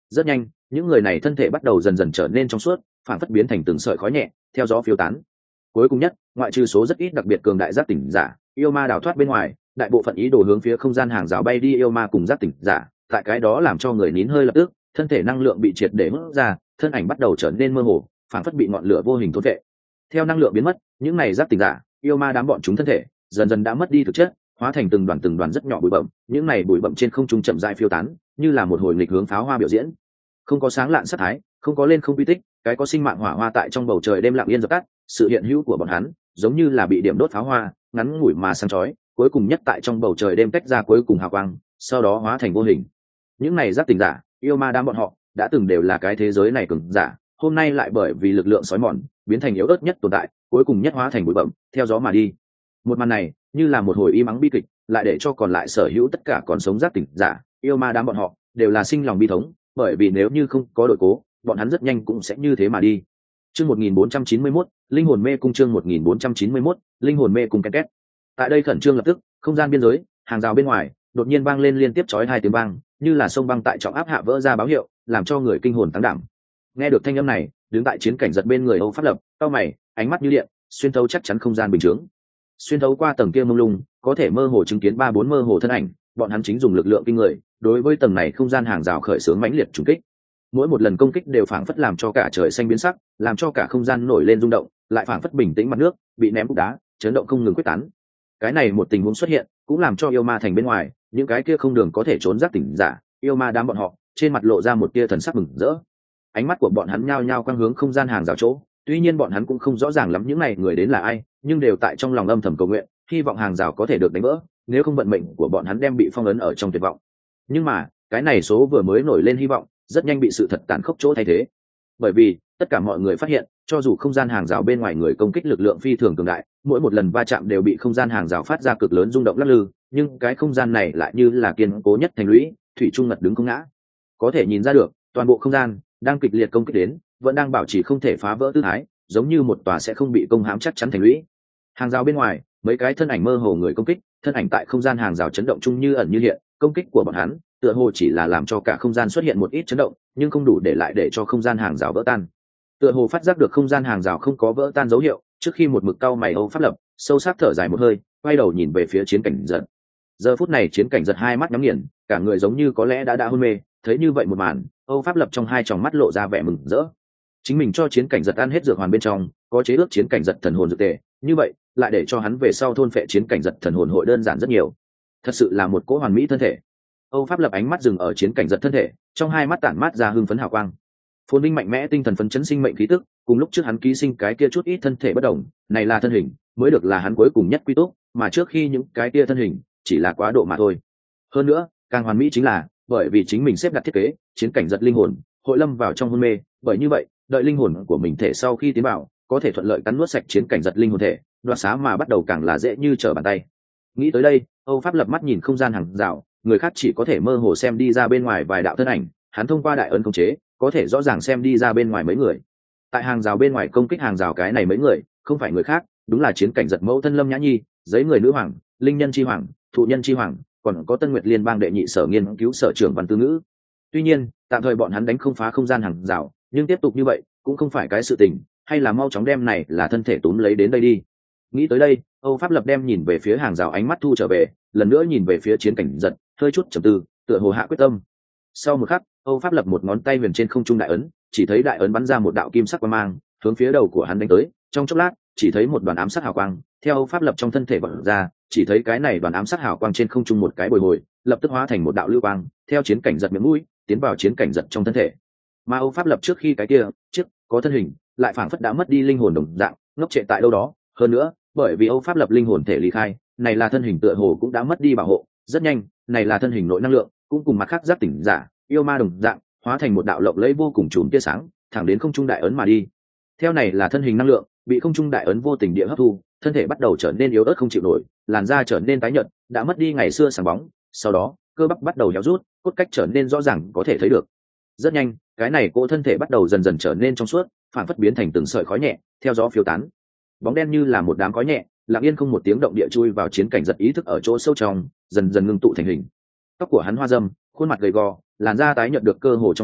Rất nhanh, những người này thân thể bắt đầu dần dần trở nên trong suốt, phản phất biến thành từng sợi khói nhẹ theo gió phiêu tán. Cuối cùng nhất, ngoại trừ số rất ít đặc biệt cường đại giác tỉnh giả yêu ma đào thoát bên ngoài, đại bộ phận ý đồ hướng phía không gian hàng rào bay đi yêu ma cùng giác tỉnh giả, tại cái đó làm cho người nín hơi lập tức, thân thể năng lượng bị triệt để hút ra, thân ảnh bắt đầu trở nên mơ hồ, phản phất bị ngọn lửa vô hình thôn vệ. Theo năng lượng biến mất, những này giác tỉnh giả yêu ma đám bọn chúng thân thể dần dần đã mất đi thực chất, hóa thành từng đoàn rất nhỏ bụi bậm, những này bụi bậm trên không trung chậm rãi phiêu tán, như là một hồi nghịch hướng pháo hoa biểu diễn. Không có sáng lạn sát thái, không có lên không quy tích, cái có sinh mạng hỏa hoa tại trong bầu trời đêm lặng yên dập tắt, sự hiện hữu của bọn hắn giống như là bị điểm đốt pháo hoa, ngắn ngủi mà sáng chói, cuối cùng nhất tại trong bầu trời đêm tách ra cuối cùng hào quang, sau đó hóa thành vô hình. Những này giác tỉnh giả yêu ma đám bọn họ đã từng đều là cái thế giới này cường giả, hôm nay lại bởi vì lực lượng sói mòn biến thành yếu ớt nhất tồn tại, cuối cùng nhất hóa thành bụi bậm theo gió mà đi. Một màn này như là một hồi im ắng bi kịch, lại để cho còn lại sở hữu tất cả còn sống giác tỉnh giả yêu ma đám bọn họ đều là sinh lòng bi thống, bởi vì nếu như không có đội cố, bọn hắn rất nhanh cũng sẽ như thế mà đi. Chương 1491, linh hồn mê cung. Chương 1491, linh hồn mê cung ken két. Tại đây khẩn trương lập tức, không gian biên giới, hàng rào bên ngoài đột nhiên vang lên liên tiếp chói hai tiếng vang, như là sông băng tại trọng áp hạ vỡ ra báo hiệu, làm cho người kinh hồn tăng đảm. Nghe được thanh âm này, đứng tại chiến cảnh giật bên người Âu Pháp Lập, cau mày, ánh mắt như điện, xuyên thấu chắc chắn không gian bình thường. Xuyên thấu qua tầng kia mông lung, có thể mơ hồ chứng kiến 3-4 mơ hồ thân ảnh, bọn hắn chính dùng lực lượng kinh người, đối với tầng này không gian hàng rào khởi xướng mãnh liệt trùng kích. Mỗi một lần công kích đều phảng phất làm cho cả trời xanh biến sắc, làm cho cả không gian nổi lên rung động, lại phảng phất bình tĩnh mặt nước bị ném cục đá, chấn động không ngừng quyết tán. Cái này một tình huống xuất hiện, cũng làm cho yêu ma thành bên ngoài, những cái kia không đường có thể trốn giác tỉnh giả, yêu ma đám bọn họ, trên mặt lộ ra một tia thần sắc mừng rỡ. Ánh mắt của bọn hắn nhao nhao quang hướng không gian hàng rào chỗ, tuy nhiên bọn hắn cũng không rõ ràng lắm những này người đến là ai, nhưng đều tại trong lòng âm thầm cầu nguyện, hy vọng hàng rào có thể được đánh vỡ, nếu không vận mệnh của bọn hắn đem bị phong ấn ở trong tuyệt vọng. Nhưng mà, cái này số vừa mới nổi lên hy vọng, rất nhanh bị sự thật tàn khốc chỗ thay thế. Bởi vì, tất cả mọi người phát hiện, cho dù không gian hàng rào bên ngoài người công kích lực lượng phi thường cường đại, mỗi một lần va chạm đều bị không gian hàng rào phát ra cực lớn rung động lắc lư, nhưng cái không gian này lại như là kiên cố nhất thành lũy, thủy chung ngật đứng không ngã. Có thể nhìn ra được, toàn bộ không gian đang kịch liệt công kích đến, vẫn đang bảo trì không thể phá vỡ tư thái, giống như một tòa sẽ không bị công hãm chắc chắn thành lũy. Hàng rào bên ngoài, mấy cái thân ảnh mơ hồ người công kích, thân ảnh tại không gian hàng rào chấn động chung như ẩn như hiện, công kích của bọn hắn tựa hồ chỉ là làm cho cả không gian xuất hiện một ít chấn động, nhưng không đủ để lại để cho không gian hàng rào vỡ tan. Tựa hồ phát giác được không gian hàng rào không có vỡ tan dấu hiệu, trước khi một mực cau mày Âu Pháp Lập sâu sắc thở dài một hơi, quay đầu nhìn về phía chiến cảnh giật. Giờ phút này chiến cảnh giật hai mắt nhắm nghiền, cả người giống như có lẽ đã hôn mê, thấy như vậy một màn, Âu Pháp Lập trong hai tròng mắt lộ ra vẻ mừng rỡ. Chính mình cho chiến cảnh giật ăn hết dược hoàn bên trong có chế ước chiến cảnh giật thần hồn dược tề, như vậy lại để cho hắn về sau thôn phệ chiến cảnh giật thần hồn hội đơn giản rất nhiều. Thật sự là một cỗ hoàn mỹ thân thể. Âu Pháp Lập ánh mắt dừng ở chiến cảnh giật thân thể, trong hai mắt tản mát ra hưng phấn hào quang. Phồn vinh mạnh mẽ tinh thần phấn chấn sinh mệnh khí tức, cùng lúc trước hắn ký sinh cái kia chút ít thân thể bất đồng, này là thân hình, mới được là hắn cuối cùng nhất quy túc, mà trước khi những cái kia thân hình chỉ là quá độ mà thôi. Hơn nữa, càng hoàn mỹ chính là, bởi vì chính mình xếp đặt thiết kế, chiến cảnh giật linh hồn hội lâm vào trong hôn mê, bởi như vậy, đợi linh hồn của mình thể sau khi tiến vào, có thể thuận lợi cắn nuốt sạch chiến cảnh giật linh hồn thể, đoạt xá mà bắt đầu càng là dễ như trở bàn tay. Nghĩ tới đây, Âu Pháp Lập mắt nhìn không gian hàng rào, người khác chỉ có thể mơ hồ xem đi ra bên ngoài vài đạo thân ảnh, hắn thông qua đại ấn khống chế, có thể rõ ràng xem đi ra bên ngoài mấy người. Tại hàng rào bên ngoài công kích hàng rào cái này mấy người, không phải người khác, đúng là chiến cảnh giật mẫu thân Lâm Nhã Nhi, giấy người nữ hoàng, linh nhân chi hoàng, thụ nhân chi hoàng, còn có Tân Nguyệt Liên bang đệ nhị sở nghiên cứu sở trưởng Văn Tư Ngữ. Tuy nhiên, tạm thời bọn hắn đánh không phá không gian hàng rào, nhưng tiếp tục như vậy cũng không phải cái sự tình, hay là mau chóng đem này là thân thể túm lấy đến đây đi. Nghĩ tới đây, Âu Pháp Lập đem nhìn về phía hàng rào ánh mắt thu trở về, lần nữa nhìn về phía chiến cảnh giật, hơi chút trầm tư, tựa hồ hạ quyết tâm. Sau một khắc, Âu Pháp Lập một ngón tay huyền trên không trung đại ấn, chỉ thấy đại ấn bắn ra một đạo kim sắc quang mang, hướng phía đầu của hắn đánh tới. Trong chốc lát, chỉ thấy một đoàn ám sắc hào quang theo Âu Pháp Lập trong thân thể bật ra, chỉ thấy cái này đoàn ám sắc hào quang trên không trung một cái bồi hồi, lập tức hóa thành một đạo lưu quang, theo chiến cảnh giật miệng mũi, tiến vào chiến cảnh giật trong thân thể. Mà Âu Pháp Lập trước khi cái kia, trước có thân hình, lại phảng phất đã mất đi linh hồn đồng dạng, ngốc trệ tại đâu đó. Hơn nữa, bởi vì Âu Pháp Lập linh hồn thể ly khai, này là thân hình tựa hồ cũng đã mất đi bảo hộ, rất nhanh, này là thân hình nội năng lượng, cũng cùng mặt khác giác tỉnh giả, yêu ma đồng dạng, hóa thành một đạo lộng lẫy vô cùng chùm tia sáng, thẳng đến không trung đại ấn mà đi. Theo này là thân hình năng lượng, bị không trung đại ấn vô tình địa hấp thu, thân thể bắt đầu trở nên yếu ớt không chịu nổi, làn da trở nên tái nhợt, đã mất đi ngày xưa sáng bóng, sau đó, cơ bắp bắt đầu héo rút, cốt cách trở nên rõ ràng có thể thấy được. Rất nhanh, cái này cỗ thân thể bắt đầu dần dần trở nên trong suốt, phản phất biến thành từng sợi khói nhẹ, theo gió phiêu tán. Bóng đen như là một đám khói nhẹ, lặng yên không một tiếng động địa chui vào chiến cảnh giật ý thức ở chỗ sâu trong, dần dần ngưng tụ thành hình. Tóc của hắn hoa râm, khuôn mặt gầy gò, làn da tái nhợt được cơ hồ trong suốt,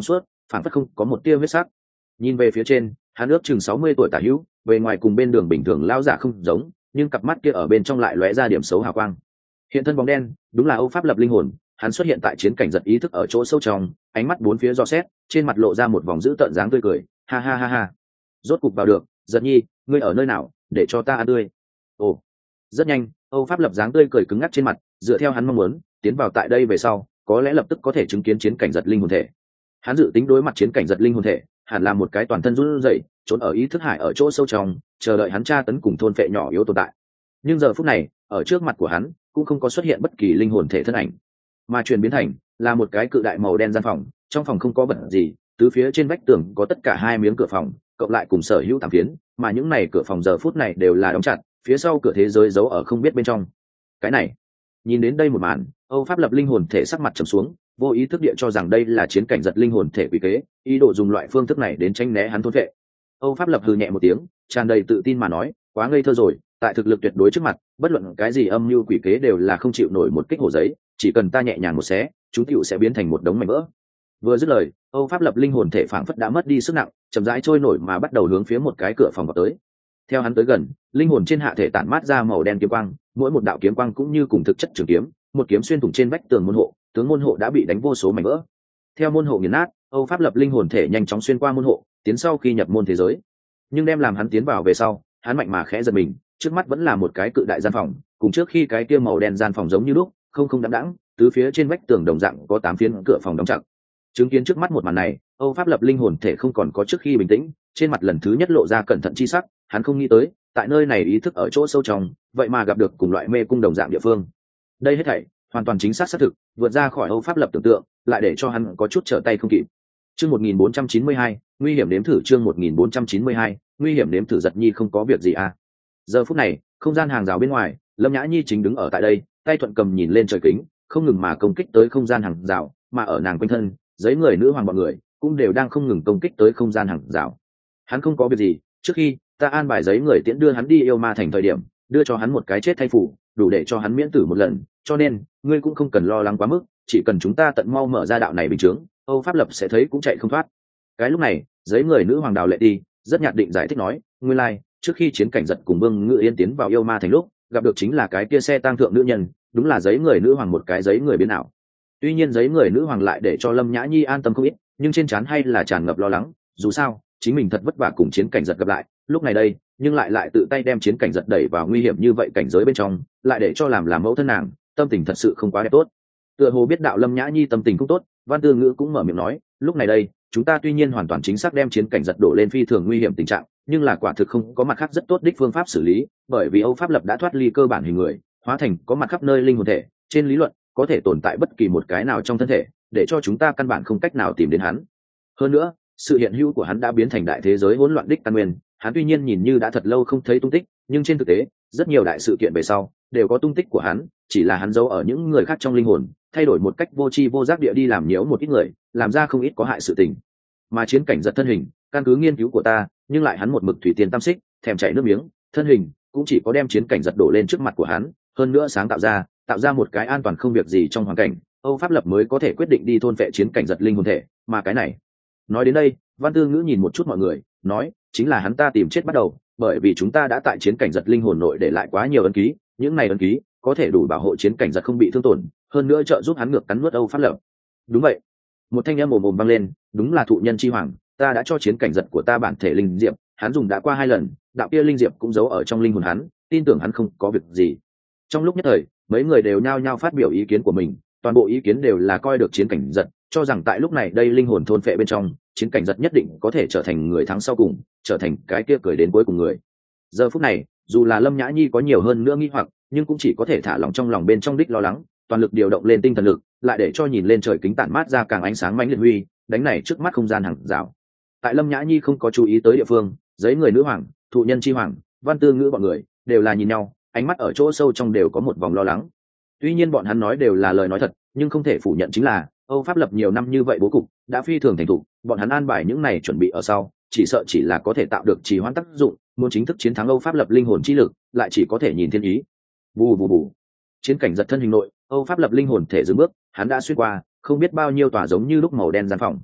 phản phất không có một tia huyết sắc. Nhìn về phía trên, hắn ước chừng 60 tuổi tả hữu, bề ngoài cùng bên đường bình thường lão giả không giống, nhưng cặp mắt kia ở bên trong lại lóe ra điểm xấu hào quang. Hiện thân bóng đen, đúng là Âu Pháp Lập linh hồn, hắn xuất hiện tại chiến cảnh giật ý thức ở chỗ sâu trong, ánh mắt bốn phía dò xét, trên mặt lộ ra một vòng dữ tợn dáng tươi cười, ha ha ha ha. Rốt cục vào được, Giật Nhi, ngươi ở nơi nào, để cho ta ăn tươi. Ồ. Rất nhanh, Âu Pháp Lập dáng tươi cười cứng ngắc trên mặt, dựa theo hắn mong muốn, tiến vào tại đây về sau, có lẽ lập tức có thể chứng kiến chiến cảnh giật linh hồn thể. Hắn dự tính đối mặt chiến cảnh giật linh hồn thể, hẳn là một cái toàn thân run rẩy, trốn ở ý thức hải ở chỗ sâu trong, chờ đợi hắn tra tấn cùng thôn phệ nhỏ yếu tồn tại. Nhưng giờ phút này, ở trước mặt của hắn, cũng không có xuất hiện bất kỳ linh hồn thể thân ảnh, mà chuyển biến thành là một cái cự đại màu đen gian phòng. Trong phòng không có vật gì, tứ phía trên vách tường có tất cả 2 miếng cửa phòng, cộng lại cùng sở hữu 8 phiến, mà những này cửa phòng giờ phút này đều là đóng chặt, phía sau cửa thế giới giấu ở không biết bên trong. Cái này, nhìn đến đây một màn, Âu Pháp Lập linh hồn thể sắc mặt trầm xuống, vô ý thức địa cho rằng đây là chiến cảnh giật linh hồn thể quỷ kế, ý đồ dùng loại phương thức này đến tránh né hắn thôn vệ. Âu Pháp Lập hừ nhẹ một tiếng, tràn đầy tự tin mà nói, quá ngây thơ rồi, tại thực lực tuyệt đối trước mặt, bất luận cái gì âm mưu quỷ kế đều là không chịu nổi một kích hổ giấy, chỉ cần ta nhẹ nhàng một xé, chúng tiểu sẽ biến thành một đống mảnh vỡ. Vừa dứt lời, Âu Pháp Lập linh hồn thể phảng phất đã mất đi sức nặng, chậm rãi trôi nổi mà bắt đầu hướng phía một cái cửa phòng vào tới. Theo hắn tới gần, linh hồn trên hạ thể tản mát ra màu đen kiếm quang, mỗi một đạo kiếm quang cũng như cùng thực chất trường kiếm, một kiếm xuyên thủng trên vách tường môn hộ, tướng môn hộ đã bị đánh vô số mảnh vỡ. Theo môn hộ nghiền nát, Âu Pháp Lập linh hồn thể nhanh chóng xuyên qua môn hộ, tiến sau khi nhập môn thế giới. Nhưng đem làm hắn tiến vào về sau, hắn mạnh mà khẽ giật mình, trước mắt vẫn là một cái cự đại gian phòng, cùng trước khi cái kia màu đen gian phòng giống như lúc, không đãng đãng, tứ phía trên vách tường đồng dạng có 8 phiến cửa phòng đóng chặt. Chứng kiến trước mắt một màn này, Âu Pháp Lập linh hồn thể không còn có trước khi bình tĩnh, trên mặt lần thứ nhất lộ ra cẩn thận chi sắc, hắn không nghĩ tới, tại nơi này ý thức ở chỗ sâu trong, vậy mà gặp được cùng loại mê cung đồng dạng địa phương. Đây hết thảy hoàn toàn chính xác xác thực, vượt ra khỏi Âu Pháp Lập tưởng tượng, lại để cho hắn có chút trở tay không kịp. Chương 1492, nguy hiểm nếm thử. Chương 1492, nguy hiểm nếm thử. Giật Nhi không có việc gì à? Giờ phút này, không gian hàng rào bên ngoài, Lâm Nhã Nhi chính đứng ở tại đây, tay thuận cầm nhìn lên trời kính, không ngừng mà công kích tới không gian hàng rào, mà ở nàng quanh thân, giấy người nữ hoàng bọn người cũng đều đang không ngừng công kích tới không gian hàng rào. Hắn không có việc gì, trước khi ta an bài giấy người tiễn đưa hắn đi yêu ma thành thời điểm, đưa cho hắn một cái chết thay phủ, đủ để cho hắn miễn tử một lần, cho nên ngươi cũng không cần lo lắng quá mức, chỉ cần chúng ta tận mau mở ra đạo này bình chướng, Âu Pháp Lập sẽ thấy cũng chạy không thoát. Cái lúc này, giấy người nữ hoàng Đào Lệ đi rất nhạt định giải thích nói, nguyên lai trước khi chiến cảnh giật cùng Vương Ngự Yên tiến vào yêu ma thành lúc, gặp được chính là cái kia xe tang thượng nữ nhân, đúng là giấy người nữ hoàng một cái giấy người biến ảo. Tuy nhiên giấy người nữ hoàng lại để cho Lâm Nhã Nhi an tâm không ít, nhưng trên trán hay là tràn ngập lo lắng, dù sao chính mình thật vất vả cùng chiến cảnh giật gặp lại, lúc này đây nhưng lại tự tay đem chiến cảnh giật đẩy vào nguy hiểm như vậy cảnh giới bên trong, lại để cho làm mẫu thân nàng tâm tình thật sự không quá đẹp tốt. Tựa hồ biết đạo Lâm Nhã Nhi tâm tình không tốt, Văn Tư Ngữ cũng mở miệng nói, lúc này đây chúng ta tuy nhiên hoàn toàn chính xác đem chiến cảnh giật đổ lên phi thường nguy hiểm tình trạng, nhưng là quả thực không có mặt khác rất tốt đích phương pháp xử lý, bởi vì Âu Pháp Lập đã thoát ly cơ bản hình người, hóa thành có mặt khắp nơi linh hồn thể, trên lý luận có thể tồn tại bất kỳ một cái nào trong thân thể, để cho chúng ta căn bản không cách nào tìm đến hắn. Hơn nữa, sự hiện hữu của hắn đã biến thành đại thế giới hỗn loạn đích căn nguyên, hắn tuy nhiên nhìn như đã thật lâu không thấy tung tích, nhưng trên thực tế rất nhiều đại sự kiện về sau đều có tung tích của hắn, chỉ là hắn giấu ở những người khác trong linh hồn, thay đổi một cách vô tri vô giác địa đi làm nhiễu một ít người, làm ra không ít có hại sự tình. Mà chiến cảnh giật thân hình, căn cứ nghiên cứu của ta, nhưng lại hắn một mực thủy tiên tam xích, thèm chảy nước miếng, thân hình cũng chỉ có đem chiến cảnh giật đổ lên trước mặt của hắn, hơn nữa sáng tạo ra một cái an toàn không việc gì trong hoàn cảnh, Âu Pháp Lập mới có thể quyết định đi thôn phệ chiến cảnh giật linh hồn thể, mà cái này. Nói đến đây, Văn Tư Ngữ nhìn một chút mọi người, nói, chính là hắn ta tìm chết bắt đầu, bởi vì chúng ta đã tại chiến cảnh giật linh hồn nội để lại quá nhiều ấn ký, những này ấn ký có thể đủ bảo hộ chiến cảnh giật không bị thương tổn, hơn nữa trợ giúp hắn ngược cắn nuốt Âu Pháp Lập. Đúng vậy. Một thanh âm ồm ồm vang lên, đúng là thụ nhân chi hoàng, ta đã cho chiến cảnh giật của ta bản thể linh diệp, hắn dùng đã qua 2 lần, đạo kia linh diệp cũng giấu ở trong linh hồn hắn, tin tưởng hắn không có việc gì. Trong lúc nhất thời, mấy người đều nhao nhao phát biểu ý kiến của mình, toàn bộ ý kiến đều là coi được chiến cảnh giật, cho rằng tại lúc này đây linh hồn thôn phệ bên trong, chiến cảnh giật nhất định có thể trở thành người thắng sau cùng, trở thành cái kia cười đến cuối cùng người. Giờ phút này, dù là Lâm Nhã Nhi có nhiều hơn nữa nghi hoặc, nhưng cũng chỉ có thể thả lỏng trong lòng bên trong đích lo lắng, toàn lực điều động lên tinh thần lực, lại để cho nhìn lên trời kính tản mát ra càng ánh sáng mãnh liệt huy, đánh này trước mắt không gian hàng rào. Tại Lâm Nhã Nhi không có chú ý tới địa phương, giấy người nữ hoàng, thụ nhân chi hoàng, Văn Tư Ngữ bọn người đều là nhìn nhau, ánh mắt ở chỗ sâu trong đều có một vòng lo lắng. Tuy nhiên bọn hắn nói đều là lời nói thật, nhưng không thể phủ nhận chính là Âu Pháp Lập nhiều năm như vậy bố cục đã phi thường thành thục, bọn hắn an bài những này chuẩn bị ở sau, chỉ sợ chỉ là có thể tạo được trì hoãn tác dụng, muốn chính thức chiến thắng Âu Pháp Lập linh hồn chi lực, lại chỉ có thể nhìn thiên ý. Bù bù bù. Chiến cảnh giật thân hình nội, Âu Pháp Lập linh hồn thể dừng bước, hắn đã xuyên qua không biết bao nhiêu tòa giống như lúc màu đen gian phòng.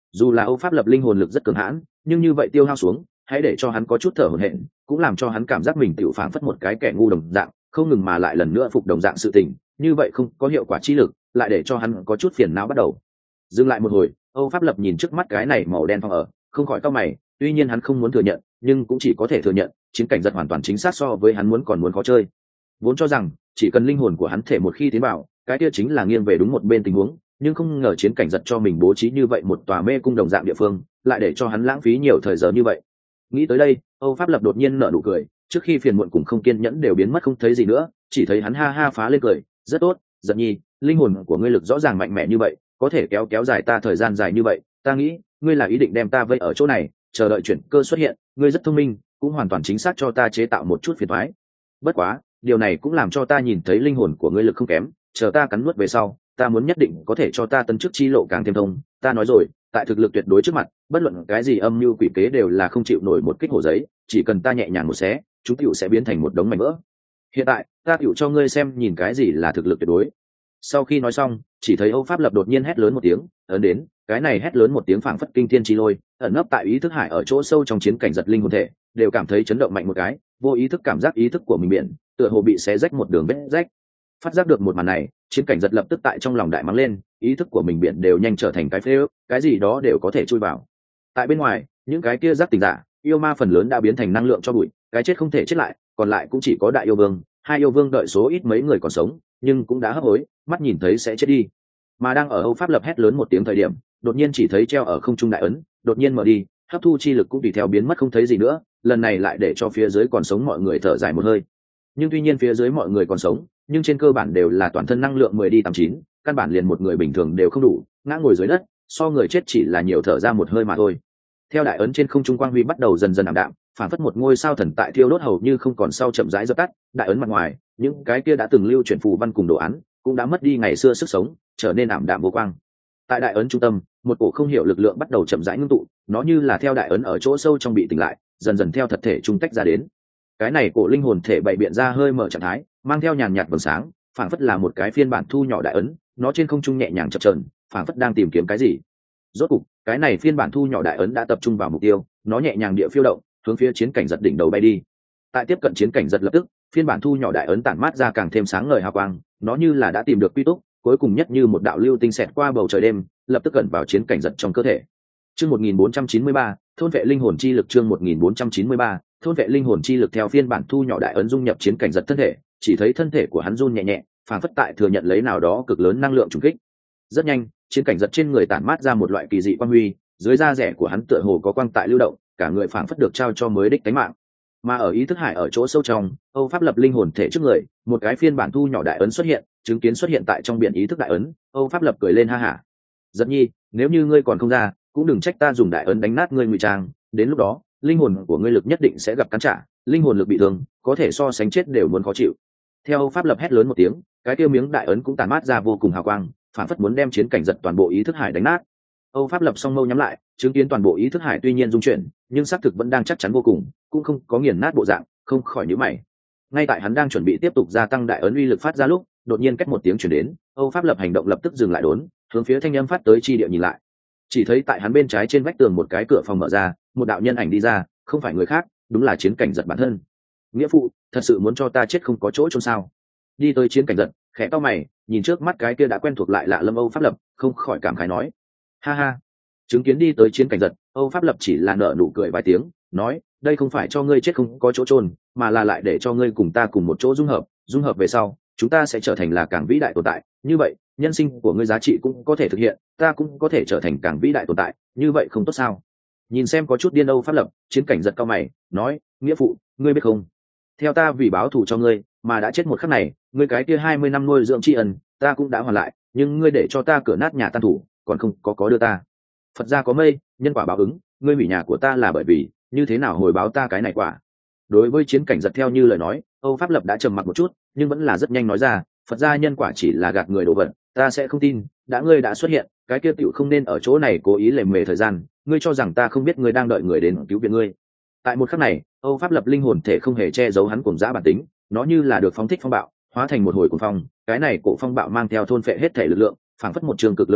Dù là Âu Pháp Lập linh hồn lực rất cường hãn, nhưng như vậy tiêu hao xuống, hãy để cho hắn có chút thở hổn hển, cũng làm cho hắn cảm giác mình tiểu phảng phất một cái kẻ ngu đồng dạng, không ngừng mà lại lần nữa phục đồng dạng sự tình, như vậy không có hiệu quả chi lực, lại để cho hắn có chút phiền não bắt đầu. Dừng lại một hồi, Âu Pháp Lập nhìn trước mắt cái này màu đen phòng ở, không khỏi cau mày, tuy nhiên hắn không muốn thừa nhận, nhưng cũng chỉ có thể thừa nhận, chiến cảnh giật hoàn toàn chính xác so với hắn muốn còn muốn khó chơi. Vốn cho rằng chỉ cần linh hồn của hắn thể một khi tiến vào, cái kia chính là nghiêng về đúng một bên tình huống, nhưng không ngờ chiến cảnh giật cho mình bố trí như vậy một tòa mê cung đồng dạng địa phương, lại để cho hắn lãng phí nhiều thời giờ như vậy. Nghĩ tới đây, Âu Pháp Lập đột nhiên nở nụ cười, trước khi phiền muộn cùng không kiên nhẫn đều biến mất không thấy gì nữa, chỉ thấy hắn ha ha phá lên cười, rất tốt, Giật Nhi, linh hồn của ngươi lực rõ ràng mạnh mẽ như vậy, có thể kéo dài ta thời gian dài như vậy, ta nghĩ ngươi là ý định đem ta vây ở chỗ này, chờ đợi chuyển cơ xuất hiện, ngươi rất thông minh, cũng hoàn toàn chính xác cho ta chế tạo một chút phiền toái. Bất quá, điều này cũng làm cho ta nhìn thấy linh hồn của ngươi lực không kém, chờ ta cắn nuốt về sau, ta muốn nhất định có thể cho ta tấn chức chi lộ càng thêm thông, ta nói rồi, tại thực lực tuyệt đối trước mặt, bất luận cái gì âm mưu quỷ kế đều là không chịu nổi một kích hổ giấy, chỉ cần ta nhẹ nhàng một xé, chúng tiểu sẽ biến thành một đống mảnh vỡ. Hiện tại, ta tiểu cho ngươi xem nhìn cái gì là thực lực tuyệt đối. Sau khi nói xong, chỉ thấy Âu Pháp Lập đột nhiên hét lớn một tiếng, ấn đến, cái này hét lớn một tiếng phảng phất kinh thiên chi lôi, ẩn nấp tại ý thức hải ở chỗ sâu trong chiến cảnh giật linh hồn thể, đều cảm thấy chấn động mạnh một cái, vô ý thức cảm giác ý thức của mình biển, tựa hồ bị xé rách một đường vết rách. Phát giác được một màn này, chiến cảnh giật lập tức tại trong lòng đại mắng lên, ý thức của mình biển đều nhanh trở thành cái phế ước, cái gì đó đều có thể chui vào. Tại bên ngoài, những cái kia giác tỉnh giả, yêu ma phần lớn đã biến thành năng lượng cho bụi, cái chết không thể chết lại, còn lại cũng chỉ có đại yêu vương, hai yêu vương đợi số ít mấy người còn sống, nhưng cũng đã hấp hối, mắt nhìn thấy sẽ chết đi. Mà đang ở Âu Pháp Lập hét lớn một tiếng thời điểm, đột nhiên chỉ thấy treo ở không trung đại ấn, đột nhiên mở đi, hấp thu chi lực cũng tùy theo biến mất không thấy gì nữa, lần này lại để cho phía dưới còn sống mọi người thở dài một hơi. Nhưng tuy nhiên phía dưới mọi người còn sống, nhưng trên cơ bản đều là toàn thân năng lượng 10 đi 89, căn bản liền một người bình thường đều không đủ, ngã ngồi dưới đất, so người chết chỉ là nhiều thở ra một hơi mà thôi. Theo đại ấn trên không trung quang huy bắt đầu dần dần ảm đạm, phản phất một ngôi sao thần tại thiêu đốt hầu như không còn sau chậm rãi dập tắt, đại ấn mặt ngoài, những cái kia đã từng lưu chuyển phù văn cùng đồ án, cũng đã mất đi ngày xưa sức sống, trở nên ảm đạm vô quang. Tại đại ấn trung tâm, một cổ không hiểu lực lượng bắt đầu chậm rãi ngưng tụ, nó như là theo đại ấn ở chỗ sâu trong bị tỉnh lại, dần dần theo thật thể trung tách ra đến. Cái này cổ linh hồn thể bày biện ra hơi mở trạng thái, mang theo nhàn nhạt vầng sáng, phảng phất là một cái phiên bản thu nhỏ đại ấn, nó trên không trung nhẹ nhàng chập chờn, phảng phất đang tìm kiếm cái gì. Rốt cục, cái này phiên bản thu nhỏ đại ấn đã tập trung vào mục tiêu, nó nhẹ nhàng địa phiêu động, hướng phía chiến cảnh giật đỉnh đầu bay đi. Tại tiếp cận chiến cảnh giật lập tức, phiên bản thu nhỏ đại ấn tản mát ra càng thêm sáng ngời hào quang, nó như là đã tìm được quy túc, cuối cùng nhất như một đạo lưu tinh xẹt qua bầu trời đêm, lập tức cẩn vào chiến cảnh giật trong cơ thể. Chương 1493, thôn vệ linh hồn chi lực. Chương 1493, thôn vệ linh hồn chi lực. Theo phiên bản thu nhỏ đại ấn dung nhập chiến cảnh giật thân thể, chỉ thấy thân thể của hắn run nhẹ nhẹ, phản phất tại thừa nhận lấy nào đó cực lớn năng lượng trùng kích. Rất nhanh, chiến cảnh giật trên người tản mát ra một loại kỳ dị quang huy, dưới da rẻ của hắn tựa hồ có quang tại lưu động, cả người phản phất được trao cho mới đích tánh mạng. Mà ở ý thức hải ở chỗ sâu trong, Âu Pháp Lập linh hồn thể trước người, một cái phiên bản thu nhỏ đại ấn xuất hiện, chứng kiến xuất hiện tại trong biển ý thức đại ấn, Âu Pháp Lập cười lên ha hả. Giật Nhi, nếu như ngươi còn không ra, cũng đừng trách ta dùng đại ấn đánh nát ngươi ngụy trang, đến lúc đó, linh hồn của ngươi lực nhất định sẽ gặp cắn trả, linh hồn lực bị thương, có thể so sánh chết đều muốn khó chịu. Theo Âu Pháp Lập hét lớn một tiếng, cái kia miếng đại ấn cũng tàn mát ra vô cùng hào quang, phản phất muốn đem chiến cảnh giật toàn bộ ý thức hải đánh nát. Âu Pháp Lập song mâu nhắm lại, chứng kiến toàn bộ ý thức hải tuy nhiên dung chuyển, nhưng xác thực vẫn đang chắc chắn vô cùng, cũng không có nghiền nát bộ dạng, không khỏi nhíu mày. Ngay tại hắn đang chuẩn bị tiếp tục gia tăng đại ấn uy lực phát ra lúc, đột nhiên cách một tiếng truyền đến, Âu Pháp Lập hành động lập tức dừng lại đốn, hướng phía thanh âm phát tới chi địa nhìn lại. Chỉ thấy tại hắn bên trái trên vách tường một cái cửa phòng mở ra, một đạo nhân ảnh đi ra, không phải người khác, đúng là chiến cảnh giật bản thân. Nghĩa phụ, thật sự muốn cho ta chết không có chỗ chôn sao? Đi tới chiến cảnh giật, khẽ cau mày, nhìn trước mắt cái kia đã quen thuộc lại lạ lâm Âu Pháp Lập, không khỏi cảm khái nói: ha ha. Chứng kiến đi tới chiến cảnh giật, Âu Pháp Lập chỉ là nở nụ cười vài tiếng, nói: đây không phải cho ngươi chết không có chỗ chôn, mà là lại để cho ngươi cùng ta cùng một chỗ dung hợp về sau, chúng ta sẽ trở thành là càng vĩ đại tồn tại, như vậy nhân sinh của ngươi giá trị cũng có thể thực hiện, ta cũng có thể trở thành càng vĩ đại tồn tại, như vậy không tốt sao? Nhìn xem có chút điên Âu Pháp Lập, chiến cảnh giật cao mày, nói: nghĩa phụ, ngươi biết không, theo ta vì báo thù cho ngươi mà đã chết một khắc này, ngươi cái kia 20 năm nuôi dưỡng tri ân ta cũng đã hoàn lại, nhưng ngươi để cho ta cửa nát nhà tan thủ, còn không có đưa ta. Phật gia có mây, nhân quả báo ứng, ngươi hủy nhà của ta là bởi vì như thế nào hồi báo ta cái này quả? Đối với chiến cảnh giật theo như lời nói, Âu Pháp Lập đã trầm mặc một chút, nhưng vẫn là rất nhanh nói ra: Phật gia nhân quả chỉ là gạt người đổ vật, ta sẽ không tin, đã ngươi đã xuất hiện, cái kia tiểu không nên ở chỗ này cố ý lề mề thời gian, ngươi cho rằng ta không biết ngươi đang đợi người đến cứu viện ngươi. Tại một khắc này, Âu Pháp Lập linh hồn thể không hề che giấu hắn cuồng dã bản tính, nó như là được phóng thích phong bạo, hóa thành một hồi cuồng phong, cái này cổ phong bạo mang theo thôn phệ hết thể lực lượng, phảng phất một trường cực lớn miệng,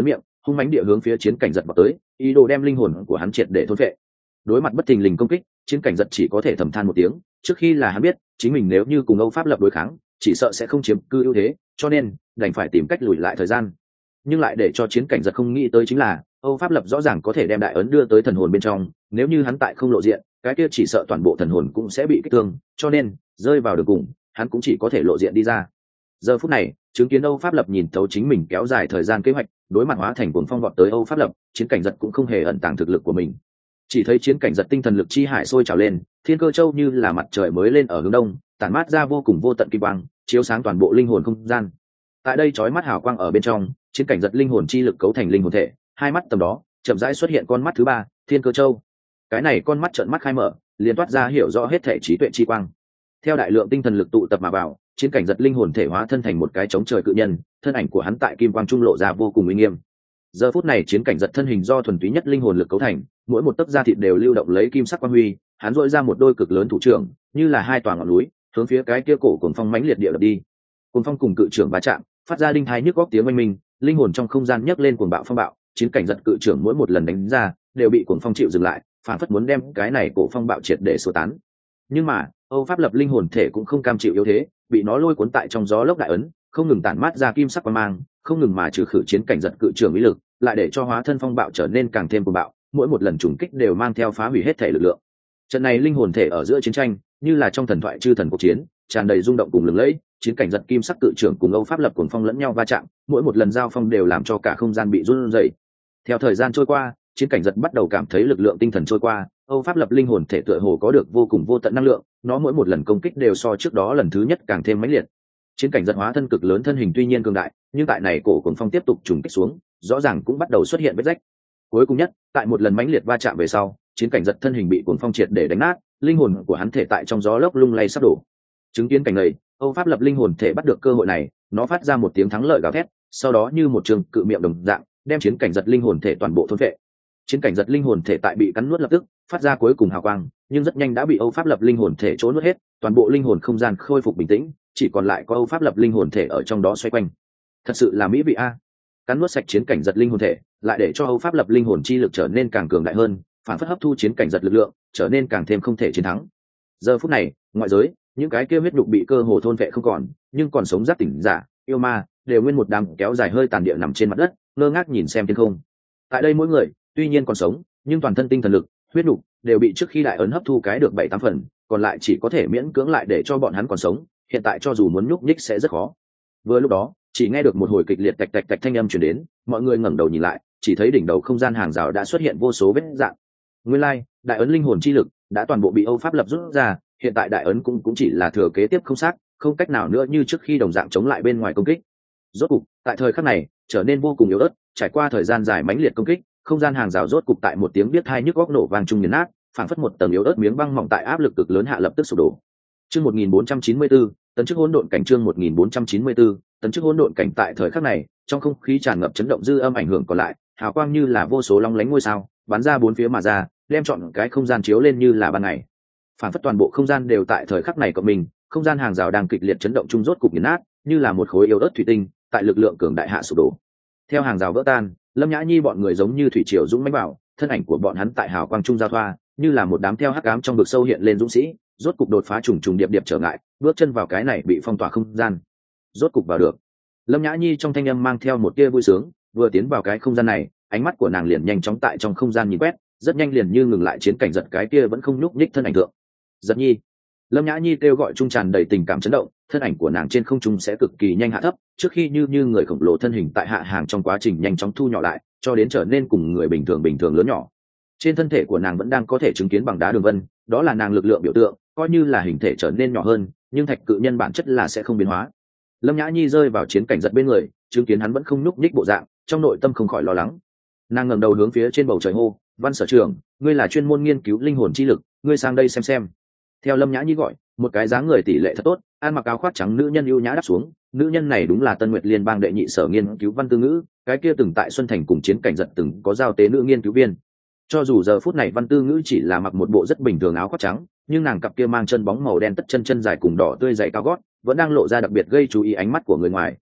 hung mãnh địa hướng phía chiến cảnh giật vào tới, ý đồ đem linh hồn của hắn triệt để thôn phệ. Đối mặt bất thình lình công kích, chiến cảnh giật chỉ có thể thầm than một tiếng, trước khi là hắn biết chính mình nếu như cùng Âu Pháp Lập đối kháng chỉ sợ sẽ không chiếm cư ưu thế, cho nên đành phải tìm cách lùi lại thời gian. Nhưng lại để cho chiến cảnh giật không nghĩ tới chính là Âu Pháp Lập rõ ràng có thể đem đại ấn đưa tới thần hồn bên trong, nếu như hắn tại không lộ diện, cái kia chỉ sợ toàn bộ thần hồn cũng sẽ bị kích thương, cho nên rơi vào đường cùng, hắn cũng chỉ có thể lộ diện đi ra. Giờ phút này, chứng kiến Âu Pháp Lập nhìn thấu chính mình kéo dài thời gian kế hoạch, đối mặt hóa thành cuồng phong vọt tới Âu Pháp Lập, chiến cảnh giật cũng không hề ẩn tàng thực lực của mình. Chỉ thấy chiến cảnh giật tinh thần lực chi hải sôi trào lên, thiên cơ châu như là mặt trời mới lên ở hướng đông, tản mát ra vô cùng vô tận kim quang, chiếu sáng toàn bộ linh hồn không gian. Tại đây chói mắt hào quang ở bên trong, chiến cảnh giật linh hồn chi lực cấu thành linh hồn thể, hai mắt tầm đó chậm rãi xuất hiện con mắt thứ ba, thiên cơ châu. Cái này con mắt trợn mắt khai mở, liền toát ra hiểu rõ hết thể trí tuệ chi quang. Theo đại lượng tinh thần lực tụ tập mà vào, chiến cảnh giật linh hồn thể hóa thân thành một cái chống trời cự nhân, thân ảnh của hắn tại kim quang trung lộ ra vô cùng uy nghiêm. Giờ phút này chiến cảnh giật thân hình do thuần túy nhất linh hồn lực cấu thành, mỗi một tấc da thịt đều lưu động lấy kim sắc quang huy, hắn dội ra một đôi cực lớn thủ trưởng, như là hai tòa ngọn núi, hướng phía cái kia cổ cuồng phong mãnh liệt địa đập đi. Cuồng phong cùng cự trưởng va chạm, phát ra đinh thái nhức góc tiếng oanh minh, linh hồn trong không gian nhấc lên cuồng bạo phong bạo, chiến cảnh giật cự trưởng mỗi một lần đánh ra, đều bị cuồng phong chịu dừng lại, phản phất muốn đem cái này cổ phong bạo triệt để xua tán. Nhưng mà Âu Pháp Lập linh hồn thể cũng không cam chịu yếu thế, bị nó lôi cuốn tại trong gió lốc đại ấn, không ngừng tản mát ra kim sắc quang mang, không ngừng mà trừ khử chiến cảnh giật cự trưởng ý lực, lại để cho hóa thân phong bạo trở nên càng thêm cuồng bạo, mỗi một lần trùng kích đều mang theo phá hủy hết thể lực lượng. Trận này linh hồn thể ở giữa chiến tranh, như là trong thần thoại chư thần cuộc chiến, tràn đầy rung động cùng lừng lẫy, chiến cảnh giật kim sắc cự trưởng cùng Âu Pháp Lập cuồng phong lẫn nhau va chạm, mỗi một lần giao phong đều làm cho cả không gian bị run rẩy. Theo thời gian trôi qua, chiến cảnh giật bắt đầu cảm thấy lực lượng tinh thần trôi qua, Âu Pháp Lập linh hồn thể tựa hồ có được vô cùng vô tận năng lượng, nó mỗi một lần công kích đều so trước đó lần thứ nhất càng thêm mãnh liệt. Chiến cảnh giật hóa thân cực lớn thân hình tuy nhiên cường đại, nhưng tại này cổ cuồng phong tiếp tục trùng kích xuống, rõ ràng cũng bắt đầu xuất hiện vết rách. Cuối cùng nhất, tại một lần mãnh liệt va chạm về sau, chiến cảnh giật thân hình bị cuồng phong triệt để đánh nát, linh hồn của hắn thể tại trong gió lốc lung lay sắp đổ. Chứng kiến cảnh này, Âu Pháp Lập linh hồn thể bắt được cơ hội này, nó phát ra một tiếng thắng lợi gào thét, sau đó như một trường cự miệng đồng dạng, đem chiến cảnh giật linh hồn thể toàn bộ thôn phệ. Chiến cảnh giật linh hồn thể tại bị cắn nuốt lập tức phát ra cuối cùng hào quang, nhưng rất nhanh đã bị Âu Pháp Lập linh hồn thể trốn nuốt hết, toàn bộ linh hồn không gian khôi phục bình tĩnh, chỉ còn lại có Âu Pháp Lập linh hồn thể ở trong đó xoay quanh. Thật sự là mỹ vị a! Cắn nuốt sạch chiến cảnh giật linh hồn thể, lại để cho Âu Pháp Lập linh hồn chi lực trở nên càng cường đại hơn, phản phất hấp thu chiến cảnh giật lực lượng, trở nên càng thêm không thể chiến thắng. Giờ phút này, ngoại giới, những cái kia huyết nhục bị cơ hồ thôn vệ không còn, nhưng còn sống giác tỉnh giả, yêu ma, đều nguyên một đám kéo dài hơi tàn địa nằm trên mặt đất, ngơ ngác nhìn xem thiên không. Tại đây mỗi người, tuy nhiên còn sống, nhưng toàn thân tinh thần lực, huyết nhục đều bị trước khi đại ấn hấp thu cái được 7-8 phần, còn lại chỉ có thể miễn cưỡng lại để cho bọn hắn còn sống, hiện tại cho dù muốn nhúc nhích sẽ rất khó. Vừa lúc đó, chỉ nghe được một hồi kịch liệt tạch tạch tạch thanh âm truyền đến, mọi người ngẩng đầu nhìn lại, chỉ thấy đỉnh đầu không gian hàng rào đã xuất hiện vô số vết rạn. Nguyên lai, đại ấn linh hồn chi lực đã toàn bộ bị Âu Pháp Lập rút ra, hiện tại đại ấn cũng chỉ là thừa kế tiếp không xác, không cách nào nữa như trước khi đồng dạng chống lại bên ngoài công kích. Rốt cục, tại thời khắc này, trở nên vô cùng yếu ớt, trải qua thời gian dài mãnh liệt công kích, không gian hàng rào rốt cục tại một tiếng biết hai nhức góc nổ vang trung nghiền nát, phảng phất một tầng yếu ớt miếng băng mỏng tại áp lực cực lớn hạ lập tức sụp đổ. Chương 1494, tấn chức hỗn độn cảnh. Chương 1494, tấn chức hỗn độn cảnh. Tại thời khắc này, trong không khí tràn ngập chấn động dư âm ảnh hưởng còn lại, hào quang như là vô số long lánh ngôi sao, bắn ra bốn phía mà ra, đem trọn cái không gian chiếu lên như là ban ngày. Phảng phất toàn bộ không gian đều tại thời khắc này của mình, không gian hàng rào đang kịch liệt chấn động chung rốt cục nghiền nát, như là một khối yếu ớt thủy tinh, tại lực lượng cường đại hạ sụp đổ. Theo hàng rào vỡ tan, Lâm Nhã Nhi bọn người giống như thủy triều dũng mãnh vào, thân ảnh của bọn hắn tại hào quang trung giao thoa, như là một đám theo hắc ám trong vực sâu hiện lên dũng sĩ, rốt cục đột phá trùng trùng điệp điệp trở ngại, bước chân vào cái này bị phong tỏa không gian. Rốt cục vào được. Lâm Nhã Nhi trong thanh âm mang theo một tia vui sướng, vừa tiến vào cái không gian này, ánh mắt của nàng liền nhanh chóng tại trong không gian nhìn quét, rất nhanh liền như ngừng lại chiến cảnh giật cái kia vẫn không nhúc nhích thân ảnh thượng. Giật Nhi. Lâm Nhã Nhi kêu gọi trung tràn đầy tình cảm chấn động, thân ảnh của nàng trên không trung sẽ cực kỳ nhanh hạ thấp, trước khi như người khổng lồ thân hình tại hạ hàng trong quá trình nhanh chóng thu nhỏ lại, cho đến trở nên cùng người bình thường lớn nhỏ. Trên thân thể của nàng vẫn đang có thể chứng kiến bằng đá đường vân, đó là nàng lực lượng biểu tượng, coi như là hình thể trở nên nhỏ hơn, nhưng thạch cự nhân bản chất là sẽ không biến hóa. Lâm Nhã Nhi rơi vào chiến cảnh giật bên người, chứng kiến hắn vẫn không nhúc nhích bộ dạng, trong nội tâm không khỏi lo lắng. Nàng ngẩng đầu hướng phía trên bầu trời hô, "Văn sở trưởng, ngươi là chuyên môn nghiên cứu linh hồn chi lực, ngươi sang đây xem." Theo Lâm Nhã Nhi gọi, một cái dáng người tỷ lệ thật tốt, ăn mặc áo khoác trắng nữ nhân ưu nhã đáp xuống. Nữ nhân này đúng là Tân Nguyệt Liên bang đệ nhị sở nghiên cứu văn tư ngữ, cái kia từng tại Xuân Thành cùng chiến cảnh giật từng có giao tế nữ nghiên cứu viên. Cho dù giờ phút này văn tư ngữ chỉ là mặc một bộ rất bình thường áo khoác trắng, nhưng nàng cặp kia mang chân bóng màu đen tất chân chân dài cùng đỏ tươi dày cao gót, vẫn đang lộ ra đặc biệt gây chú ý ánh mắt của người ngoài.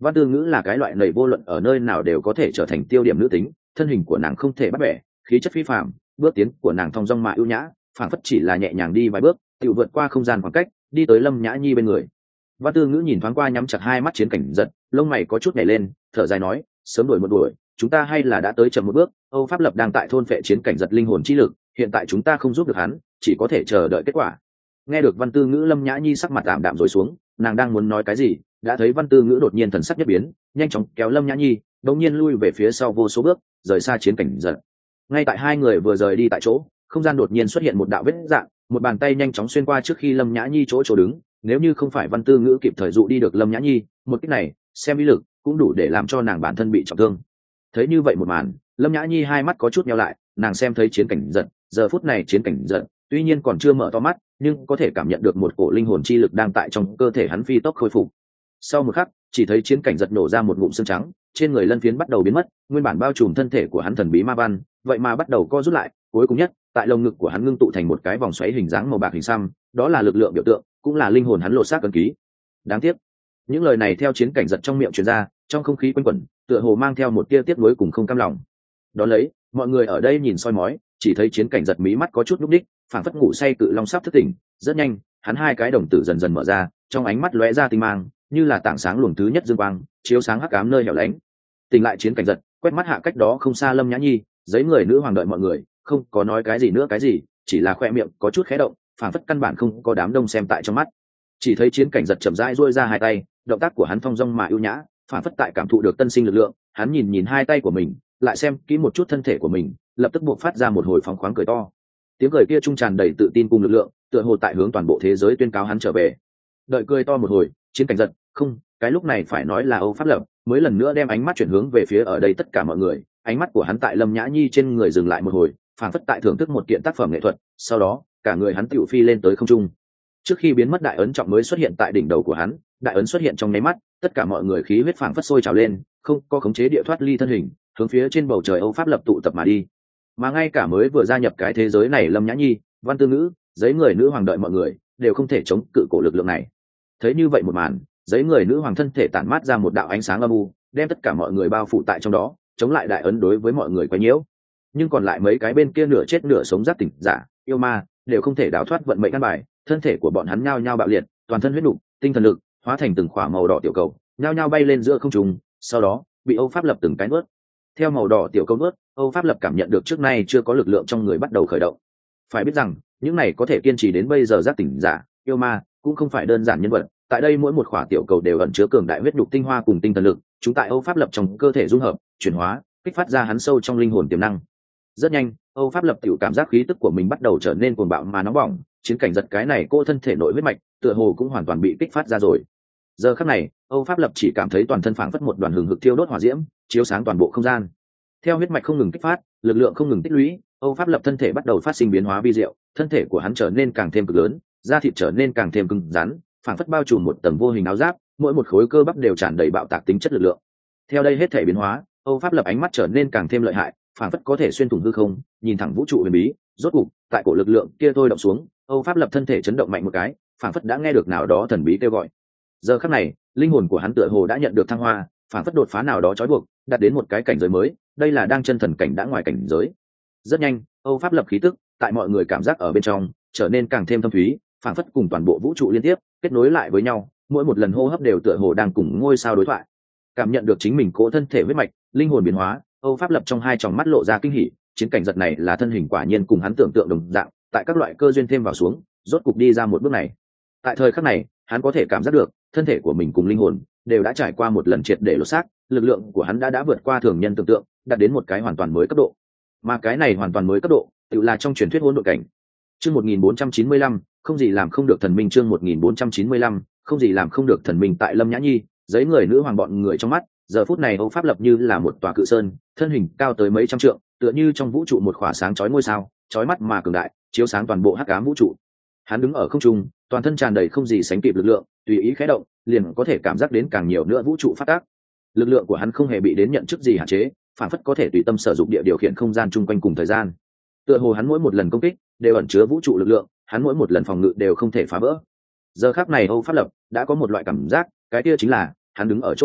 Văn Tư Ngữ là cái loại nầy vô luận ở nơi nào đều có thể trở thành tiêu điểm nữ tính, thân hình của nàng không thể bắt bẻ, khí chất phi phàm, bước tiến của nàng thong dong mà ưu nhã, phảng phất chỉ là nhẹ nhàng đi vài bước, tự vượt qua không gian khoảng cách, đi tới Lâm Nhã Nhi bên người. Văn Tư Ngữ nhìn thoáng qua nhắm chặt hai mắt Chiến Cảnh Giật, lông mày có chút nhảy lên, thở dài nói, sớm đuổi một đuổi, chúng ta hay là đã tới chậm một bước, Âu Pháp Lập đang tại thôn phệ Chiến Cảnh Giật linh hồn chi lực, hiện tại chúng ta không giúp được hắn, chỉ có thể chờ đợi kết quả. Nghe được Văn Tư Ngữ, Lâm Nhã Nhi sắc mặt tạm đạm rồi xuống, nàng đang muốn nói cái gì, đã thấy Văn Tư Ngữ đột nhiên thần sắc nhất biến, nhanh chóng kéo Lâm Nhã Nhi, đột nhiên lui về phía sau vô số bước, rời xa Chiến Cảnh Giật. Ngay tại hai người vừa rời đi tại chỗ, không gian đột nhiên xuất hiện một đạo vết dạng, một bàn tay nhanh chóng xuyên qua trước khi Lâm Nhã Nhi chỗ đứng, nếu như không phải Văn Tư Ngữ kịp thời dụ đi được Lâm Nhã Nhi, một kích này, xem uy lực, cũng đủ để làm cho nàng bản thân bị trọng thương. Thấy như vậy một màn, Lâm Nhã Nhi hai mắt có chút nheo lại, nàng xem thấy Chiến Cảnh Giật, giờ phút này Chiến Cảnh Giật, tuy nhiên còn chưa mở to mắt, nhưng có thể cảm nhận được một cổ linh hồn chi lực đang tại trong cơ thể hắn phi tốc khôi phục. Sau một khắc, chỉ thấy Chiến Cảnh Giật nổ ra một ngụm xương trắng, trên người lân phiến bắt đầu biến mất, nguyên bản bao trùm thân thể của hắn thần bí ma văn, vậy mà bắt đầu co rút lại, cuối cùng nhất, tại lồng ngực của hắn ngưng tụ thành một cái vòng xoáy hình dáng màu bạc hình xăm, đó là lực lượng biểu tượng, cũng là linh hồn hắn lột xác ấn ký. Đáng tiếc, những lời này theo Chiến Cảnh Giật trong miệng truyền ra, trong không khí quanh quẩn, tựa hồ mang theo một tia tiếc nuối cùng không cam lòng. Đó lấy, mọi người ở đây nhìn soi mói, chỉ thấy Chiến Cảnh Giật mí mắt có chút nhúc nhích, phảng phất ngủ say cự long sắp thức tỉnh, rất nhanh, hắn hai cái đồng tử dần dần mở ra, trong ánh mắt lóe ra tinh mang, như là tảng sáng luồng thứ nhất dương quang, chiếu sáng hắc ám nơi hẻo lánh. Tỉnh lại Chiến Cảnh Giật, quét mắt hạ cách đó không xa Lâm Nhã Nhi, giấy người nữ hoàng đợi mọi người, không có nói cái gì nữa cái gì, chỉ là khoe miệng có chút khẽ động, phảng phất căn bản không có đám đông xem tại trong mắt. Chỉ thấy Chiến Cảnh Giật chậm rãi duỗi ra hai tay, động tác của hắn thong dong mà ưu nhã, phảng phất tại cảm thụ được tân sinh lực lượng, hắn nhìn hai tay của mình, lại xem kỹ một chút thân thể của mình, lập tức buộc phát ra một hồi phóng khoáng cười to. Tiếng cười kia trung tràn đầy tự tin cùng lực lượng, tựa hồ tại hướng toàn bộ thế giới tuyên cáo hắn trở về. Đợi cười to một hồi, Chiến Cảnh Giật, không, cái lúc này phải nói là Âu Pháp Lập, mới lần nữa đem ánh mắt chuyển hướng về phía ở đây tất cả mọi người, ánh mắt của hắn tại Lâm Nhã Nhi trên người dừng lại một hồi, phảng phất tại thưởng thức một kiện tác phẩm nghệ thuật, sau đó, cả người hắn tựu phi lên tới không trung. Trước khi biến mất đại ấn trọng mới xuất hiện tại đỉnh đầu của hắn, đại ấn xuất hiện trong nháy mắt, tất cả mọi người khí huyết phảng phất sôi trào lên, không có khống chế địa thoát ly thân hình, hướng phía trên bầu trời Âu Pháp Lập tụ tập mà đi. Mà ngay cả mới vừa gia nhập cái thế giới này Lâm Nhã Nhi, Văn Tư Ngữ, giấy người nữ hoàng đợi mọi người, đều không thể chống cự cổ lực lượng này. Thấy như vậy một màn, giấy người nữ hoàng thân thể tản mát ra một đạo ánh sáng âm u, đem tất cả mọi người bao phủ tại trong đó, chống lại đại ấn đối với mọi người quá nhiễu. Nhưng còn lại mấy cái bên kia nửa chết nửa sống giác tỉnh giả, yêu ma, đều không thể đào thoát vận mệnh căn bài, thân thể của bọn hắn nhao nhao bạo liệt, toàn thân huyết nục, tinh thần lực hóa thành từng khỏa màu đỏ tiểu cầu, nhao nhao bay lên giữa không trung, sau đó bị Âu Pháp Lập từng cái nuốt. Theo màu đỏ tiểu cầu nuốt, Âu Pháp Lập cảm nhận được trước nay chưa có lực lượng trong người bắt đầu khởi động. Phải biết rằng, những này có thể kiên trì đến bây giờ giác tỉnh giả, yêu ma, cũng không phải đơn giản nhân vật, tại đây mỗi một khỏa tiểu cầu đều ẩn chứa cường đại huyết nục tinh hoa cùng tinh thần lực, chúng tại Âu Pháp Lập trong cơ thể dung hợp, chuyển hóa, kích phát ra hắn sâu trong linh hồn tiềm năng. Rất nhanh, Âu Pháp Lập tiểu cảm giác khí tức của mình bắt đầu trở nên cuồng bạo mà nóng bỏng, Chiến Cảnh Giật cái này cô thân thể nội huyết mạch, tựa hồ cũng hoàn toàn bị kích phát ra rồi. Giờ khắc này, Âu Pháp Lập chỉ cảm thấy toàn thân phảng phất một đoàn hừng hực thiêu đốt hỏa diễm, chiếu sáng toàn bộ không gian. Theo huyết mạch không ngừng kích phát, lực lượng không ngừng tích lũy, Âu Pháp Lập thân thể bắt đầu phát sinh biến hóa vi diệu, thân thể của hắn trở nên càng thêm cực lớn, da thịt trở nên càng thêm cứng rắn, phảng phất bao trùm một tầng vô hình áo giáp, mỗi một khối cơ bắp đều tràn đầy bạo tạc tính chất lực lượng. Theo đây hết thể biến hóa, Âu Pháp Lập ánh mắt trở nên càng thêm lợi hại, phảng phất có thể xuyên thủng hư không, nhìn thẳng vũ trụ huyền bí. Rốt cục, tại cổ lực lượng kia thôi động xuống, Âu Pháp Lập thân thể chấn động mạnh một cái, phảng phất đã nghe được nào đó thần bí kêu gọi. Giờ khắc này, linh hồn của hắn tựa hồ đã nhận được thăng hoa, phảng phất đột phá nào đó trói buộc, đạt đến một cái cảnh giới mới, đây là đang chân thần cảnh đã ngoài cảnh giới. Rất nhanh, Âu Pháp Lập khí tức, tại mọi người cảm giác ở bên trong, trở nên càng thêm thâm thúy, phảng phất cùng toàn bộ vũ trụ liên tiếp, kết nối lại với nhau, mỗi một lần hô hấp đều tựa hồ đang cùng ngôi sao đối thoại. Cảm nhận được chính mình cố thân thể huyết mạch, linh hồn biến hóa, Âu Pháp Lập trong hai tròng mắt lộ ra kinh hỉ, Chiến Cảnh Giật này là thân hình quả nhiên cùng hắn tưởng tượng đồng dạng, tại các loại cơ duyên thêm vào xuống, rốt cục đi ra một bước này. Tại thời khắc này, hắn có thể cảm giác được, thân thể của mình cùng linh hồn đều đã trải qua một lần triệt để lột xác, lực lượng của hắn đã vượt qua thường nhân tưởng tượng, đạt đến một cái hoàn toàn mới cấp độ. Mà cái này hoàn toàn mới cấp độ, tự là trong truyền thuyết hỗn độn cảnh. Chương 1495, không gì làm không được thần minh. Chương 1495, không gì làm không được thần minh. Tại Lâm Nhã Nhi, giấy người nữ hoàng bọn người trong mắt, giờ phút này Âu Pháp Lập như là một tòa cự sơn, thân hình cao tới mấy trăm trượng, tựa như trong vũ trụ một khỏa sáng chói ngôi sao, chói mắt mà cường đại, chiếu sáng toàn bộ hắc ám vũ trụ. Hắn đứng ở không trung, toàn thân tràn đầy không gì sánh kịp lực lượng, tùy ý khẽ động, liền có thể cảm giác đến càng nhiều nữa vũ trụ phát tác. Lực lượng của hắn không hề bị đến nhận chức gì hạn chế, phản phất có thể tùy tâm sử dụng địa điều khiển không gian chung quanh cùng thời gian. Tựa hồ hắn mỗi một lần công kích đều ẩn chứa vũ trụ lực lượng, hắn mỗi một lần phòng ngự đều không thể phá vỡ. Giờ khắc này Âu Pháp Lập đã có một loại cảm giác, cái kia chính là hắn đứng ở chỗ này,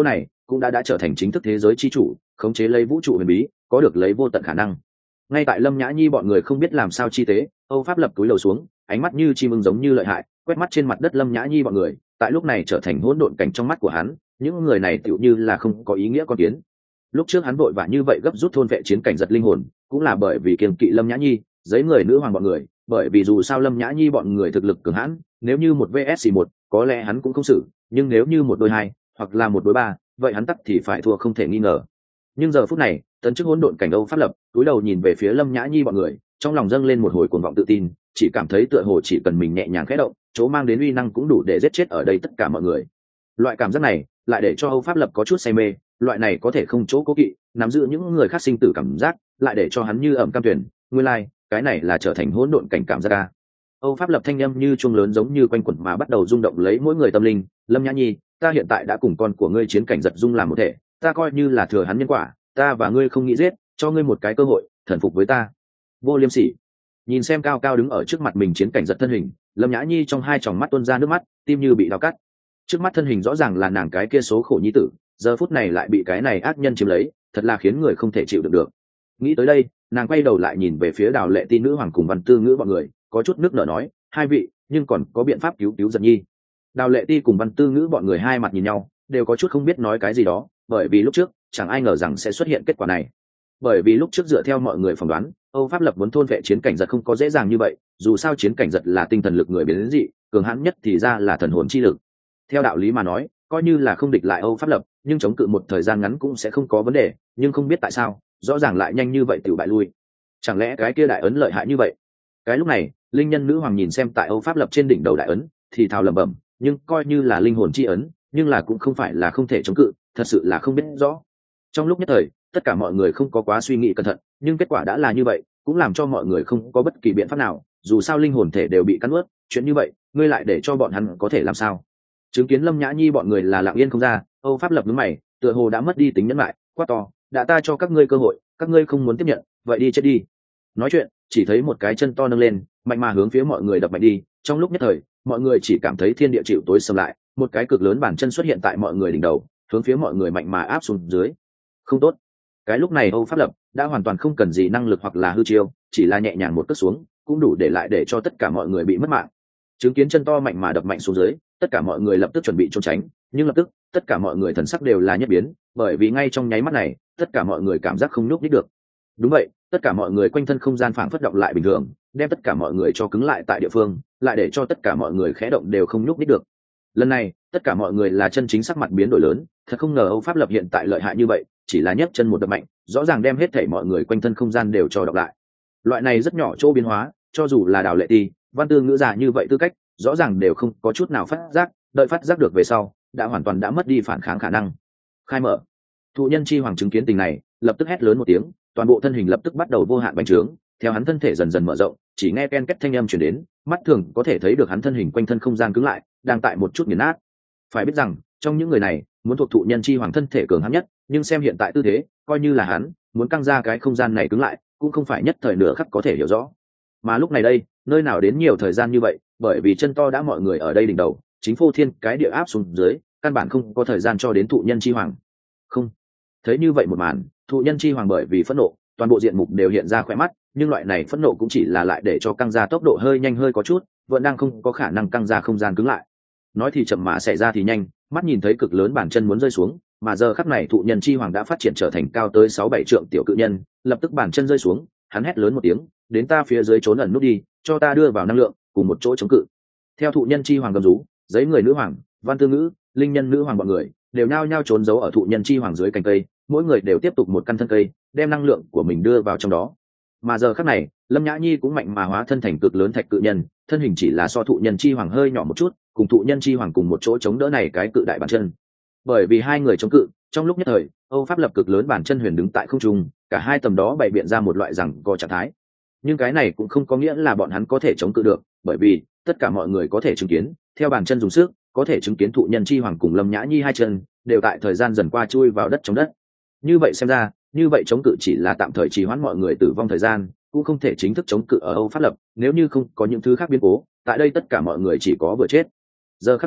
cũng đã trở thành chính thức thế giới chi chủ, khống chế lấy vũ trụ huyền bí, có được lấy vô tận khả năng. Ngay tại Lâm Nhã Nhi bọn người không biết làm sao chi tế, Âu Pháp Lập cúi đầu xuống, ánh mắt như chim ưng giống như lợi hại, quét mắt trên mặt đất Lâm Nhã Nhi bọn người, tại lúc này trở thành hỗn độn cảnh trong mắt của hắn, những người này tựu như là không có ý nghĩa con kiến. Lúc trước hắn vội vã như vậy gấp rút thôn vệ chiến cảnh giật linh hồn, cũng là bởi vì kiêng kỵ Lâm Nhã Nhi, giấy người nữ hoàng bọn người, bởi vì dù sao Lâm Nhã Nhi bọn người thực lực cường hãn, nếu như một vs một, có lẽ hắn cũng không xử, nhưng nếu như một đôi hai, hoặc là một đối ba, vậy hắn tắc thì phải thua không thể nghi ngờ. Nhưng giờ phút này, tấn chức hỗn độn cảnh Âu Pháp Lập, cúi đầu nhìn về phía Lâm Nhã Nhi bọn người, trong lòng dâng lên một hồi cuồng vọng tự tin, chỉ cảm thấy tựa hồ chỉ cần mình nhẹ nhàng khẽ động, chỗ mang đến uy năng cũng đủ để giết chết ở đây tất cả mọi người. Loại cảm giác này lại để cho Âu Pháp Lập có chút say mê, loại này có thể không chỗ cố kỵ, nắm giữ những người khác sinh tử cảm giác, lại để cho hắn như ẩm cam tuyển, nguyên lai, cái này là trở thành hỗn độn cảnh cảm giác a. Âu Pháp Lập thanh âm như chuông lớn giống như quanh quẩn mà bắt đầu rung động lấy mỗi người tâm linh, Lâm Nhã Nhi, ta hiện tại đã cùng con của ngươi chiến cảnh giật dung làm một thể, ta coi như là thừa hắn nhân quả, ta và ngươi không nghĩ giết, cho ngươi một cái cơ hội, thần phục với ta. Vô Liêm Sỉ. Nhìn xem cao cao đứng ở trước mặt mình chiến cảnh giật thân hình, Lâm Nhã Nhi trong hai tròng mắt tuôn ra nước mắt, tim như bị đau cắt. Trước mắt thân hình rõ ràng là nàng cái kia số khổ nhi tử, giờ phút này lại bị cái này ác nhân chiếm lấy, thật là khiến người không thể chịu đựng được. Nghĩ tới đây, nàng quay đầu lại nhìn về phía Đào Lệ Ti nữ hoàng cùng Văn Tư Ngữ bọn người, có chút nước nở nói, hai vị, nhưng còn có biện pháp cứu cứu giật nhi. Đào Lệ Ti cùng Văn Tư Ngữ bọn người hai mặt nhìn nhau, đều có chút không biết nói cái gì đó, bởi vì lúc trước chẳng ai ngờ rằng sẽ xuất hiện kết quả này. Bởi vì lúc trước dựa theo mọi người phỏng đoán, Âu Pháp Lập muốn thôn vệ chiến cảnh giật không có dễ dàng như vậy, dù sao chiến cảnh giật là tinh thần lực người biến dị, cường hãn nhất thì ra là thần hồn chi lực. Theo đạo lý mà nói, coi như là không địch lại Âu Pháp Lập, nhưng chống cự một thời gian ngắn cũng sẽ không có vấn đề, nhưng không biết tại sao, rõ ràng lại nhanh như vậy tiểu bại lui. Chẳng lẽ cái kia đại ấn lợi hại như vậy? Cái lúc này, linh nhân nữ hoàng nhìn xem tại Âu Pháp Lập trên đỉnh đầu đại ấn, thì thào lẩm bẩm, nhưng coi như là linh hồn chi ấn, nhưng là cũng không phải là không thể chống cự, thật sự là không biết rõ. Trong lúc nhất thời, tất cả mọi người không có quá suy nghĩ cẩn thận, nhưng kết quả đã là như vậy, cũng làm cho mọi người không có bất kỳ biện pháp nào, dù sao linh hồn thể đều bị cắn nuốt, chuyện như vậy, ngươi lại để cho bọn hắn có thể làm sao? Chứng kiến Lâm Nhã Nhi bọn người là lặng yên không ra, Âu Pháp Lập nhướng mày, tựa hồ đã mất đi tính nhẫn lại, quát to, đã ta cho các ngươi cơ hội, các ngươi không muốn tiếp nhận, vậy đi chết đi. Nói chuyện, chỉ thấy một cái chân to nâng lên, mạnh mà hướng phía mọi người đập mạnh đi, trong lúc nhất thời, mọi người chỉ cảm thấy thiên địa chịu tối sầm lại, một cái cực lớn bàn chân xuất hiện tại mọi người đỉnh đầu, hướng phía mọi người mạnh mà áp xuống dưới. Không tốt. Cái lúc này Âu Pháp Lập đã hoàn toàn không cần gì năng lực hoặc là hư chiêu, chỉ là nhẹ nhàng một cước xuống, cũng đủ để lại để cho tất cả mọi người bị mất mạng. Chứng kiến chân to mạnh mà đập mạnh xuống dưới, tất cả mọi người lập tức chuẩn bị trốn tránh, nhưng lập tức, tất cả mọi người thần sắc đều là nhất biến, bởi vì ngay trong nháy mắt này, tất cả mọi người cảm giác không nhúc nhích được. Đúng vậy, tất cả mọi người quanh thân không gian phảng phất động lại bình thường, đem tất cả mọi người cho cứng lại tại địa phương, lại để cho tất cả mọi người khẽ động đều không nhúc nhích được. Lần này, tất cả mọi người là chân chính sắc mặt biến đổi lớn, thật không ngờ Âu Pháp Lập hiện tại lợi hại như vậy, chỉ là nhấc chân một đập mạnh, rõ ràng đem hết thảy mọi người quanh thân không gian đều cho đọc lại. Loại này rất nhỏ chỗ biến hóa, cho dù là Đào Lệ Ti, Văn Tư Ngữ già như vậy tư cách, rõ ràng đều không có chút nào phát giác, đợi phát giác được về sau, đã hoàn toàn đã mất đi phản kháng khả năng. Khai mở. Thụ nhân chi hoàng chứng kiến tình này, lập tức hét lớn một tiếng, toàn bộ thân hình lập tức bắt đầu vô hạn bành trướng, theo hắn thân thể dần dần mở rộng, chỉ nghe ken két thanh âm truyền đến, mắt thường có thể thấy được hắn thân hình quanh thân không gian cứng lại, đang tại một chút nghiền nát. Phải biết rằng, trong những người này, muốn thuộc thụ nhân chi hoàng thân thể cường hãn nhất, nhưng xem hiện tại tư thế, coi như là hắn muốn căng ra cái không gian này cứng lại, cũng không phải nhất thời nửa khắc có thể hiểu rõ. Mà lúc này đây, nơi nào đến nhiều thời gian như vậy, bởi vì chân to đã mọi người ở đây đỉnh đầu, chính phô thiên cái địa áp xuống dưới, căn bản không có thời gian cho đến thụ nhân chi hoàng. Không. Thấy như vậy một màn, thụ nhân chi hoàng bởi vì phẫn nộ, toàn bộ diện mục đều hiện ra khỏe mắt, nhưng loại này phẫn nộ cũng chỉ là lại để cho căng ra tốc độ hơi nhanh hơi có chút, vẫn đang không có khả năng căng ra không gian cứng lại. Nói thì chậm mà xảy ra thì nhanh, mắt nhìn thấy cực lớn bàn chân muốn rơi xuống, mà giờ khắc này thụ nhân chi hoàng đã phát triển trở thành cao tới 6-7 trượng tiểu cự nhân, lập tức bàn chân rơi xuống, hắn hét lớn một tiếng, đến ta phía dưới trốn ẩn nút đi, cho ta đưa vào năng lượng, cùng một chỗ chống cự. Theo thụ nhân chi hoàng gầm rú, giấy người nữ hoàng, Văn Tư Ngữ, linh nhân nữ hoàng bọn người đều nhao nhao trốn giấu ở thụ nhân chi hoàng dưới cành cây, mỗi người đều tiếp tục một căn thân cây, đem năng lượng của mình đưa vào trong đó. Mà giờ khắc này, Lâm Nhã Nhi cũng mạnh mà hóa thân thành cực lớn thạch cự nhân, thân hình chỉ là so thụ nhân chi hoàng hơi nhỏ một chút, cùng thụ nhân chi hoàng cùng một chỗ chống đỡ này cái cự đại bàn chân. Bởi vì hai người chống cự, trong lúc nhất thời, Âu Pháp Lập cực lớn bàn chân huyền đứng tại không trung, cả hai tầm đó bày biện ra một loại rằng co trạng thái. Nhưng cái này cũng không có nghĩa là bọn hắn có thể chống cự được, bởi vì tất cả mọi người có thể chứng kiến, theo bàn chân dùng sức, có thể chứng kiến thụ nhân chi hoàng cùng Lâm Nhã Nhi hai chân đều tại thời gian dần qua chui vào đất trong đất. Như vậy xem ra, như vậy chống cự chỉ là tạm thời trì hoãn mọi người tử vong thời gian, cũng không thể chính thức chống cự ở Âu Pháp Lập, nếu như không có những thứ khác biến cố, tại đây tất cả mọi người chỉ có vừa chết. Giờ khắc này,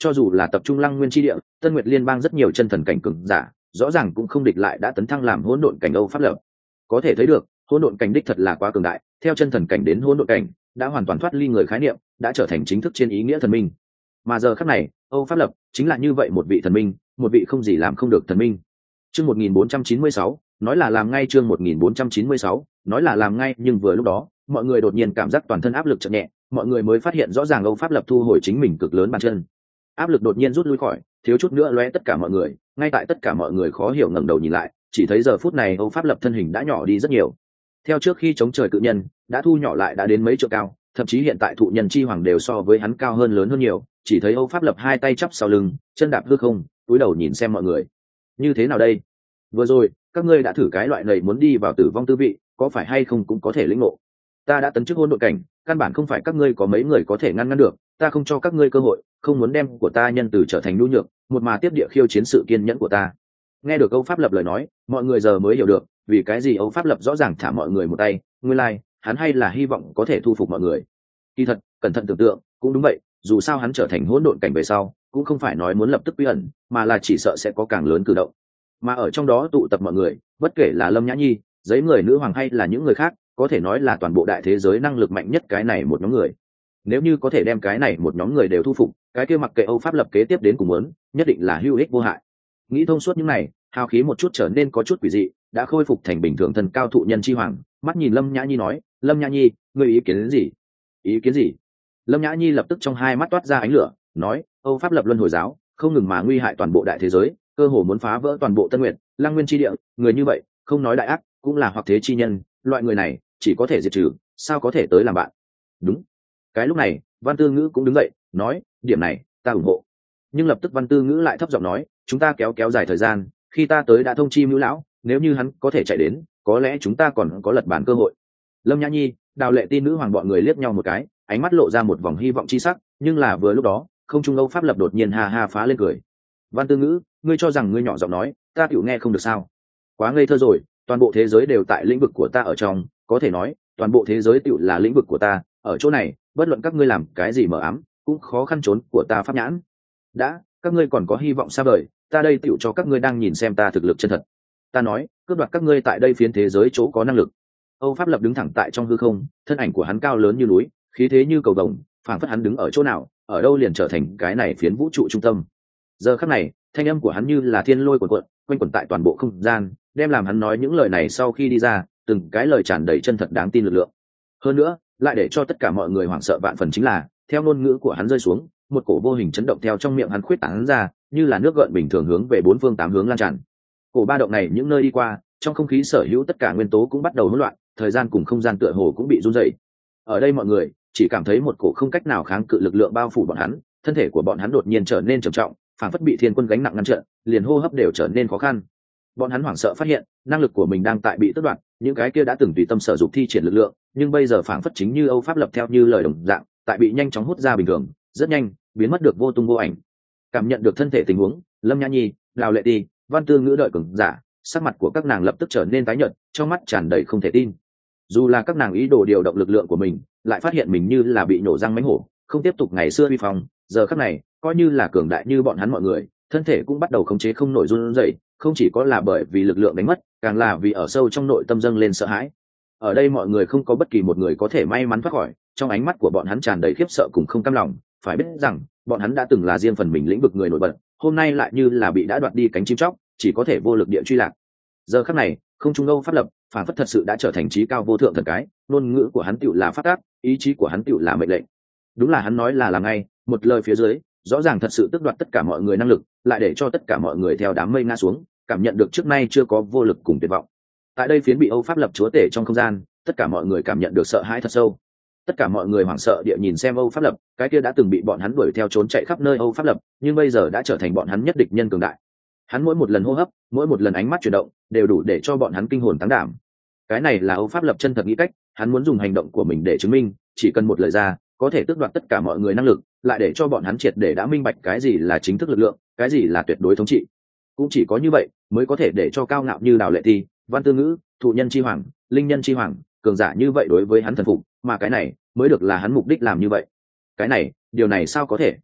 Cho dù là tập trung Lăng Nguyên chi địa, Tân Nguyệt Liên bang rất nhiều chân thần cảnh cường giả, rõ ràng cũng không địch lại đã tấn thăng làm hỗn độn cảnh Âu Pháp Lập. Có thể thấy được, hỗn độn cảnh đích thật là quá cường đại, theo chân thần cảnh đến hỗn độn cảnh, đã hoàn toàn thoát ly người khái niệm, đã trở thành chính thức trên ý nghĩa thần minh. Mà giờ khắc này, Âu Pháp Lập chính là như vậy một vị thần minh, một vị không gì làm không được thần minh. Chương 1496, nói là làm ngay, chương 1496, nói là làm ngay, nhưng vừa lúc đó, mọi người đột nhiên cảm giác toàn thân áp lực chợt nhẹ, mọi người mới phát hiện rõ ràng Âu Pháp Lập thu hồi chính mình cực lớn bàn chân. Áp lực đột nhiên rút lui khỏi, thiếu chút nữa lóe tất cả mọi người, ngay tại tất cả mọi người khó hiểu ngẩng đầu nhìn lại, chỉ thấy giờ phút này Âu Pháp Lập thân hình đã nhỏ đi rất nhiều. Theo trước khi chống trời cự nhân, đã thu nhỏ lại đã đến mấy trượng cao, thậm chí hiện tại thụ nhân chi hoàng đều so với hắn cao hơn lớn hơn nhiều, chỉ thấy Âu Pháp Lập hai tay chắp sau lưng, chân đạp hư không, cúi đầu nhìn xem mọi người. Như thế nào đây? Vừa rồi, các ngươi đã thử cái loại này muốn đi vào tử vong tư vị, có phải hay không cũng có thể lĩnh ngộ. Ta đã tấn chức hỗn độn cảnh, căn bản không phải các ngươi có mấy người có thể ngăn được, ta không cho các ngươi cơ hội, không muốn đem của ta nhân từ trở thành nhu nhược, một mà tiếp địa khiêu chiến sự kiên nhẫn của ta. Nghe được Âu Pháp Lập lời nói, mọi người giờ mới hiểu được, vì cái gì Âu Pháp Lập rõ ràng thả mọi người một tay, nguyên lai, hắn hay là hy vọng có thể thu phục mọi người. Kỳ thật, cẩn thận tưởng tượng, cũng đúng vậy, dù sao hắn trở thành hỗn độn cảnh về sau, cũng không phải nói muốn lập tức quy ẩn, mà là chỉ sợ sẽ có càng lớn cử động. Mà ở trong đó tụ tập mọi người, bất kể là Lâm Nhã Nhi, giấy người nữ hoàng hay là những người khác, có thể nói là toàn bộ đại thế giới năng lực mạnh nhất cái này một nhóm người. Nếu như có thể đem cái này một nhóm người đều thu phục, cái kia mặc kệ Âu Pháp Lập kế tiếp đến cùng muốn, nhất định là hữu ích vô hại. Nghĩ thông suốt những này, hào khí một chút trở nên có chút quỷ dị, đã khôi phục thành bình thường thần cao thụ nhân chi hoàng, mắt nhìn Lâm Nhã Nhi nói, Lâm Nhã Nhi, ngươi ý kiến đến gì? Ý kiến gì? Lâm Nhã Nhi lập tức trong hai mắt toát ra ánh lửa, nói, Âu Pháp Lập luân hồi giáo, không ngừng mà nguy hại toàn bộ đại thế giới, cơ hồ muốn phá vỡ toàn bộ Tân Nguyệt, Lăng Nguyên chi địa, người như vậy, không nói đại ác, cũng là hoặc thế chi nhân, loại người này chỉ có thể diệt trừ, sao có thể tới làm bạn? Đúng. Cái lúc này, Văn Tư Ngữ cũng đứng dậy, nói, điểm này, ta ủng hộ. Nhưng lập tức Văn Tư Ngữ lại thấp giọng nói, chúng ta kéo dài thời gian, khi ta tới đã thông chi Mưu lão, nếu như hắn có thể chạy đến, có lẽ chúng ta còn có lật bàn cơ hội. Lâm Nhã Nhi, Đào Lệ Ti nữ hoàng bọn người liếc nhau một cái, ánh mắt lộ ra một vòng hy vọng chi sắc, nhưng là vừa lúc đó, không trung Âu Pháp Lập đột nhiên ha ha phá lên cười. Văn Tư Ngữ, ngươi cho rằng ngươi nhỏ giọng nói, ta tiểu nghe không được sao? Quá ngây thơ rồi, toàn bộ thế giới đều tại lĩnh vực của ta ở trong, có thể nói, toàn bộ thế giới tiểu là lĩnh vực của ta, ở chỗ này, bất luận các ngươi làm cái gì mờ ám, cũng khó khăn trốn của ta pháp nhãn. Đã, các ngươi còn có hy vọng xa vời, ta đây tiểu cho các ngươi đang nhìn xem ta thực lực chân thật. Ta nói, cướp đoạt các ngươi tại đây phiến thế giới chỗ có năng lực. Âu Pháp Lập đứng thẳng tại trong hư không, thân ảnh của hắn cao lớn như núi, khí thế như cầu vồng, phảng phất hắn đứng ở chỗ nào, ở đâu liền trở thành cái này phiến vũ trụ trung tâm. Giờ khắc này, thanh âm của hắn như là thiên lôi cuồn cuộn, quanh quẩn tại toàn bộ không gian, đem làm hắn nói những lời này sau khi đi ra, từng cái lời tràn đầy chân thật đáng tin lực lượng. Hơn nữa, lại để cho tất cả mọi người hoảng sợ vạn phần chính là, theo ngôn ngữ của hắn rơi xuống, một cổ vô hình chấn động theo trong miệng hắn khuyết tán ra, như là nước gợn bình thường hướng về bốn phương tám hướng lan tràn. Cổ ba động này những nơi đi qua, trong không khí sở hữu tất cả nguyên tố cũng bắt đầu hỗn loạn, thời gian cùng không gian tựa hồ cũng bị run rẩy. Ở đây mọi người chỉ cảm thấy một cổ không cách nào kháng cự lực lượng bao phủ bọn hắn, thân thể của bọn hắn đột nhiên trở nên trầm trọng, phảng phất bị thiên quân gánh nặng ngăn trở, liền hô hấp đều trở nên khó khăn. Bọn hắn hoảng sợ phát hiện, năng lực của mình đang tại bị tước đoạt, những cái kia đã từng tùy tâm sở dục thi triển lực lượng, nhưng bây giờ phảng phất chính như Âu Pháp Lập theo như lời đồng dạng, tại bị nhanh chóng hút ra bình thường, rất nhanh, biến mất được vô tung vô ảnh. Cảm nhận được thân thể tình huống, Lâm Nhã Nhi, Đào Lệ Ti, Văn Tư Ngữ đợi cường giả, sắc mặt của các nàng lập tức trở nên tái nhợt, trong mắt tràn đầy không thể tin. Dù là các nàng ý đồ điều động lực lượng của mình, lại phát hiện mình như là bị nổ răng mánh hổ, không tiếp tục ngày xưa uy phong, giờ khắc này, coi như là cường đại như bọn hắn mọi người, thân thể cũng bắt đầu khống chế không nổi run rẩy, không chỉ có là bởi vì lực lượng đánh mất, càng là vì ở sâu trong nội tâm dâng lên sợ hãi. Ở đây mọi người không có bất kỳ một người có thể may mắn thoát khỏi, trong ánh mắt của bọn hắn tràn đầy khiếp sợ cùng không cam lòng, phải biết rằng, bọn hắn đã từng là riêng phần mình lĩnh vực người nổi bật, hôm nay lại như là bị đã đoạt đi cánh chim chóc, chỉ có thể vô lực địa truy lạc. Giờ khắc này, không trung Âu Pháp Lập, phản phất thật sự đã trở thành trí cao vô thượng thần cái, ngôn ngữ của hắn tựu là pháp tắc, ý chí của hắn tựu là mệnh lệnh. Đúng là hắn nói là làm ngay, một lời phía dưới, rõ ràng thật sự tước đoạt tất cả mọi người năng lực, lại để cho tất cả mọi người theo đám mây ngã xuống, cảm nhận được trước nay chưa có vô lực cùng tuyệt vọng. Tại đây phiến bị Âu Pháp Lập chúa tể trong không gian, tất cả mọi người cảm nhận được sợ hãi thật sâu. Tất cả mọi người hoảng sợ địa nhìn xem Âu Pháp Lập, cái kia đã từng bị bọn hắn đuổi theo trốn chạy khắp nơi Âu Pháp Lập, nhưng bây giờ đã trở thành bọn hắn nhất địch nhân cường đại. Hắn mỗi một lần hô hấp, mỗi một lần ánh mắt chuyển động, đều đủ để cho bọn hắn kinh hồn táng đảm. Cái này là Âu Pháp Lập chân thật nghĩ cách, hắn muốn dùng hành động của mình để chứng minh, chỉ cần một lời ra, có thể tước đoạt tất cả mọi người năng lực, lại để cho bọn hắn triệt để đã minh bạch cái gì là chính thức lực lượng, cái gì là tuyệt đối thống trị. Cũng chỉ có như vậy, mới có thể để cho cao ngạo như Đào Lệ Ti, Văn Tư Ngữ, Thụ Nhân Chi Hoàng, Linh Nhân Chi Hoàng, cường giả như vậy đối với hắn thần phục, mà cái này mới được là hắn mục đích làm như vậy. Cái này, điều này sao có thể?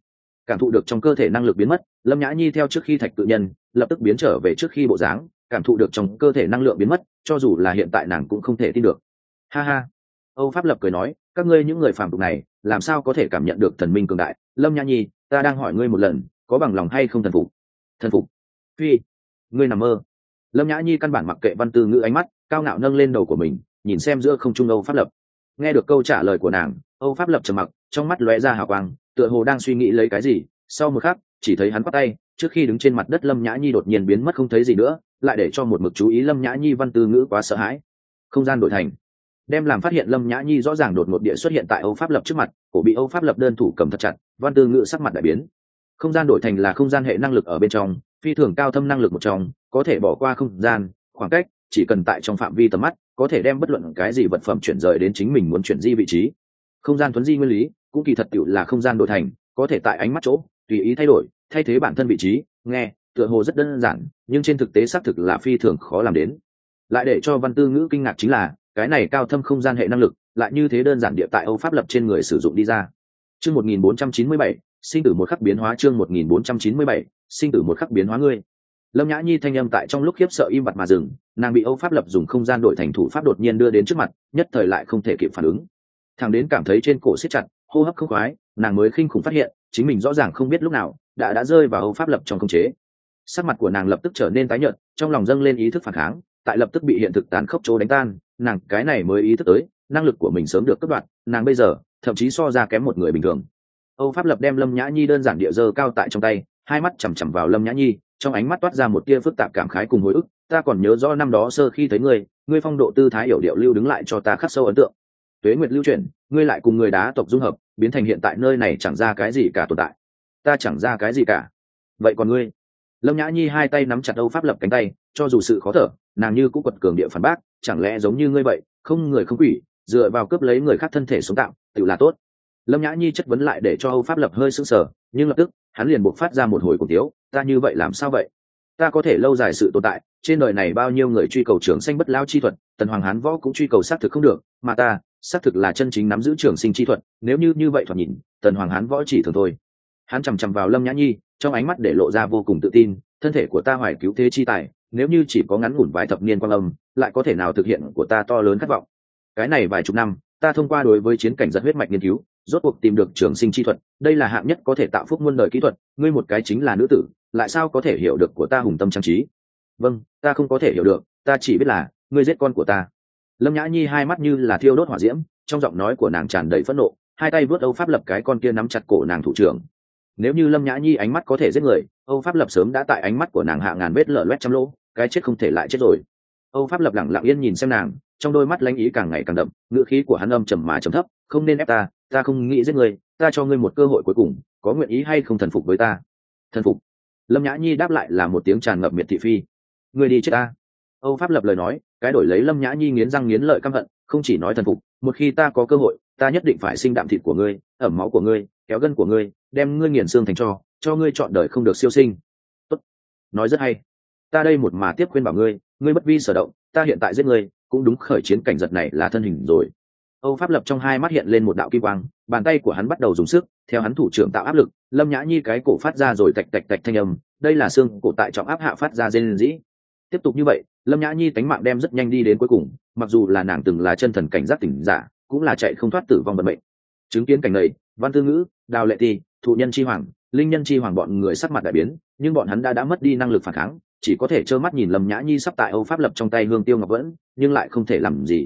cảm thụ được trong cơ thể năng lực biến mất, Lâm Nhã Nhi theo trước khi thạch tự nhân lập tức biến trở về trước khi bộ dáng, cảm thụ được trong cơ thể năng lượng biến mất, cho dù là hiện tại nàng cũng không thể tin được. Ha ha, Âu Pháp Lập cười nói, các ngươi những người phàm tục này làm sao có thể cảm nhận được thần minh cường đại? Lâm Nhã Nhi, ta đang hỏi ngươi một lần, có bằng lòng hay không thần phục? Thần phục? Phi, ngươi nằm mơ. Lâm Nhã Nhi căn bản mặc kệ Văn Tư Ngữ ánh mắt, cao ngạo nâng lên đầu của mình, nhìn xem giữa không trung Âu Pháp Lập. Nghe được câu trả lời của nàng, Âu Pháp Lập trầm mặc, trong mắt lóe ra hào quang, tựa hồ đang suy nghĩ lấy cái gì. Sau một khắc, chỉ thấy hắn bắt tay, trước khi đứng trên mặt đất Lâm Nhã Nhi đột nhiên biến mất không thấy gì nữa, lại để cho một mực chú ý Lâm Nhã Nhi Văn Tư Ngữ quá sợ hãi. Không gian đổi thành, đem làm phát hiện Lâm Nhã Nhi rõ ràng đột ngột địa xuất hiện tại Âu Pháp Lập trước mặt, cổ bị Âu Pháp Lập đơn thủ cầm thật chặt, Văn Tư Ngữ sắc mặt đại biến. Không gian đổi thành là không gian hệ năng lực ở bên trong, phi thường cao thâm năng lực một trong, có thể bỏ qua không gian, khoảng cách, chỉ cần tại trong phạm vi tầm mắt, có thể đem bất luận cái gì vật phẩm chuyển rời đến chính mình muốn chuyển di vị trí. Không gian thuấn di nguyên lý, cũng kỳ thật tiểu là không gian đổi thành, có thể tại ánh mắt chỗ tùy ý thay đổi, thay thế bản thân vị trí. Nghe tựa hồ rất đơn giản, nhưng trên thực tế xác thực là phi thường khó làm đến. Lại để cho Văn Tư Ngữ kinh ngạc chính là, cái này cao thâm không gian hệ năng lực lại như thế đơn giản địa tại Âu Pháp Lập trên người sử dụng đi ra. Chương 1497, sinh tử một khắc biến hóa. Chương 1497, sinh tử một khắc biến hóa. Ngươi. Lâm Nhã Nhi thanh âm tại trong lúc khiếp sợ im bặt mà dừng, nàng bị Âu Pháp Lập dùng không gian đổi thành thủ pháp đột nhiên đưa đến trước mặt, nhất thời lại không thể kịp phản ứng. Thằng đến cảm thấy trên cổ siết chặt, hô hấp không khoái, nàng mới khinh khủng phát hiện, chính mình rõ ràng không biết lúc nào đã rơi vào Âu Pháp Lập trong khống chế. Sắc mặt của nàng lập tức trở nên tái nhợt, trong lòng dâng lên ý thức phản kháng, tại lập tức bị hiện thực tàn khốc chỗ đánh tan, nàng cái này mới ý thức tới, năng lực của mình sớm được cấp đoạt, nàng bây giờ thậm chí so ra kém một người bình thường. Âu Pháp Lập đem Lâm Nhã Nhi đơn giản địa giơ cao tại trong tay, hai mắt chằm chằm vào Lâm Nhã Nhi, trong ánh mắt toát ra một tia phức tạp cảm khái cùng hồi ức. Ta còn nhớ rõ năm đó sơ khi thấy ngươi phong độ tư thái hiểu điệu lưu đứng lại cho ta khắc sâu ấn tượng. Tuế nguyệt lưu chuyển, ngươi lại cùng người đá tộc dung hợp, biến thành hiện tại nơi này chẳng ra cái gì cả tồn tại. Ta chẳng ra cái gì cả. Vậy còn ngươi? Lâm Nhã Nhi hai tay nắm chặt Âu Pháp Lập cánh tay, cho dù sự khó thở, nàng như cũng quật cường địa phản bác, chẳng lẽ giống như ngươi vậy, không người không quỷ, dựa vào cướp lấy người khác thân thể sống tạm, tự là tốt. Lâm Nhã Nhi chất vấn lại để cho Âu Pháp Lập hơi sững sờ, nhưng lập tức hắn liền buộc phát ra một hồi cùng tiếu, ta như vậy làm sao vậy? Ta có thể lâu dài sự tồn tại, trên đời này bao nhiêu người truy cầu trường sinh bất lao chi thuật, Tần Hoàng Hán Võ cũng truy cầu xác thực không được, mà ta xác thực là chân chính nắm giữ trường sinh chi thuật, nếu như vậy thoạt nhìn, Tần Hoàng Hán Võ chỉ thường thôi. Hắn chằm chằm vào Lâm Nhã Nhi, trong ánh mắt để lộ ra vô cùng tự tin, thân thể của ta hoài cứu thế chi tài, nếu như chỉ có ngắn ngủn vài thập niên quang âm, lại có thể nào thực hiện của ta to lớn khát vọng. Cái này vài chục năm, ta thông qua đối với chiến cảnh giật huyết mạch nghiên cứu, rốt cuộc tìm được trường sinh chi thuật, đây là hạng nhất có thể tạo phúc muôn đời kỹ thuật, ngươi một cái chính là nữ tử, lại sao có thể hiểu được của ta hùng tâm trang trí? Vâng, ta không có thể hiểu được, ta chỉ biết là ngươi giết con của ta. Lâm Nhã Nhi hai mắt như là thiêu đốt hỏa diễm, trong giọng nói của nàng tràn đầy phẫn nộ, hai tay vớt Âu Pháp Lập cái con kia nắm chặt cổ nàng thủ trưởng. Nếu như Lâm Nhã Nhi ánh mắt có thể giết người, Âu Pháp Lập sớm đã tại ánh mắt của nàng hạ ngàn vết lở loét trăm lỗ, cái chết không thể lại chết rồi. Âu Pháp Lập lặng lặng yên nhìn xem nàng, trong đôi mắt lãnh ý càng ngày càng đậm, ngữ khí của hắn âm trầm mà trầm thấp, không nên ép ta, ta không nghĩ giết người, ta cho ngươi một cơ hội cuối cùng, có nguyện ý hay không thần phục với ta? Thần phục. Lâm Nhã Nhi đáp lại là một tiếng tràn ngập miệt thị phi. Ngươi đi chết ta. Âu Pháp Lập lời nói, cái đổi lấy Lâm Nhã Nhi nghiến răng nghiến lợi căm hận, không chỉ nói thần phục, một khi ta có cơ hội, ta nhất định phải sinh đạm thịt của ngươi, ẩm máu của ngươi, kéo gân của ngươi, đem ngươi nghiền xương thành cho ngươi chọn đời không được siêu sinh. Tốt, nói rất hay. Ta đây một mà tiếp khuyên bảo ngươi, ngươi bất vi sở động, ta hiện tại giết ngươi, cũng đúng khởi chiến cảnh giật này là thân hình rồi. Âu Pháp Lập trong hai mắt hiện lên một đạo kim quang, bàn tay của hắn bắt đầu dùng sức, theo hắn thủ trưởng tạo áp lực, Lâm Nhã Nhi cái cổ phát ra rồi tạch tạch tạch thanh âm, đây là xương cổ tại trọng áp hạ phát ra rên rỉ. Tiếp tục như vậy, Lâm Nhã Nhi tánh mạng đem rất nhanh đi đến cuối cùng, mặc dù là nàng từng là chân thần cảnh giác tỉnh giả, cũng là chạy không thoát tử vong vận mệnh. Chứng kiến cảnh này, Văn Tư Ngữ, Đào Lệ Ti, Thụ Nhân Chi Hoàng, Linh Nhân Chi Hoàng bọn người sắc mặt đại biến, nhưng bọn hắn đã mất đi năng lực phản kháng, chỉ có thể trơ mắt nhìn Lâm Nhã Nhi sắp tại Âu Pháp Lập trong tay hương tiêu ngọc vẫn, nhưng lại không thể làm gì.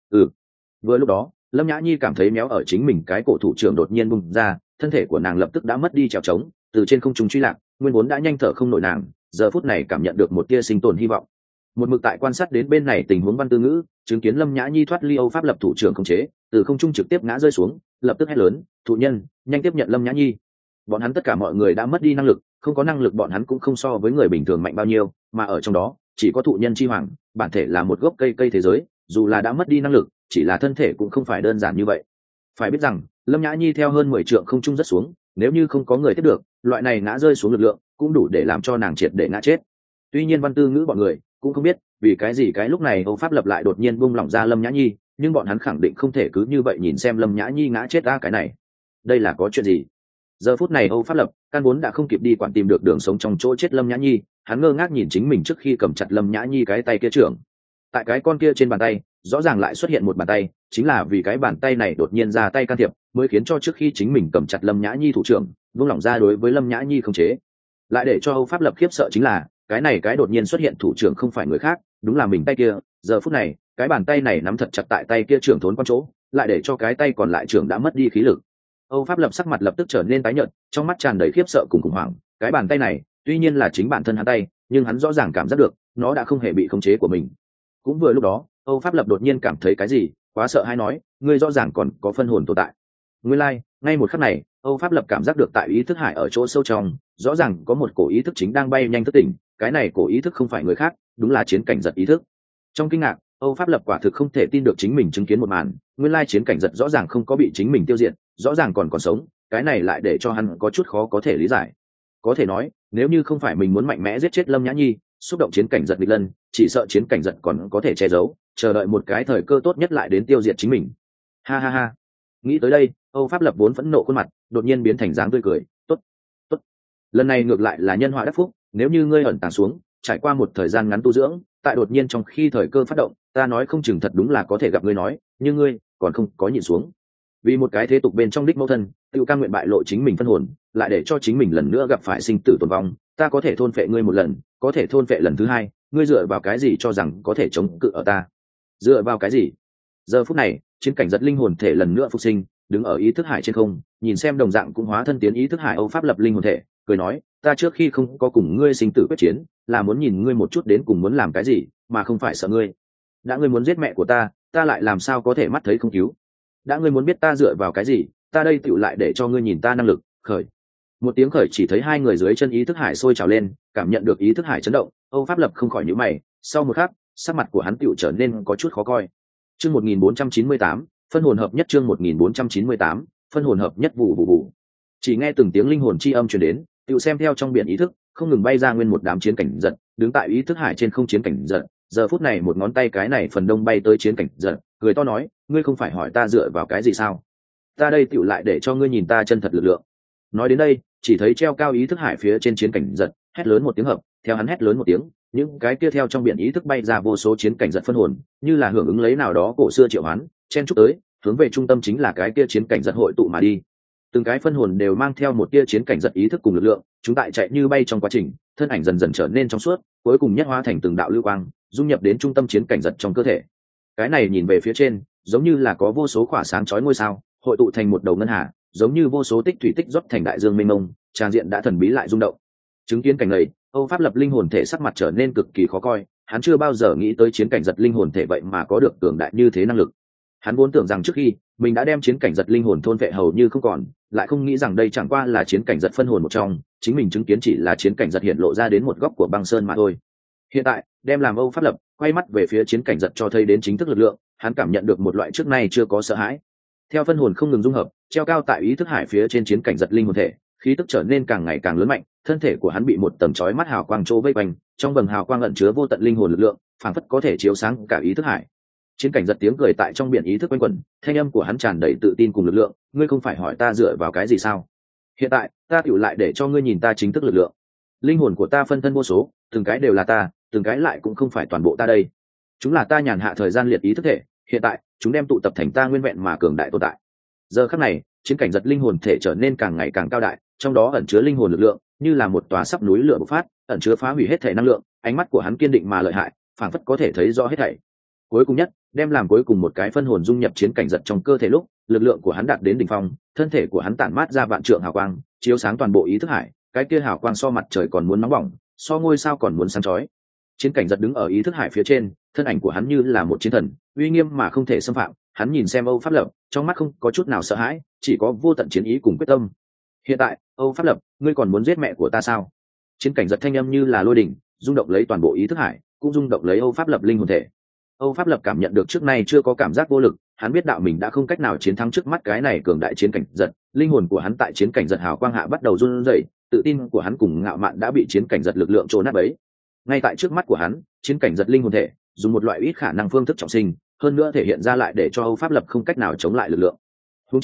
Vừa lúc đó, Lâm Nhã Nhi cảm thấy méo ở chính mình cái cổ thủ trưởng đột nhiên bung ra, thân thể của nàng lập tức đã mất đi trèo trống, từ trên không trung truy lạc, nguyên vốn đã nhanh thở không nổi nàng, giờ phút này cảm nhận được một tia sinh tồn hy vọng. Một mực tại quan sát đến bên này tình huống Văn Tư Ngữ, chứng kiến Lâm Nhã Nhi thoát ly Âu Pháp Lập thủ trưởng khống chế, từ không trung trực tiếp ngã rơi xuống, lập tức hét lớn, "Thụ nhân, nhanh tiếp nhận Lâm Nhã Nhi!" Bọn hắn tất cả mọi người đã mất đi năng lực, không có năng lực bọn hắn cũng không so với người bình thường mạnh bao nhiêu, mà ở trong đó, chỉ có Thụ Nhân Chi Hoàng, bản thể là một gốc cây thế giới, dù là đã mất đi năng lực, chỉ là thân thể cũng không phải đơn giản như vậy. Phải biết rằng, Lâm Nhã Nhi theo hơn 10 trượng không trung rất xuống, nếu như không có người tiếp được, loại này ngã rơi xuống lực lượng, cũng đủ để làm cho nàng triệt để ngã chết. Tuy nhiên Văn Tư Ngữ bọn người cũng không biết vì cái gì cái lúc này Âu Pháp Lập lại đột nhiên buông lỏng ra Lâm Nhã Nhi, nhưng bọn hắn khẳng định không thể cứ như vậy nhìn xem Lâm Nhã Nhi ngã chết ra cái này. Đây là có chuyện gì? Giờ phút này Âu Pháp Lập căn vốn đã không kịp đi quản tìm được đường sống trong chỗ chết Lâm Nhã Nhi, hắn ngơ ngác nhìn chính mình trước khi cầm chặt Lâm Nhã Nhi cái tay kia trưởng. Tại cái con kia trên bàn tay rõ ràng lại xuất hiện một bàn tay, chính là vì cái bàn tay này đột nhiên ra tay can thiệp mới khiến cho trước khi chính mình cầm chặt Lâm Nhã Nhi thủ trưởng vung lỏng ra đối với Lâm Nhã Nhi không chế. Lại để cho Âu Pháp Lập khiếp sợ chính là cái này cái đột nhiên xuất hiện thủ trưởng không phải người khác, đúng là mình tay kia. Giờ phút này cái bàn tay này nắm thật chặt tại tay kia trưởng thốn con chỗ, lại để cho cái tay còn lại trưởng đã mất đi khí lực. Âu Pháp Lập sắc mặt lập tức trở nên tái nhợt, trong mắt tràn đầy khiếp sợ cùng khủng hoảng. Cái bàn tay này tuy nhiên là chính bản thân hắn tay, nhưng hắn rõ ràng cảm giác được nó đã không hề bị khống chế của mình. Cũng vừa lúc đó Âu Pháp Lập đột nhiên cảm thấy cái gì quá sợ hãi, nói ngươi rõ ràng còn có phân hồn tồn tại. Nguyên lai ngay một khắc này Âu Pháp Lập cảm giác được tại ý thức hải ở chỗ sâu trong rõ ràng có một cổ ý thức chính đang bay nhanh thức tỉnh. Cái này cổ ý thức không phải người khác, đúng là chiến cảnh giật ý thức. Trong kinh ngạc, Âu Pháp Lập quả thực không thể tin được chính mình chứng kiến một màn. Nguyên lai chiến cảnh giật rõ ràng không có bị chính mình tiêu diệt, rõ ràng còn sống. Cái này lại để cho hắn có chút khó có thể lý giải. Có thể nói nếu như không phải mình muốn mạnh mẽ giết chết Lâm Nhã Nhi, xúc động chiến cảnh giật nghịch lân, chỉ sợ chiến cảnh giật còn có thể che giấu, chờ đợi một cái thời cơ tốt nhất lại đến tiêu diệt chính mình. Ha ha ha. Nghĩ tới đây Âu Pháp Lập vốn phẫn nộ khuôn mặt đột nhiên biến thành dáng tươi cười. Tốt, tốt, lần này ngược lại là nhân họa đắc phúc. Nếu như ngươi ẩn tàng xuống, trải qua một thời gian ngắn tu dưỡng, tại đột nhiên trong khi thời cơ phát động, ta nói không chừng thật đúng là có thể gặp ngươi nói, nhưng ngươi còn không có nhìn xuống. Vì một cái thế tục bên trong đích mẫu thân, tự cam nguyện bại lộ chính mình phân hồn, lại để cho chính mình lần nữa gặp phải sinh tử tồn vong. Ta có thể thôn phệ ngươi một lần, có thể thôn phệ lần thứ hai, ngươi dựa vào cái gì cho rằng có thể chống cự ở ta? Dựa vào cái gì? Giờ phút này chiến cảnh giật linh hồn thể lần nữa phục sinh, đứng ở ý thức hải trên không, nhìn xem đồng dạng cũng hóa thân tiến ý thức hải Âu Pháp Lập linh hồn thể, cười nói, ta trước khi không có cùng ngươi sinh tử quyết chiến, là muốn nhìn ngươi một chút đến cùng muốn làm cái gì, mà không phải sợ ngươi. Đã ngươi muốn giết mẹ của ta, ta lại làm sao có thể mắt thấy không cứu? Đã ngươi muốn biết ta dựa vào cái gì, ta đây tựu lại để cho ngươi nhìn ta năng lực. Khởi. Một tiếng khởi chỉ thấy hai người dưới chân ý thức hải sôi trào lên, cảm nhận được ý thức hải chấn động, Âu Pháp Lập không khỏi nhíu mày, sau một khắc sắc mặt của hắn tựu trở nên có chút khó coi. Chương 1498, phân hồn hợp nhất. Chương 1498, phân hồn hợp nhất. Vụ vụ vụ. Chỉ nghe từng tiếng linh hồn chi âm truyền đến, tựu xem theo trong biển ý thức không ngừng bay ra nguyên một đám chiến cảnh giật, đứng tại ý thức hải trên không chiến cảnh giật. Giờ phút này một ngón tay cái này phần đông bay tới chiến cảnh giật, cười to nói, ngươi không phải hỏi ta dựa vào cái gì sao? Ta đây tựu lại để cho ngươi nhìn ta chân thật lực lượng. Nói đến đây chỉ thấy treo cao ý thức hải phía trên chiến cảnh giật hét lớn một tiếng hợp, theo hắn hét lớn một tiếng, những cái kia theo trong biển ý thức bay ra vô số chiến cảnh giật phân hồn, như là hưởng ứng lấy nào đó cổ xưa triệu hoán, chen chúc tới, hướng về trung tâm chính là cái kia chiến cảnh giật hội tụ mà đi. Từng cái phân hồn đều mang theo một tia chiến cảnh giật ý thức cùng lực lượng, chúng tại chạy như bay trong quá trình, thân ảnh dần dần trở nên trong suốt, cuối cùng nhất hóa thành từng đạo lưu quang, dung nhập đến trung tâm chiến cảnh giật trong cơ thể. Cái này nhìn về phía trên, giống như là có vô số khỏa sáng chói ngôi sao, hội tụ thành một đầu ngân hà, giống như vô số tích thủy tích rót thành đại dương mênh mông, tràn diện đã thần bí lại rung động. Chứng kiến cảnh này, Âu Pháp Lập linh hồn thể sắc mặt trở nên cực kỳ khó coi, hắn chưa bao giờ nghĩ tới chiến cảnh giật linh hồn thể vậy mà có được cường đại như thế năng lực. Hắn vốn tưởng rằng trước khi mình đã đem chiến cảnh giật linh hồn thôn vệ hầu như không còn, lại không nghĩ rằng đây chẳng qua là chiến cảnh giật phân hồn một trong, chính mình chứng kiến chỉ là chiến cảnh giật hiện lộ ra đến một góc của băng sơn mà thôi. Hiện tại, đem làm Âu Pháp Lập quay mắt về phía chiến cảnh giật cho thấy đến chính thức lực lượng, hắn cảm nhận được một loại trước nay chưa có sợ hãi. Theo phân hồn không ngừng dung hợp, treo cao tại ý thức hải phía trên chiến cảnh giật linh hồn thể, khí tức trở nên càng ngày càng lớn mạnh, thân thể của hắn bị một tầng chói mắt hào quang chỗ vây quanh, trong vầng hào quang ẩn chứa vô tận linh hồn lực lượng, phảng phất có thể chiếu sáng cả ý thức hải. Chiến cảnh giật tiếng cười tại trong biển ý thức quanh quẩn, thanh âm của hắn tràn đầy tự tin cùng lực lượng, ngươi không phải hỏi ta dựa vào cái gì sao? Hiện tại, ta tựu lại để cho ngươi nhìn ta chính thức lực lượng. Linh hồn của ta phân thân vô số, từng cái đều là ta, từng cái lại cũng không phải toàn bộ ta đây. Chúng là ta nhàn hạ thời gian liệt ý thức thể, hiện tại, chúng đem tụ tập thành ta nguyên vẹn mà cường đại tồn tại. Giờ khắc này, chiến cảnh giật linh hồn thể trở nên càng ngày càng cao đại, trong đó ẩn chứa linh hồn lực lượng, như là một tòa sắp núi lửa bộc phát, ẩn chứa phá hủy hết thể năng lượng, ánh mắt của hắn kiên định mà lợi hại, phảng phất có thể thấy rõ hết thảy. Cuối cùng nhất, đem làm cuối cùng một cái phân hồn dung nhập chiến cảnh giật trong cơ thể lúc, lực lượng của hắn đạt đến đỉnh phong, thân thể của hắn tản mát ra vạn trượng hào quang, chiếu sáng toàn bộ ý thức hải, cái kia hào quang so mặt trời còn muốn nóng bỏng, so ngôi sao còn muốn sáng chói. Chiến cảnh giật đứng ở ý thức hải phía trên, thân ảnh của hắn như là một chiến thần, uy nghiêm mà không thể xâm phạm. Hắn nhìn xem Âu Pháp Lập, trong mắt không có chút nào sợ hãi, chỉ có vô tận chiến ý cùng quyết tâm. Hiện tại, Âu Pháp Lập, ngươi còn muốn giết mẹ của ta sao? Chiến cảnh giật thanh âm như là lôi đỉnh, rung động lấy toàn bộ ý thức hải, cũng rung động lấy Âu Pháp Lập linh hồn thể. Âu Pháp Lập cảm nhận được trước nay chưa có cảm giác vô lực, hắn biết đạo mình đã không cách nào chiến thắng trước mắt cái này cường đại chiến cảnh giật, linh hồn của hắn tại chiến cảnh giật hào quang hạ bắt đầu run rẩy, tự tin của hắn cùng ngạo mạn đã bị chiến cảnh giật lực lượng trôn nát bấy. Ngay tại trước mắt của hắn, chiến cảnh giật linh hồn thể dùng một loại ít khả năng phương thức trọng sinh, hơn nữa thể hiện ra lại để cho Âu Pháp Lập không cách nào chống lại lực lượng. Huống chi,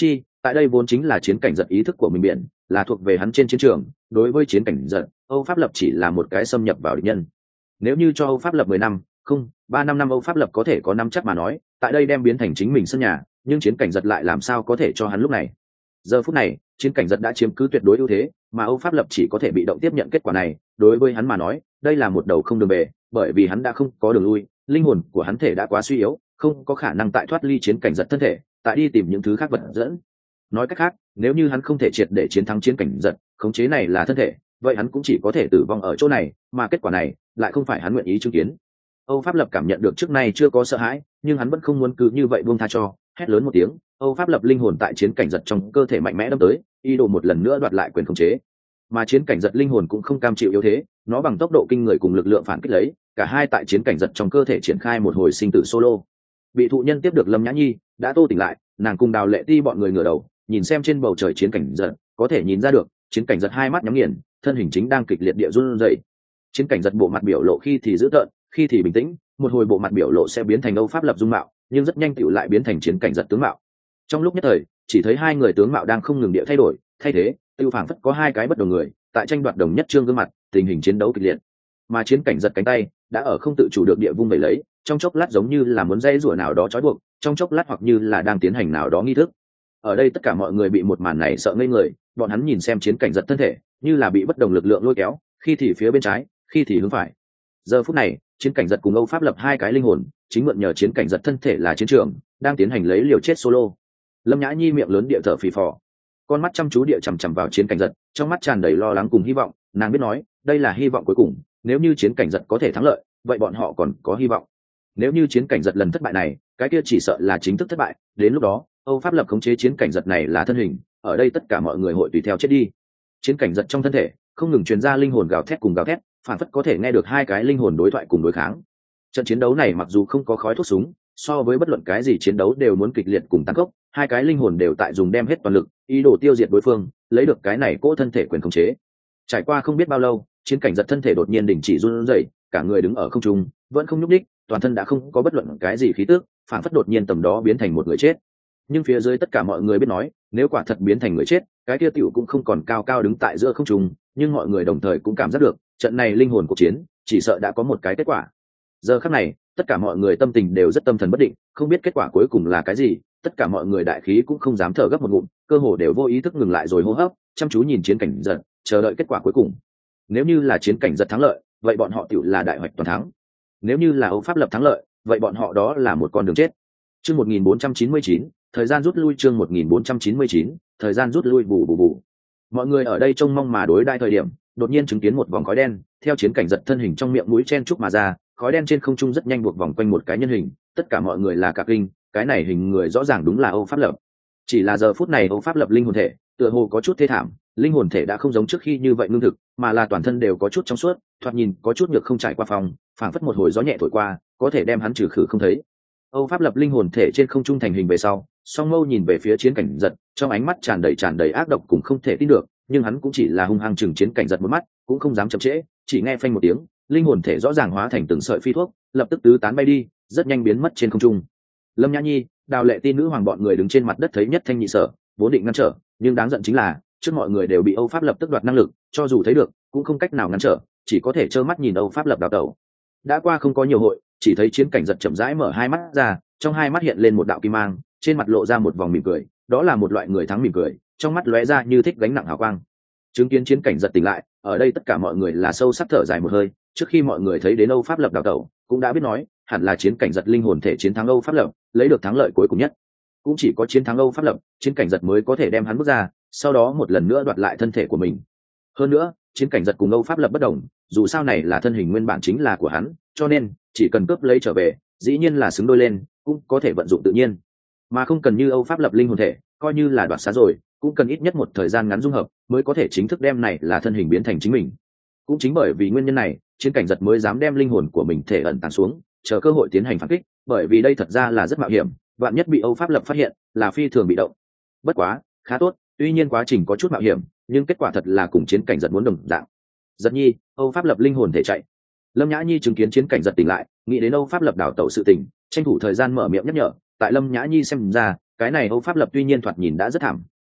tại đây vốn chính là chiến cảnh giật ý thức của mình biển, là thuộc về hắn trên chiến trường. Đối với chiến cảnh giật, Âu Pháp Lập chỉ là một cái xâm nhập vào địch nhân. Nếu như cho Âu Pháp Lập 10 năm, không, 3-5 năm Âu Pháp Lập có thể có năm chắc mà nói, tại đây đem biến thành chính mình sân nhà, nhưng chiến cảnh giật lại làm sao có thể cho hắn lúc này. Giờ phút này, chiến cảnh giật đã chiếm cứ tuyệt đối ưu thế, mà Âu Pháp Lập chỉ có thể bị động tiếp nhận kết quả này. Đối với hắn mà nói, đây là một đầu không đường về, bởi vì hắn đã không có đường lui, linh hồn của hắn thể đã quá suy yếu, không có khả năng tại thoát ly chiến cảnh giật thân thể, tại đi tìm những thứ khác vật dẫn. Nói cách khác, nếu như hắn không thể triệt để chiến thắng chiến cảnh giật, khống chế này là thân thể, vậy hắn cũng chỉ có thể tử vong ở chỗ này, mà kết quả này lại không phải hắn nguyện ý chứng kiến. Âu Pháp Lập cảm nhận được trước nay chưa có sợ hãi, nhưng hắn vẫn không muốn cứ như vậy buông tha cho, hét lớn một tiếng, Âu Pháp Lập linh hồn tại chiến cảnh giật trong cơ thể mạnh mẽ đâm tới, ý đồ một lần nữa đoạt lại quyền khống chế. Mà chiến cảnh giật linh hồn cũng không cam chịu yếu thế, nó bằng tốc độ kinh người cùng lực lượng phản kích lấy, cả hai tại chiến cảnh giật trong cơ thể triển khai một hồi sinh tử solo. Bị thụ nhân tiếp được Lâm Nhã Nhi đã tô tỉnh lại, nàng cùng Đào Lệ Ti bọn người ngửa đầu nhìn xem trên bầu trời chiến cảnh giật, có thể nhìn ra được chiến cảnh giật hai mắt nhắm nghiền, thân hình chính đang kịch liệt địa run rẩy. Chiến cảnh giật bộ mặt biểu lộ khi thì dữ tợn, khi thì bình tĩnh, một hồi bộ mặt biểu lộ sẽ biến thành Âu Pháp Lập dung mạo, nhưng rất nhanh tựu lại biến thành chiến cảnh giật tướng mạo. Trong lúc nhất thời, chỉ thấy hai người tướng mạo đang không ngừng địa thay đổi, thay thế, tiêu phảng phất có hai cái bất đồng người tại tranh đoạt đồng nhất trương gương mặt, tình hình chiến đấu kịch liệt. Mà chiến cảnh giật cánh tay đã ở không tự chủ được địa vung vẩy lấy, trong chốc lát giống như là muốn dây rủa nào đó trói buộc, trong chốc lát hoặc như là đang tiến hành nào đó nghi thức. Ở đây tất cả mọi người bị một màn này sợ ngây người, bọn hắn nhìn xem chiến cảnh giật thân thể như là bị bất đồng lực lượng lôi kéo, khi thì phía bên trái, khi thì hướng phải. Giờ phút này, chiến cảnh giật cùng Âu Pháp Lập hai cái linh hồn chính mượn nhờ chiến cảnh giật thân thể là chiến trường, đang tiến hành lấy liều chết solo. Lâm Nhã Nhi miệng lớn địa thở phì phò, con mắt chăm chú địa chằm chằm vào chiến cảnh giật, trong mắt tràn đầy lo lắng cùng hy vọng. Nàng biết nói, đây là hy vọng cuối cùng, nếu như chiến cảnh giật có thể thắng lợi, vậy bọn họ còn có hy vọng. Nếu như chiến cảnh giật lần thất bại này, cái kia chỉ sợ là chính thức thất bại, đến lúc đó Âu Pháp Lập khống chế chiến cảnh giật này là thân hình, ở đây tất cả mọi người hội tùy theo chết đi. Chiến cảnh giật trong thân thể không ngừng truyền ra linh hồn gào thét cùng gào thét, phản phất có thể nghe được hai cái linh hồn đối thoại cùng đối kháng. Trận chiến đấu này mặc dù không có khói thuốc súng, so với bất luận cái gì chiến đấu đều muốn kịch liệt cùng tăng tốc, hai cái linh hồn đều tại dùng đem hết toàn lực, ý đồ tiêu diệt đối phương, lấy được cái này cỗ thân thể quyền khống chế. Trải qua không biết bao lâu, chiến cảnh giật thân thể đột nhiên đình chỉ run rẩy, cả người đứng ở không trung, vẫn không nhúc nhích, toàn thân đã không có bất luận cái gì khí tức, phản phất đột nhiên tầm đó biến thành một người chết. Nhưng phía dưới tất cả mọi người biết nói, nếu quả thật biến thành người chết, cái kia tiểu cũng không còn cao cao đứng tại giữa không trung, nhưng mọi người đồng thời cũng cảm giác được, trận này linh hồn cuộc chiến, chỉ sợ đã có một cái kết quả. Giờ khắc này, tất cả mọi người tâm tình đều rất tâm thần bất định, không biết kết quả cuối cùng là cái gì, tất cả mọi người đại khí cũng không dám thở gấp một ngụm, cơ hồ đều vô ý thức ngừng lại rồi hô hấp, chăm chú nhìn chiến cảnh giật, chờ đợi kết quả cuối cùng. Nếu như là chiến cảnh giật thắng lợi, vậy bọn họ tiểu là đại hoạch toàn thắng. Nếu như là Âu Pháp Lập thắng lợi, vậy bọn họ đó là một con đường chết. Chương 1499, thời gian rút lui. Chương 1499, thời gian rút lui. Bù. Mọi người ở đây trông mong mà đối đai thời điểm, đột nhiên chứng kiến một vòng khói đen theo chiến cảnh giật thân hình trong miệng mũi chen chúc mà ra, khói đen trên không trung rất nhanh buộc vòng quanh một cái nhân hình, tất cả mọi người là cả kinh, cái này hình người rõ ràng đúng là Âu Pháp Lập. Chỉ là giờ phút này Âu Pháp Lập linh hồn thể tựa hồ có chút thê thảm, linh hồn thể đã không giống trước khi như vậy ngưng thực, mà là toàn thân đều có chút trong suốt, thoạt nhìn có chút nhược không trải qua phòng, phảng phất một hồi gió nhẹ thổi qua, có thể đem hắn trừ khử không thấy. Âu Pháp Lập linh hồn thể trên không trung thành hình về sau, song mâu nhìn về phía chiến cảnh giật, trong ánh mắt tràn đầy ác độc cùng không thể tin được, nhưng hắn cũng chỉ là hung hăng chừng chiến cảnh giật một mắt, cũng không dám chậm trễ, chỉ nghe phanh một tiếng, linh hồn thể rõ ràng hóa thành từng sợi phi thuốc, lập tức tứ tán bay đi, rất nhanh biến mất trên không trung. Lâm Nhã Nhi, Đào Lệ Ti nữ hoàng bọn người đứng trên mặt đất thấy nhất thanh nhị sở, vốn định ngăn trở, nhưng đáng giận chính là trước mọi người đều bị Âu Pháp Lập tức đoạt năng lực, cho dù thấy được cũng không cách nào ngăn trở, chỉ có thể trơ mắt nhìn Âu Pháp Lập đào tẩu. Đã qua không có nhiều hội, chỉ thấy chiến cảnh giật chậm rãi mở hai mắt ra, trong hai mắt hiện lên một đạo kim mang, trên mặt lộ ra một vòng mỉm cười, đó là một loại người thắng mỉm cười, trong mắt lóe ra như thích gánh nặng hào quang. Chứng kiến chiến cảnh giật tỉnh lại, ở đây tất cả mọi người là sâu sắc thở dài một hơi, trước khi mọi người thấy đến Âu Pháp Lập đào tẩu, cũng đã biết nói, hẳn là chiến cảnh giật linh hồn thể chiến thắng Âu Pháp Lập, lấy được thắng lợi cuối cùng nhất. Cũng chỉ có chiến thắng Âu Pháp Lập, chiến cảnh giật mới có thể đem hắn bước ra, sau đó một lần nữa đoạt lại thân thể của mình. Hơn nữa, chiến cảnh giật cùng Âu Pháp Lập bất đồng, dù sao này là thân hình nguyên bản chính là của hắn, cho nên chỉ cần cướp lấy trở về, dĩ nhiên là xứng đôi lên, cũng có thể vận dụng tự nhiên, mà không cần như Âu Pháp Lập linh hồn thể, coi như là đoạt xá rồi, cũng cần ít nhất một thời gian ngắn dung hợp, mới có thể chính thức đem này là thân hình biến thành chính mình. Cũng chính bởi vì nguyên nhân này, chiến cảnh giật mới dám đem linh hồn của mình thể ẩn tàng xuống, chờ cơ hội tiến hành phản kích, bởi vì đây thật ra là rất mạo hiểm, vạn nhất bị Âu Pháp Lập phát hiện, là phi thường bị động. Bất quá, khá tốt, tuy nhiên quá trình có chút mạo hiểm, nhưng kết quả thật là cùng chiến cảnh giật muốn đồng dạng. Giật nhi, Âu Pháp Lập linh hồn thể chạy. Lâm Nhã Nhi chứng kiến chiến cảnh giật tỉnh lại, nghĩ đến Âu Pháp Lập đảo tẩu sự tình, tranh thủ thời gian mở miệng nhắc nhở. Tại Lâm Nhã Nhi xem ra, cái này Âu Pháp Lập tuy nhiên thoạt nhìn đã rất thảm,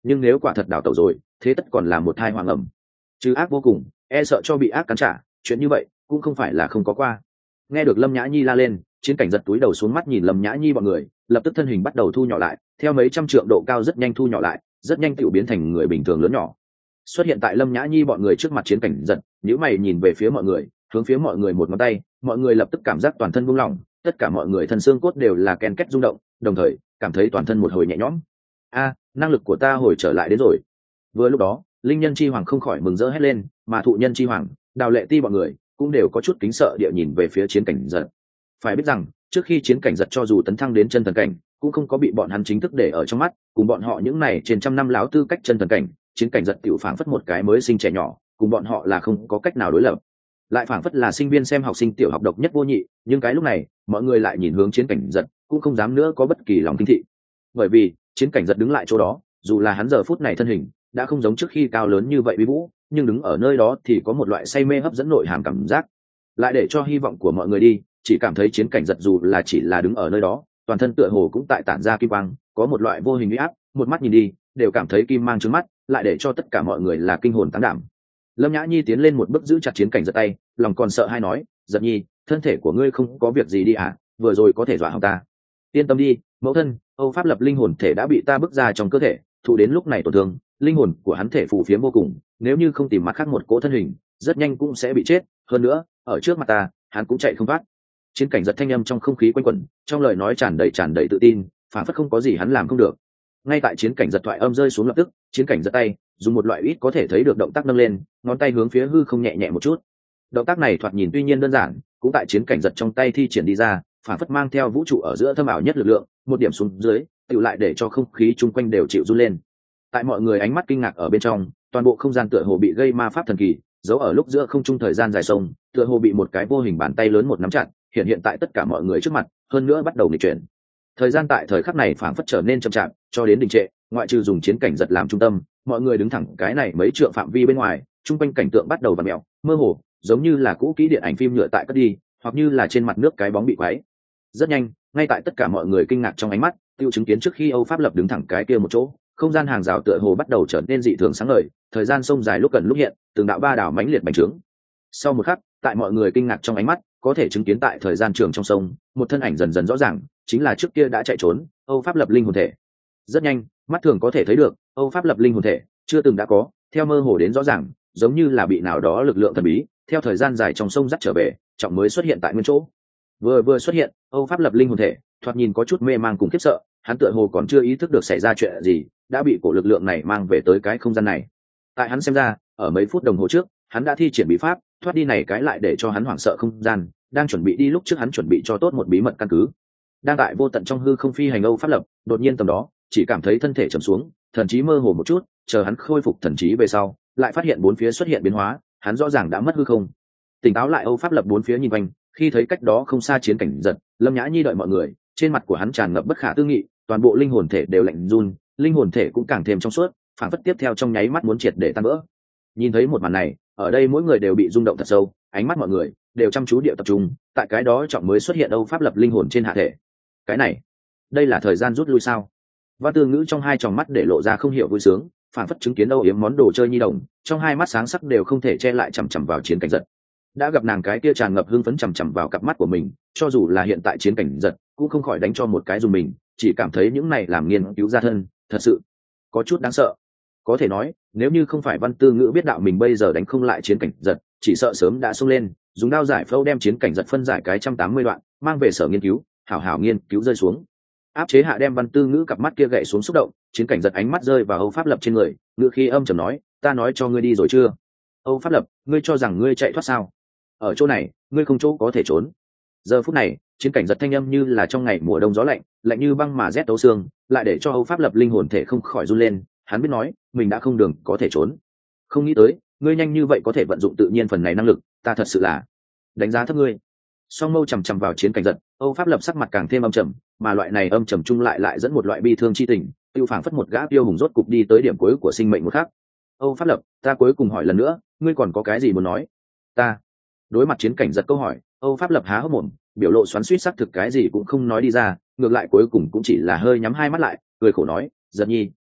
nhưng nếu quả thật đào tẩu rồi thế tất còn là một thai hoàng ẩm, chứ ác vô cùng, e sợ cho bị ác cắn trả. Chuyện như vậy cũng không phải là không có qua. Nghe được Lâm Nhã Nhi la lên, chiến cảnh giật túi đầu xuống mắt nhìn Lâm Nhã Nhi bọn người, lập tức thân hình bắt đầu thu nhỏ lại, theo mấy trăm trượng độ cao rất nhanh thu nhỏ lại, rất nhanh tự biến thành người bình thường lớn nhỏ, xuất hiện tại Lâm Nhã Nhi bọn người trước mặt. Chiến cảnh giật nhíu mày nhìn về phía mọi người, hướng phía mọi người một ngón tay, mọi người lập tức cảm giác toàn thân buông lỏng, tất cả mọi người thân xương cốt đều là ken két rung động, đồng thời cảm thấy toàn thân một hồi nhẹ nhõm. Năng lực của ta hồi trở lại đến rồi. Vừa lúc đó, linh nhân chi hoàng không khỏi mừng rỡ hét lên, mà thụ nhân chi hoàng, Đào Lệ Ti bọn người cũng đều có chút kính sợ địa nhìn về phía chiến cảnh giật. Phải biết rằng trước khi chiến cảnh giật cho dù tấn thăng đến chân thần cảnh cũng không có bị bọn hắn chính thức để ở trong mắt, cùng bọn họ những này trên trăm năm láo tư cách chân thần cảnh, chiến cảnh giật tiểu phảng phất một cái mới sinh trẻ nhỏ, cùng bọn họ là không có cách nào đối lập, lại phảng phất là sinh viên xem học sinh tiểu học độc nhất vô nhị. Nhưng cái lúc này mọi người lại nhìn hướng chiến cảnh giật, cũng không dám nữa có bất kỳ lòng kinh thị, bởi vì chiến cảnh giật đứng lại chỗ đó, dù là hắn giờ phút này thân hình đã không giống trước khi cao lớn như vậy uy vũ, nhưng đứng ở nơi đó thì có một loại say mê hấp dẫn nội hàm cảm giác, lại để cho hy vọng của mọi người đi, chỉ cảm thấy chiến cảnh giật dù là chỉ là đứng ở nơi đó, toàn thân tựa hồ cũng tại tản ra kim quang, có một loại vô hình uy áp, một mắt nhìn đi đều cảm thấy kim mang trướng mắt, lại để cho tất cả mọi người là kinh hồn táng đảm. Lâm Nhã Nhi tiến lên một bước giữ chặt chiến cảnh giật tay, lòng còn sợ hay nói, giật nhi, thân thể của ngươi không có việc gì đi à, vừa rồi có thể dọa hỏng ta. Yên tâm đi mẫu thân, Âu Pháp Lập linh hồn thể đã bị ta bức ra trong cơ thể, thụ đến lúc này tổn thương, linh hồn của hắn thể phù phiếm vô cùng, nếu như không tìm mặt khác một cỗ thân hình, rất nhanh cũng sẽ bị chết, hơn nữa ở trước mặt ta hắn cũng chạy không thoát. Chiến cảnh giật thanh âm trong không khí quanh quẩn, trong lời nói tràn đầy tự tin, phản phất không có gì hắn làm không được. Ngay tại chiến cảnh giật thoại âm rơi xuống lập tức, chiến cảnh giật tay dùng một loại ít có thể thấy được động tác nâng lên, ngón tay hướng phía hư không nhẹ nhẹ một chút. Động tác này thoạt nhìn tuy nhiên đơn giản, cũng tại chiến cảnh giật trong tay thi triển đi ra, phản phất mang theo vũ trụ ở giữa thâm ảo nhất lực lượng, một điểm xuống dưới tự lại để cho không khí chung quanh đều chịu run lên. Tại mọi người ánh mắt kinh ngạc ở bên trong, toàn bộ không gian tựa hồ bị gây ma pháp thần kỳ giấu ở lúc giữa không trung thời gian dài sông, tựa hồ bị một cái vô hình bàn tay lớn một nắm chặt, hiện tại tất cả mọi người trước mặt, hơn nữa bắt đầu nghịch chuyển. Thời gian tại thời khắc này phảng phất trở nên chậm chạp, cho đến đình trệ, ngoại trừ dùng chiến cảnh giật làm trung tâm, mọi người đứng thẳng cái này mấy trượng phạm vi bên ngoài, chung quanh cảnh tượng bắt đầu vặn mèo, mơ hồ, giống như là cũ kỹ điện ảnh phim nhựa tại cất đi, hoặc như là trên mặt nước cái bóng bị quấy. Rất nhanh, ngay tại tất cả mọi người kinh ngạc trong ánh mắt, tiêu chứng kiến trước khi Âu Pháp Lập đứng thẳng cái kia một chỗ, không gian hàng rào tựa hồ bắt đầu trở nên dị thường sáng ngời, thời gian sông dài lúc gần lúc hiện, từng đạo ba đảo mãnh liệt bành trướng. Sau một khắc, tại mọi người kinh ngạc trong ánh mắt, có thể chứng kiến tại thời gian trường trong sông, một thân ảnh dần dần rõ ràng, chính là trước kia đã chạy trốn Âu Pháp Lập linh hồn thể. Rất nhanh, mắt thường có thể thấy được, Âu Pháp Lập linh hồn thể chưa từng đã có, theo mơ hồ đến rõ ràng, giống như là bị nào đó lực lượng thần bí theo thời gian dài trong sông dắt trở về, trọng mới xuất hiện tại nguyên chỗ. Vừa xuất hiện, Âu Pháp Lập linh hồn thể thoạt nhìn có chút mê mang cùng khiếp sợ, hắn tựa hồ còn chưa ý thức được xảy ra chuyện gì, đã bị cổ lực lượng này mang về tới cái không gian này. Tại hắn xem ra, ở mấy phút đồng hồ trước, hắn đã thi triển bí pháp thoát đi này cái lại để cho hắn hoảng sợ không gian, đang chuẩn bị đi lúc trước hắn chuẩn bị cho tốt một bí mật căn cứ. Đang tại vô tận trong hư không phi hành Âu Pháp Lập, đột nhiên tầm đó chỉ cảm thấy thân thể trầm xuống, thần trí mơ hồ một chút, chờ hắn khôi phục thần trí về sau, lại phát hiện bốn phía xuất hiện biến hóa, hắn rõ ràng đã mất hư không. Tỉnh táo lại Âu Pháp Lập bốn phía nhìn quanh, khi thấy cách đó không xa chiến cảnh giật, Lâm Nhã Nhi đợi mọi người, trên mặt của hắn tràn ngập bất khả tư nghị, toàn bộ linh hồn thể đều lạnh run, linh hồn thể cũng càng thêm trong suốt, phản phất tiếp theo trong nháy mắt muốn triệt để tan vỡ. Nhìn thấy một màn này, ở đây mỗi người đều bị rung động thật sâu, ánh mắt mọi người đều chăm chú địa tập trung tại cái đó trọng mới xuất hiện Âu Pháp Lập linh hồn trên hạ thể. Cái này, đây là thời gian rút lui sao? Văn Tư Ngữ trong hai tròng mắt để lộ ra không hiểu vui sướng, phản phất chứng kiến âu yếm món đồ chơi nhi đồng, trong hai mắt sáng sắc đều không thể che lại chằm chằm vào chiến cảnh giật. Đã gặp nàng cái kia tràn ngập hưng phấn chằm chằm vào cặp mắt của mình, cho dù là hiện tại chiến cảnh giật cũng không khỏi đánh cho một cái dùng mình, chỉ cảm thấy những này làm nghiên cứu ra thân, thật sự có chút đáng sợ. Có thể nói, nếu như không phải Văn Tư Ngữ biết đạo mình bây giờ đánh không lại chiến cảnh giật, chỉ sợ sớm đã xông lên, dùng đao giải phẫu đem chiến cảnh giật phân giải cái 180 đoạn, mang về sở nghiên cứu, hảo hảo nghiên cứu rơi xuống. Áp chế hạ đem Văn Tư Ngữ cặp mắt kia gậy xuống xúc động, chiến cảnh giật ánh mắt rơi vào Âu Pháp Lập trên người, ngữ khí âm trầm nói, ta nói cho ngươi đi rồi chưa? Âu Pháp Lập, ngươi cho rằng ngươi chạy thoát sao? Ở chỗ này, ngươi không chỗ có thể trốn. Giờ phút này, chiến cảnh giật thanh âm như là trong ngày mùa đông gió lạnh, lạnh như băng mà rét tấu xương, lại để cho Âu Pháp Lập linh hồn thể không khỏi run lên, hắn biết nói, mình đã không đường có thể trốn. Không nghĩ tới, ngươi nhanh như vậy có thể vận dụng tự nhiên phần này năng lực, ta thật sự là đánh giá thấp ngươi. Song mâu chằm chằm vào chiến cảnh giật, Âu Pháp Lập sắc mặt càng thêm âm trầm, mà loại này âm trầm chung lại dẫn một loại bi thương chi tình, tiêu phảng phất một gã tiêu hùng rốt cục đi tới điểm cuối của sinh mệnh một khắc. Âu Pháp Lập, ta cuối cùng hỏi lần nữa, ngươi còn có cái gì muốn nói? Ta. Đối mặt chiến cảnh giật câu hỏi, Âu Pháp Lập há hốc mồm, biểu lộ xoắn xuýt xác thực cái gì cũng không nói đi ra, ngược lại cuối cùng cũng chỉ là hơi nhắm hai mắt lại, cười khổ nói, giật nhi,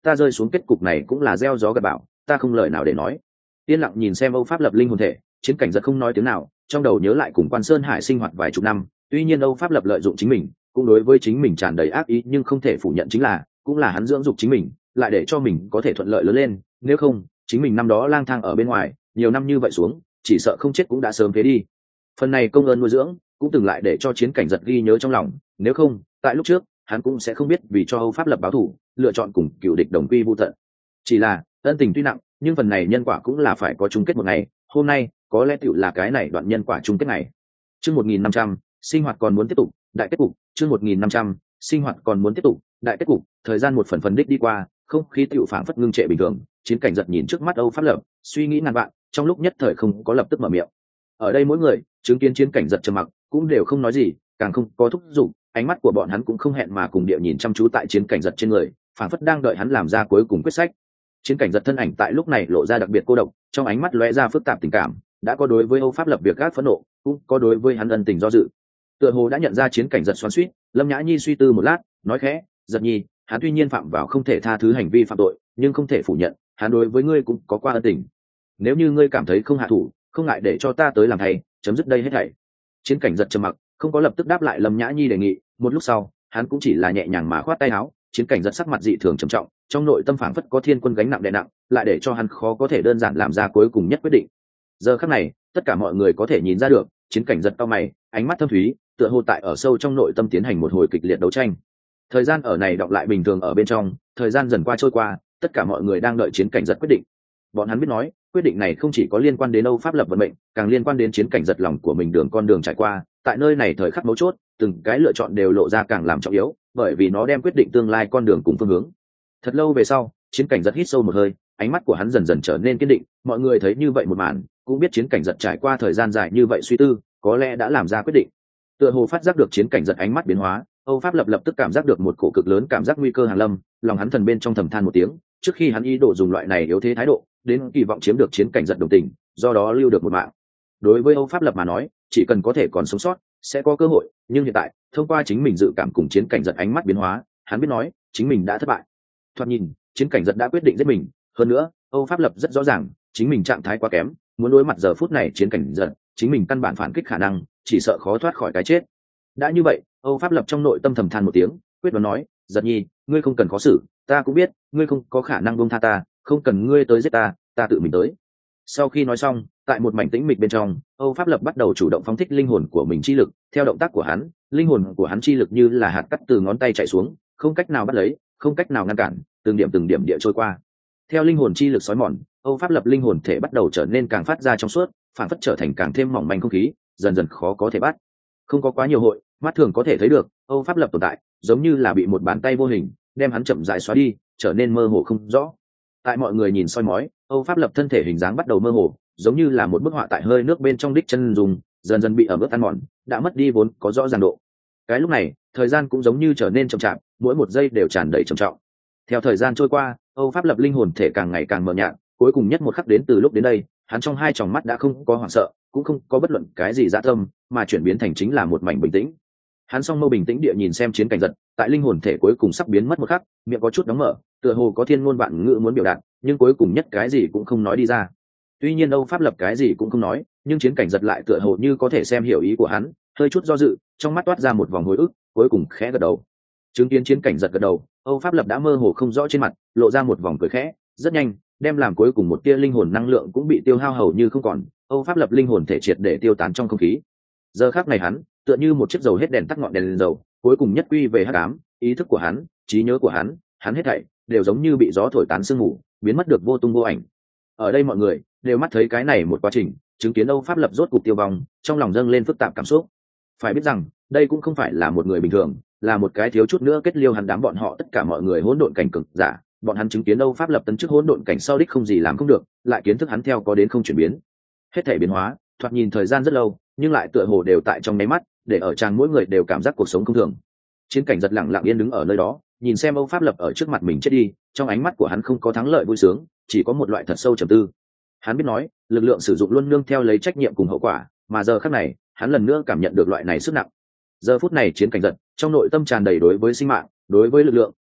ta rơi xuống kết cục này cũng là gieo gió gặt bão, ta không lời nào để nói. Yên lặng nhìn xem Âu Pháp Lập linh hồn thể, chiến cảnh giật không nói tiếng nào, trong đầu nhớ lại cùng Quan Sơn Hải sinh hoạt vài chục năm. Tuy nhiên Âu Pháp Lập lợi dụng chính mình, cũng đối với chính mình tràn đầy ác ý, nhưng không thể phủ nhận chính là cũng là hắn dưỡng dục chính mình, lại để cho mình có thể thuận lợi lớn lên. Nếu không, chính mình năm đó lang thang ở bên ngoài nhiều năm như vậy xuống, chỉ sợ không chết cũng đã sớm phế đi. Phần này công ơn nuôi dưỡng cũng từng lại để cho chiến cảnh giật ghi nhớ trong lòng. Nếu không, tại lúc trước hắn cũng sẽ không biết vì cho Âu Pháp Lập báo thù, lựa chọn cùng cựu địch đồng quy vu tận. Chỉ là ân tình tuy nặng, nhưng phần này nhân quả cũng là phải có chung kết một ngày. Hôm nay có lẽ tựu là cái này đoạn nhân quả chung kết ngày. Chương 1500, sinh hoạt còn muốn tiếp tục, đại kết cục. Chương 1500, sinh hoạt còn muốn tiếp tục, đại kết cục. Thời gian một phần phần đích đi qua, không khí tựu phảng phất ngưng trệ bình thường. Chiến cảnh giật nhìn trước mắt Âu Pháp Lập, suy nghĩ ngàn vạn, trong lúc nhất thời không có lập tức mở miệng. Ở đây mỗi người chứng kiến chiến cảnh giật trầm mặc, cũng đều không nói gì, càng không có thúc giục, ánh mắt của bọn hắn cũng không hẹn mà cùng địa nhìn chăm chú tại chiến cảnh giật trên người, phảng phất đang đợi hắn làm ra cuối cùng quyết sách. Chiến cảnh giật thân ảnh tại lúc này lộ ra đặc biệt cô độc, trong ánh mắt lóe ra phức tạp tình cảm, đã có đối với Âu Pháp Lập việc gác phẫn nộ, cũng có đối với hắn ân tình do dự. Tựa hồ đã nhận ra chiến cảnh giật xoắn xuýt, Lâm Nhã Nhi suy tư một lát, nói khẽ, "Giật Nhi, hắn tuy nhiên phạm vào không thể tha thứ hành vi phạm tội, nhưng không thể phủ nhận, hắn đối với ngươi cũng có qua ân tình. Nếu như ngươi cảm thấy không hạ thủ, không ngại để cho ta tới làm thầy, chấm dứt đây hết thảy." Chiến cảnh giật trầm mặc, không có lập tức đáp lại Lâm Nhã Nhi đề nghị. Một lúc sau, hắn cũng chỉ là nhẹ nhàng mà khoát tay áo. Chiến cảnh giật sắc mặt dị thường trầm trọng, trong nội tâm phảng phất có thiên quân gánh nặng đè nặng, lại để cho hắn khó có thể đơn giản làm ra cuối cùng nhất quyết định. Giờ khắc này, tất cả mọi người có thể nhìn ra được, chiến cảnh giật cau mày, ánh mắt thâm thúy, tựa hồ tại ở sâu trong nội tâm tiến hành một hồi kịch liệt đấu tranh. Thời gian ở này đọng lại bình thường ở bên trong, thời gian dần qua trôi qua, tất cả mọi người đang đợi chiến cảnh giật quyết định. Bọn hắn biết nói, quyết định này không chỉ có liên quan đến Âu Pháp Lập vận mệnh, càng liên quan đến chiến cảnh giật lòng của mình đường con đường trải qua. Tại nơi này thời khắc mấu chốt, từng cái lựa chọn đều lộ ra càng làm trọng yếu, bởi vì nó đem quyết định tương lai con đường cùng phương hướng. Thật lâu về sau, chiến cảnh giật hít sâu một hơi, ánh mắt của hắn dần dần trở nên kiên định. Mọi người thấy như vậy một màn, cũng biết chiến cảnh giật trải qua thời gian dài như vậy suy tư, có lẽ đã làm ra quyết định. Tựa hồ phát giác được chiến cảnh giật ánh mắt biến hóa, Âu Pháp Lập lập tức cảm giác được một cổ cực lớn cảm giác nguy cơ hàng lâm, lòng hắn thần bên trong thầm than một tiếng. Trước khi hắn ý đồ dùng loại này yếu thế thái độ, đến kỳ vọng chiếm được chiến cảnh giật đồng tình, do đó lưu được một mạng. Đối với Âu Pháp Lập mà nói, chỉ cần có thể còn sống sót, sẽ có cơ hội. Nhưng hiện tại, thông qua chính mình dự cảm cùng chiến cảnh giật ánh mắt biến hóa, hắn biết nói, chính mình đã thất bại. Thoạt nhìn, chiến cảnh giật đã quyết định giết mình. Hơn nữa, Âu Pháp Lập rất rõ ràng, chính mình trạng thái quá kém, muốn đối mặt giờ phút này chiến cảnh giật, chính mình căn bản phản kích khả năng, chỉ sợ khó thoát khỏi cái chết. Đã như vậy, Âu Pháp Lập trong nội tâm thầm than một tiếng, quyết đoán nói, "Giật Nhi, ngươi không cần khó xử, ta cũng biết, ngươi không có khả năng buông tha ta, không cần ngươi tới giết ta, ta tự mình tới." Sau khi nói xong, tại một mảnh tĩnh mịch bên trong, Âu Pháp Lập bắt đầu chủ động phóng thích linh hồn của mình chi lực. Theo động tác của hắn, linh hồn của hắn chi lực như là hạt cát từ ngón tay chảy xuống, không cách nào bắt lấy, không cách nào ngăn cản, từng điểm địa trôi qua. Theo linh hồn chi lực xói mòn, Âu Pháp Lập linh hồn thể bắt đầu trở nên càng phát ra trong suốt, phản phất trở thành càng thêm mỏng manh không khí, dần dần khó có thể bắt. Không có quá nhiều hội, mắt thường có thể thấy được, Âu Pháp Lập tồn tại, giống như là bị một bàn tay vô hình đem hắn chậm rãi xóa đi, trở nên mơ hồ không rõ. Tại mọi người nhìn soi mói, Âu Pháp Lập thân thể hình dáng bắt đầu mơ hồ, giống như là một bức họa tại hơi nước bên trong đích chân dùng, dần dần bị ẩm ướt ăn mòn, đã mất đi vốn có rõ ràng độ. Cái lúc này, thời gian cũng giống như trở nên chậm chạp, mỗi một giây đều tràn đầy trầm trọng. Theo thời gian trôi qua, Âu Pháp Lập linh hồn thể càng ngày càng mờ nhạt, cuối cùng nhất một khắc đến từ lúc đến đây, hắn trong hai tròng mắt đã không có hoảng sợ, cũng không có bất luận cái gì dã tâm, mà chuyển biến thành chính là một mảnh bình tĩnh. Hắn song mâu bình tĩnh địa nhìn xem chiến cảnh giật, tại linh hồn thể cuối cùng sắp biến mất một khắc, miệng có chút đóng mở, tựa hồ có thiên ngôn vạn ngữ muốn biểu đạt, nhưng cuối cùng nhất cái gì cũng không nói đi ra. Tuy nhiên Âu Pháp Lập cái gì cũng không nói, nhưng chiến cảnh giật lại tựa hồ như có thể xem hiểu ý của hắn, hơi chút do dự, trong mắt toát ra một vòng hồi ức, cuối cùng khẽ gật đầu. Chứng kiến chiến cảnh giật gật đầu, Âu Pháp Lập đã mơ hồ không rõ trên mặt, lộ ra một vòng cười khẽ, rất nhanh, đem làm cuối cùng một tia linh hồn năng lượng cũng bị tiêu hao hầu như không còn, Âu Pháp Lập linh hồn thể triệt để tiêu tán trong không khí. Giờ khắc này hắn, tựa như một chiếc dầu hết đèn tắt ngọn đèn lên dầu, cuối cùng nhất quy về hắc ám, ý thức của hắn, trí nhớ của hắn hết thảy đều giống như bị gió thổi tán sương mù, biến mất được vô tung vô ảnh. Ở đây mọi người đều mắt thấy cái này một quá trình, chứng kiến Âu Pháp Lập rốt cục tiêu vong, trong lòng dâng lên phức tạp cảm xúc. Phải biết rằng, đây cũng không phải là một người bình thường, là một cái thiếu chút nữa kết liêu hắn đám bọn họ tất cả mọi người hỗn độn cảnh cực giả. Bọn hắn chứng kiến Âu Pháp Lập tấn chức hỗn độn cảnh sau đích không gì làm không được, lại kiến thức hắn theo có đến không chuyển biến. Hết thảy biến hóa, thoạt nhìn thời gian rất lâu, nhưng lại tựa hồ đều tại trong nháy mắt, để ở tràng mỗi người đều cảm giác cuộc sống không thường. Chiến cảnh giật lặng lặng yên đứng ở nơi đó, nhìn xem Âu Pháp Lập ở trước mặt mình chết đi, trong ánh mắt của hắn không có thắng lợi vui sướng, chỉ có một loại thật sâu trầm tư. Hắn biết nói, lực lượng sử dụng luôn nương theo lấy trách nhiệm cùng hậu quả, mà giờ khắc này, hắn lần nữa cảm nhận được loại này sức nặng. Giờ phút này chiến cảnh giật, trong nội tâm tràn đầy đối với sinh mạng, đối với lực lượng,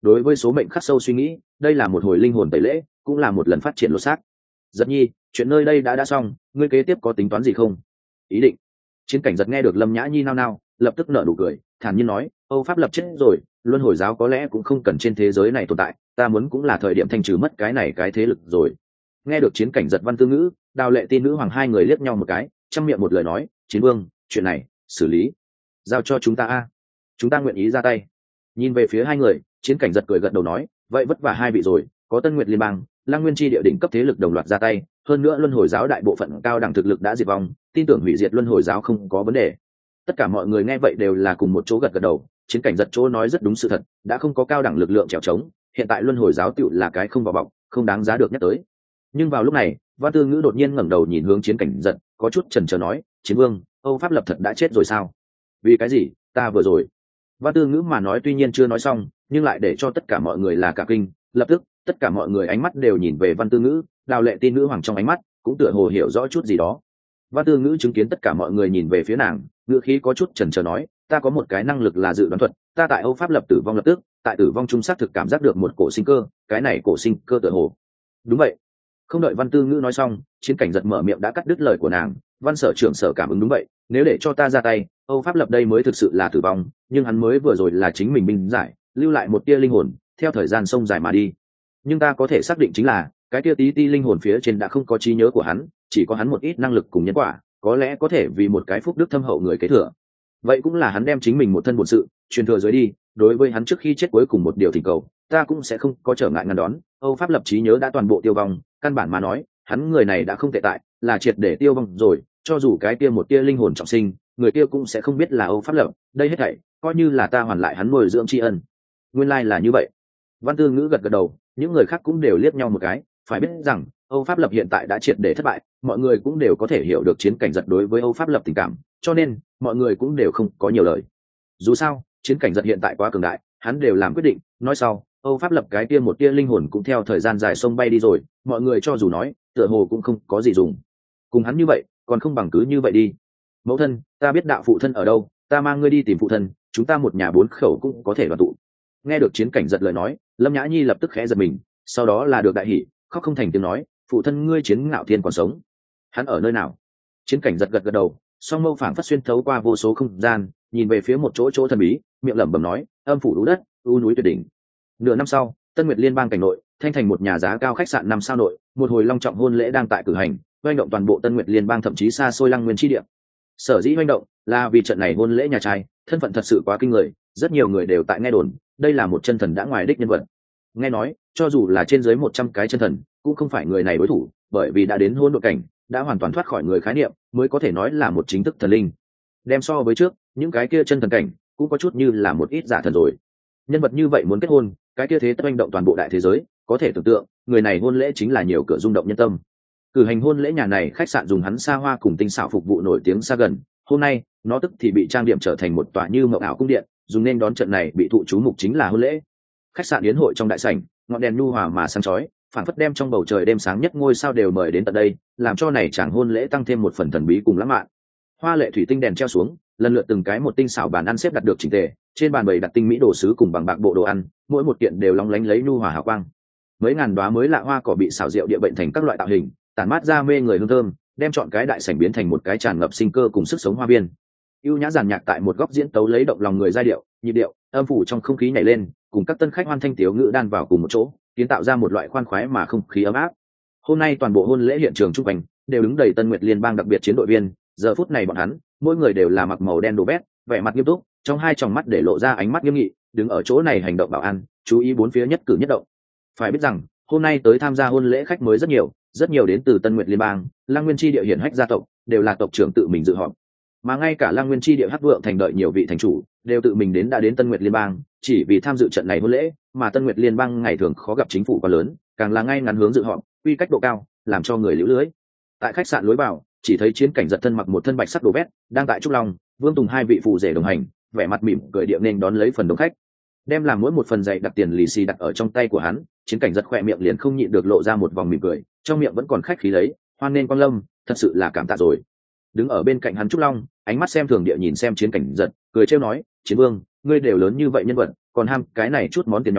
đối với số mệnh khắc sâu suy nghĩ, đây là một hồi linh hồn tẩy lễ, cũng là một lần phát triển lột xác. Giật nhi, chuyện nơi đây đã xong, ngươi kế tiếp có tính toán gì không? Ý định. Chiến cảnh giật nghe được Lâm Nhã Nhi nao nao, lập tức nở nụ cười, thản nhiên nói, Âu Pháp lập chết rồi, luân hồi giáo có lẽ cũng không cần trên thế giới này tồn tại, ta muốn cũng là thời điểm thanh trừ mất cái này cái thế lực rồi. Nghe được Chiến cảnh giật Văn Tư Ngữ, Đào Lệ Ti nữ hoàng hai người liếc nhau một cái, trong miệng một lời nói, Chiến vương, chuyện này xử lý giao cho chúng ta a, chúng ta nguyện ý ra tay. Nhìn về phía hai người, Chiến cảnh giật cười gật đầu nói, vậy vất vả hai vị rồi, có Tân Nguyệt liên bang, Lăng Nguyên chi địa đỉnh cấp thế lực đồng loạt ra tay, hơn nữa luân hồi giáo đại bộ phận cao đẳng thực lực đã diệt vong, tin tưởng hủy diệt luân hồi giáo không có vấn đề. Tất cả mọi người nghe vậy đều là cùng một chỗ gật gật đầu. Chiến cảnh giật chỗ nói rất đúng sự thật, đã không có cao đẳng lực lượng trèo trống, hiện tại luân hồi giáo tựu là cái không vào bọc, không đáng giá được nhắc tới. Nhưng vào lúc này, Văn Tư Ngữ đột nhiên ngẩng đầu nhìn hướng Chiến cảnh giật, có chút chần chờ nói, Chiến vương, Âu Pháp lập thật đã chết rồi sao? Vì cái gì? Ta vừa rồi. Văn Tư Ngữ mà nói tuy nhiên chưa nói xong, nhưng lại để cho tất cả mọi người là cả kinh. Lập tức, tất cả mọi người ánh mắt đều nhìn về Văn Tư Ngữ, Đào Lệ Ti nữ hoàng trong ánh mắt cũng tựa hồ hiểu rõ chút gì đó. Văn Tư Ngữ chứng kiến tất cả mọi người nhìn về phía nàng, ngữ khí có chút chần chờ nói, ta có một cái năng lực là dự đoán thuật, ta tại Âu Pháp lập tử vong lập tức, tại tử vong trung xác thực cảm giác được một cổ sinh cơ, cái này cổ sinh cơ tựa hồ. Đúng vậy. Không đợi Văn Tư Ngữ nói xong, Chiến cảnh giật mở miệng đã cắt đứt lời của nàng, Văn sở trưởng sở cảm ứng đúng vậy, nếu để cho ta ra tay, Âu Pháp lập đây mới thực sự là tử vong, nhưng hắn mới vừa rồi là chính mình binh giải, lưu lại một tia linh hồn, theo thời gian sông dài mà đi. Nhưng ta có thể xác định chính là, cái tia tí ti linh hồn phía trên đã không có trí nhớ của hắn, chỉ có hắn một ít năng lực cùng nhân quả, có lẽ có thể vì một cái phúc đức thâm hậu người kế thừa. Vậy cũng là hắn đem chính mình một thân bổn sự truyền thừa dưới đi, đối với hắn trước khi chết cuối cùng một điều thỉnh cầu, ta cũng sẽ không có trở ngại ngăn đón. Âu Pháp lập trí nhớ đã toàn bộ tiêu vong, căn bản mà nói, hắn người này đã không tệ tại, là triệt để tiêu vong rồi, cho dù cái kia một tia linh hồn trọng sinh, người kia cũng sẽ không biết là Âu Pháp lập, đây hết thảy coi như là ta hoàn lại hắn nuôi dưỡng tri ân. Nguyên lai là như vậy. Văn Tư Ngữ gật gật đầu, những người khác cũng đều liếc nhau một cái, phải biết rằng Âu Pháp lập hiện tại đã triệt để thất bại, mọi người cũng đều có thể hiểu được Chiến cảnh giật đối với Âu Pháp lập tình cảm, cho nên mọi người cũng đều không có nhiều lời. Dù sao, Chiến cảnh giật hiện tại quá cường đại, hắn đều làm quyết định, nói sau, Âu Pháp lập cái kia một tia linh hồn cũng theo thời gian dài sông bay đi rồi, mọi người cho dù nói, tựa hồ cũng không có gì dùng. Cùng hắn như vậy, còn không bằng cứ như vậy đi. Mẫu thân, ta biết đạo phụ thân ở đâu, ta mang ngươi đi tìm phụ thân, chúng ta một nhà bốn khẩu cũng có thể đoàn tụ. Nghe được Chiến cảnh giật lời nói, Lâm Nhã Nhi lập tức khẽ giật mình, sau đó là được đại hỉ, khóc không thành tiếng nói, phụ thân ngươi Chiến Ngạo Thiên còn sống. Hắn ở nơi nào? Chiến cảnh giật gật gật đầu, song mâu phảng phất xuyên thấu qua vô số không gian, nhìn về phía một chỗ thần bí, miệng lẩm bẩm nói, âm phủ lũ đất, u núi tuyệt đỉnh. Nửa năm sau, Tân Nguyệt liên bang cảnh nội, Thanh thành một nhà giá cao khách sạn 5 sao nội, một hồi long trọng hôn lễ đang tại cử hành, hoành động toàn bộ Tân Nguyệt liên bang thậm chí xa xôi Lăng Nguyên chi địa. Sở dĩ hoành động là vì trận này hôn lễ nhà trai, thân phận thật sự quá kinh người, rất nhiều người đều tại nghe đồn, đây là một chân thần đã ngoài đích nhân vật. Nghe nói, cho dù là trên dưới 100 cái chân thần, cũng không phải người này đối thủ, bởi vì đã đến hôn đội cảnh, đã hoàn toàn thoát khỏi người khái niệm, mới có thể nói là một chính thức thần linh. Đem so với trước, những cái kia chân thần cảnh cũng có chút như là một ít giả thần rồi. Nhân vật như vậy muốn kết hôn, cái kia thế tất oanh động toàn bộ đại thế giới, có thể tưởng tượng, người này hôn lễ chính là nhiều cửa rung động nhân tâm. Cử hành hôn lễ nhà này khách sạn dùng hắn xa hoa cùng tinh xảo phục vụ nổi tiếng xa gần, hôm nay, nó tức thì bị trang điểm trở thành một tòa như mộng ảo cung điện, dùng nên đón trận này bị thụ chú mục chính là hôn lễ. Khách sạn yến hội trong đại sảnh, ngọn đèn nhu hòa mà sáng chói, phảng phất đem trong bầu trời đêm sáng nhất ngôi sao đều mời đến tận đây, làm cho này chàng hôn lễ tăng thêm một phần thần bí cùng lãng mạn. Hoa lệ thủy tinh đèn treo xuống, lần lượt từng cái một tinh xảo bàn ăn xếp đặt được chỉnh tề, trên bàn bày đặt tinh mỹ đồ sứ cùng bằng bạc bộ đồ ăn, mỗi một kiện đều lóng lánh lấy nhu hòa hào quang. Mấy ngàn đóa mới lạ hoa cỏ bị xảo diệu địa bệnh thành các loại tạo hình, tản mát ra mê người hương thơm, đem trọn cái đại sảnh biến thành một cái tràn ngập sinh cơ cùng sức sống hoa viên. Ưu nhã giàn nhạc tại một góc diễn tấu lấy động lòng người giai điệu, nhịp điệu, âm phủ trong không khí nhảy lên, cùng các tân khách hoan thanh tiếu ngữ đan vào cùng một chỗ, kiến tạo ra một loại khoan khoái mà không khí ấm áp. Hôm nay toàn bộ hôn lễ hiện trường trung quanh đều đứng đầy Tân Nguyệt liên bang đặc biệt chiến đội viên, giờ phút này bọn hắn, mỗi người đều là mặc màu đen đồ vest, vẻ mặt nghiêm túc, trong hai tròng mắt để lộ ra ánh mắt nghiêm nghị, đứng ở chỗ này hành động bảo an, chú ý bốn phía nhất cử nhất động. Phải biết rằng, hôm nay tới tham gia hôn lễ khách mới rất nhiều đến từ Tân Nguyệt liên bang, Lăng Nguyên chi địa hiển hách gia tộc, đều là tộc trưởng tự mình dự họp. Mà ngay cả Lăng Nguyên chi địa Hắc Vượng thành đợi nhiều vị thành chủ, đều tự mình đã đến Tân Nguyệt liên bang, chỉ vì tham dự trận này hôn lễ, mà Tân Nguyệt liên bang ngày thường khó gặp chính phủ quá lớn, càng là ngay ngắn hướng dự họp, quy cách độ cao, làm cho người liễu lưới. Tại khách sạn lối vào, chỉ thấy Chiến cảnh giật thân mặc một thân bạch sắc đồ vest, đang tại trúc long, Vương Tùng hai vị phù rể đồng hành, vẻ mặt mỉm cười điệu nên đón lấy phần đông khách. Đem làm mỗi một phần dày đặt tiền lì xì đặt ở trong tay của hắn, Chiến cảnh giật khỏe miệng liền không nhịn được lộ ra một vòng mỉm cười, trong miệng vẫn còn khách khí lấy, hoan nên quan lâm, thật sự là cảm tạ rồi. Đứng ở bên cạnh hắn trúc long, ánh mắt xem thường địa nhìn xem Chiến cảnh giật, cười trêu nói, Chiến vương, ngươi đều lớn như vậy nhân vật, còn ham cái này chút món tiền nhỏ,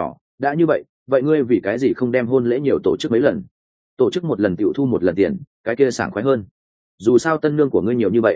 đã như vậy ngươi vì cái gì không đem hôn lễ nhiều tổ chức mấy lần, tổ chức một lần tiểu thu một lần tiền, cái kia sảng khoái hơn, dù sao tân lương của ngươi nhiều như vậy.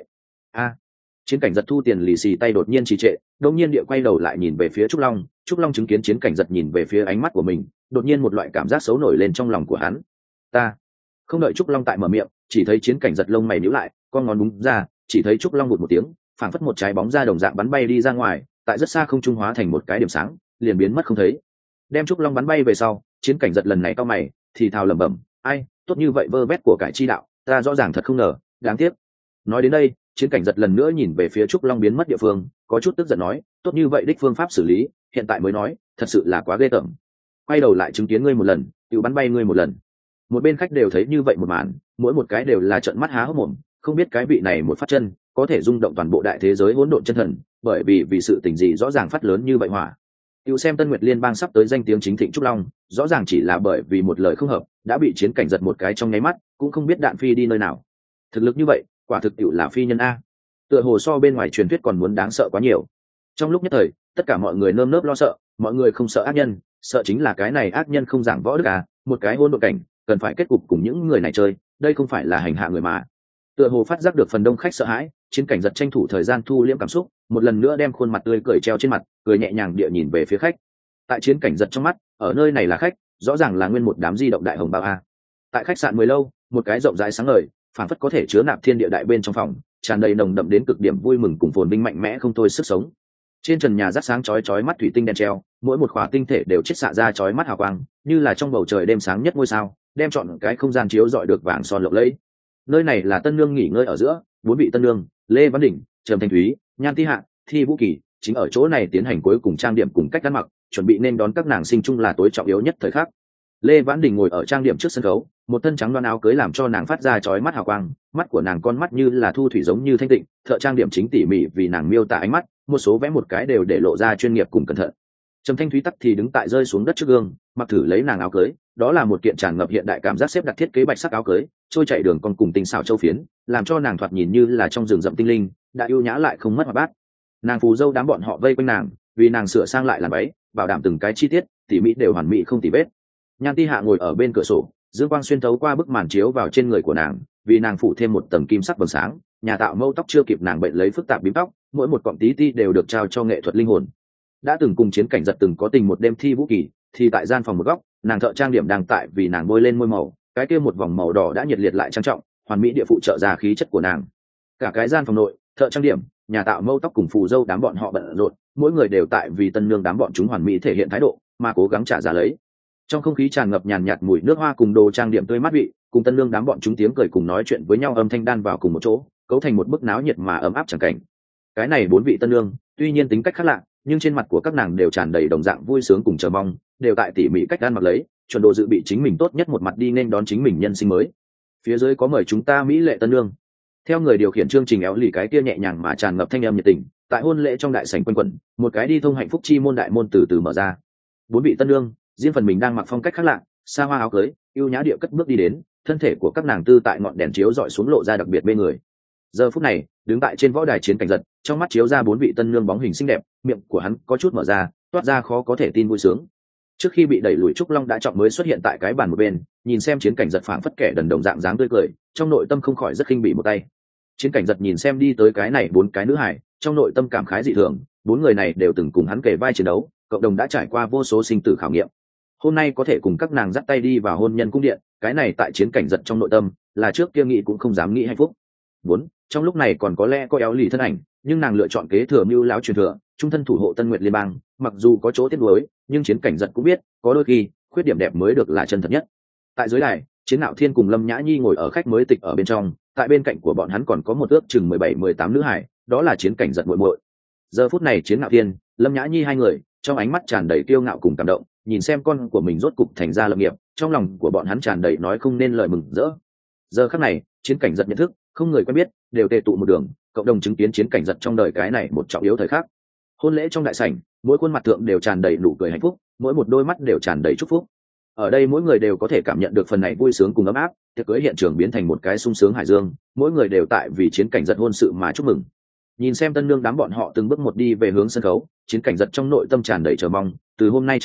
Chiến cảnh giật thu tiền lì xì tay đột nhiên trì trệ, đột nhiên địa quay đầu lại nhìn về phía Trúc Long. Trúc Long chứng kiến chiến cảnh giật nhìn về phía ánh mắt của mình, đột nhiên một loại cảm giác xấu nổi lên trong lòng của hắn. Ta không đợi Trúc Long tại mở miệng, chỉ thấy chiến cảnh giật lông mày nhíu lại, con ngón búng ra, chỉ thấy Trúc Long vụt một tiếng, phảng phất một trái bóng ra đồng dạng bắn bay đi ra ngoài, tại rất xa không trung hóa thành một cái điểm sáng, liền biến mất không thấy. Đem Trúc Long bắn bay về sau, chiến cảnh giật lần này cau mày, thì thào lẩm bẩm, ai, tốt như vậy vơ vét của cải chi đạo, ta rõ ràng thật không ngờ, đáng tiếc. Nói đến đây, chiến cảnh giật lần nữa nhìn về phía Trúc Long biến mất địa phương, có chút tức giận nói, tốt như vậy đích phương pháp xử lý, hiện tại mới nói, thật sự là quá ghê tởm. Quay đầu lại chứng kiến ngươi một lần, tự bắn bay ngươi một lần. Một bên khách đều thấy như vậy một màn, mỗi một cái đều là trợn mắt há hốc mồm, không biết cái vị này một phát chân có thể rung động toàn bộ đại thế giới hỗn độn chân thần, bởi vì sự tình gì rõ ràng phát lớn như vậy hỏa. Tiểu xem Tân Nguyệt Liên bang sắp tới danh tiếng chính thịnh Trúc Long, rõ ràng chỉ là bởi vì một lời không hợp, đã bị chiến cảnh giật một cái trong nháy mắt, cũng không biết đạn phi đi nơi nào. Thực lực như vậy, quả thực tiểu là phi nhân a. Tựa hồ so bên ngoài truyền thuyết còn muốn đáng sợ quá nhiều. Trong lúc nhất thời, tất cả mọi người nơm nớp lo sợ, mọi người không sợ ác nhân, sợ chính là cái này ác nhân không giảng võ đức à, một cái hôn độn cảnh, cần phải kết cục cùng những người này chơi, đây không phải là hành hạ người mà. Tựa hồ phát giác được phần đông khách sợ hãi, chiến cảnh giật tranh thủ thời gian thu liễm cảm xúc, một lần nữa đem khuôn mặt tươi cười treo trên mặt, cười nhẹ nhàng địa nhìn về phía khách. Tại chiến cảnh giật trong mắt, ở nơi này là khách, rõ ràng là nguyên một đám di động đại hồng bao a. Tại khách sạn 10 lâu, một cái rộng rãi sáng ngời, phản phất có thể chứa nạp thiên địa đại bên trong phòng, tràn đầy nồng đậm đến cực điểm vui mừng cùng phồn vinh mạnh mẽ không thôi sức sống. Trên trần nhà rát sáng chói chói mắt thủy tinh đen treo, mỗi một khỏa tinh thể đều chiết xạ ra chói mắt hào quang, như là trong bầu trời đêm sáng nhất ngôi sao, đem trọn cái không gian chiếu rọi được vàng son lộng lẫy. Nơi này là Tân Nương nghỉ ngơi ở giữa, 4 vị Tân Nương, Lê Văn Đỉnh, Trầm Thanh Thúy, Nhan Ti Hạ, Thi Vũ Kỳ, chính ở chỗ này tiến hành cuối cùng trang điểm cùng cách ăn mặc, chuẩn bị nên đón các nàng sinh chung là tối trọng yếu nhất thời khắc. Lê Vãn Đình ngồi ở trang điểm trước sân khấu, một thân trắng đoan áo cưới làm cho nàng phát ra chói mắt hào quang, mắt của nàng con mắt như là thu thủy giống như thanh tịnh, thợ trang điểm chính tỉ mỉ vì nàng miêu tả ánh mắt, một số vẽ một cái đều để lộ ra chuyên nghiệp cùng cẩn thận. Trầm Thanh Thúy tắc thì đứng tại rơi xuống đất trước gương, mặc thử lấy nàng áo cưới, đó là một kiện tràn ngập hiện đại cảm giác xếp đặt thiết kế bạch sắc áo cưới, trôi chạy đường con cùng tinh xảo châu phiến, làm cho nàng thoạt nhìn như là trong rừng rậm tinh linh, đã ưu nhã lại không mất hoạt bát. Nàng phù dâu đám bọn họ vây quanh nàng, vì nàng sửa sang lại làm váy, bảo đảm từng cái chi tiết tỉ mỉ đều hoàn mỹ không tì vết. Nhan Ti Hạ ngồi ở bên cửa sổ, dương quang xuyên thấu qua bức màn chiếu vào trên người của nàng, vì nàng phủ thêm một tầng kim sắc vầng sáng, nhà tạo mâu tóc chưa kịp nàng bệnh lấy phức tạp bím tóc, mỗi một cọng tí ti đều được trao cho nghệ thuật linh hồn. Đã từng cùng chiến cảnh giật từng có tình một đêm Thi Vũ Kỳ, thì tại gian phòng một góc, nàng thợ trang điểm đang tại vì nàng bôi lên môi màu, cái kia một vòng màu đỏ đã nhiệt liệt lại trang trọng, hoàn mỹ địa phụ trợ ra khí chất của nàng. Cả cái gian phòng nội, thợ trang điểm, nhà tạo mâu tóc cùng phù dâu đám bọn họ bận rộn, mỗi người đều tại vì tân nương đám bọn chúng hoàn mỹ thể hiện thái độ, mà cố gắng trả giá lấy. Trong không khí tràn ngập nhàn nhạt mùi nước hoa cùng đồ trang điểm tươi mát vị, cùng tân nương đám bọn chúng tiếng cười cùng nói chuyện với nhau âm thanh đan vào cùng một chỗ, cấu thành một bức náo nhiệt mà ấm áp chẳng cảnh. Cái này 4 vị tân nương, tuy nhiên tính cách khác lạ, nhưng trên mặt của các nàng đều tràn đầy đồng dạng vui sướng cùng chờ mong, đều tại tỉ mỉ cách ăn mặc lấy, chuẩn độ dự bị chính mình tốt nhất một mặt đi nên đón chính mình nhân sinh mới. Phía dưới có mời chúng ta mỹ lệ tân nương. Theo người điều khiển chương trình éo lì cái kia nhẹ nhàng mà tràn ngập thanh âm nhiệt tình, tại hôn lễ trong đại sảnh quanh quẩn, một cái đi thông hạnh phúc chi môn đại môn từ từ mở ra. 4 vị tân nương, riêng phần mình đang mặc phong cách khác lạ, xa hoa áo cưới, ưu nhã địa cất bước đi đến, thân thể của các nàng tư tại ngọn đèn chiếu dọi xuống lộ ra đặc biệt mê người. Giờ phút này, đứng tại trên võ đài chiến cảnh giật, trong mắt chiếu ra 4 vị tân nương bóng hình xinh đẹp, miệng của hắn có chút mở ra, toát ra khó có thể tin vui sướng. Trước khi bị đẩy lùi Trúc Long đã chọn mới xuất hiện tại cái bàn một bên, nhìn xem chiến cảnh giật phảng phất kẻ đần đồng dạng dáng tươi cười, trong nội tâm không khỏi rất khinh bỉ một tay. Chiến cảnh giật nhìn xem đi tới cái này 4 cái nữ hải, trong nội tâm cảm khái dị thường, 4 người này đều từng cùng hắn kề vai chiến đấu, cộng đồng đã trải qua vô số sinh tử khảo nghiệm. Hôm nay có thể cùng các nàng dắt tay đi vào hôn nhân cung điện, cái này tại chiến cảnh giật trong nội tâm, là trước kia nghĩ cũng không dám nghĩ hạnh phúc. 4. Trong lúc này còn có lẽ có éo lì thân ảnh, nhưng nàng lựa chọn kế thừa mưu láo truyền thừa, trung thân thủ hộ Tân Nguyệt Liên bang, mặc dù có chỗ tiếc nuối, nhưng chiến cảnh giật cũng biết, có đôi khi, khuyết điểm đẹp mới được là chân thật nhất. Tại dưới đài, Chiến Nạo Thiên cùng Lâm Nhã Nhi ngồi ở khách mới tịch ở bên trong, tại bên cạnh của bọn hắn còn có một ước chừng 17-18 nữ hải, đó là chiến cảnh giật muội muội. Giờ phút này Chiến Nạo Thiên, Lâm Nhã Nhi hai người, trong ánh mắt tràn đầy kiêu ngạo cùng cảm động, nhìn xem con của mình rốt cục thành ra lập nghiệp, trong lòng của bọn hắn tràn đầy nói không nên lời mừng rỡ. Giờ khắc này, chiến cảnh giật nhận thức, không người quen biết, đều tề tụ một đường, cộng đồng chứng kiến chiến cảnh giật trong đời cái này một trọng yếu thời khắc. Hôn lễ trong đại sảnh, mỗi khuôn mặt thượng đều tràn đầy nụ cười hạnh phúc, mỗi một đôi mắt đều tràn đầy chúc phúc. Ở đây mỗi người đều có thể cảm nhận được phần này vui sướng cùng ấm áp, tiệc cưới hiện trường biến thành một cái sung sướng hải dương, mỗi người đều tại vì chiến cảnh giật hôn sự mà chúc mừng. Nhìn xem tân nương đám bọn họ từng bước một đi về hướng sân khấu, chiến cảnh giật trong nội tâm tràn đầy chờ mong, từ hôm nay trở đi,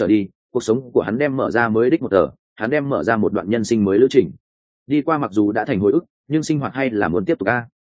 cuộc sống của hắn đem mở ra mới đích một tờ, hắn đem mở ra một đoạn nhân sinh mới lữ trình. Đi qua mặc dù đã thành hồi ức, nhưng sinh hoạt hay là muốn tiếp tục a.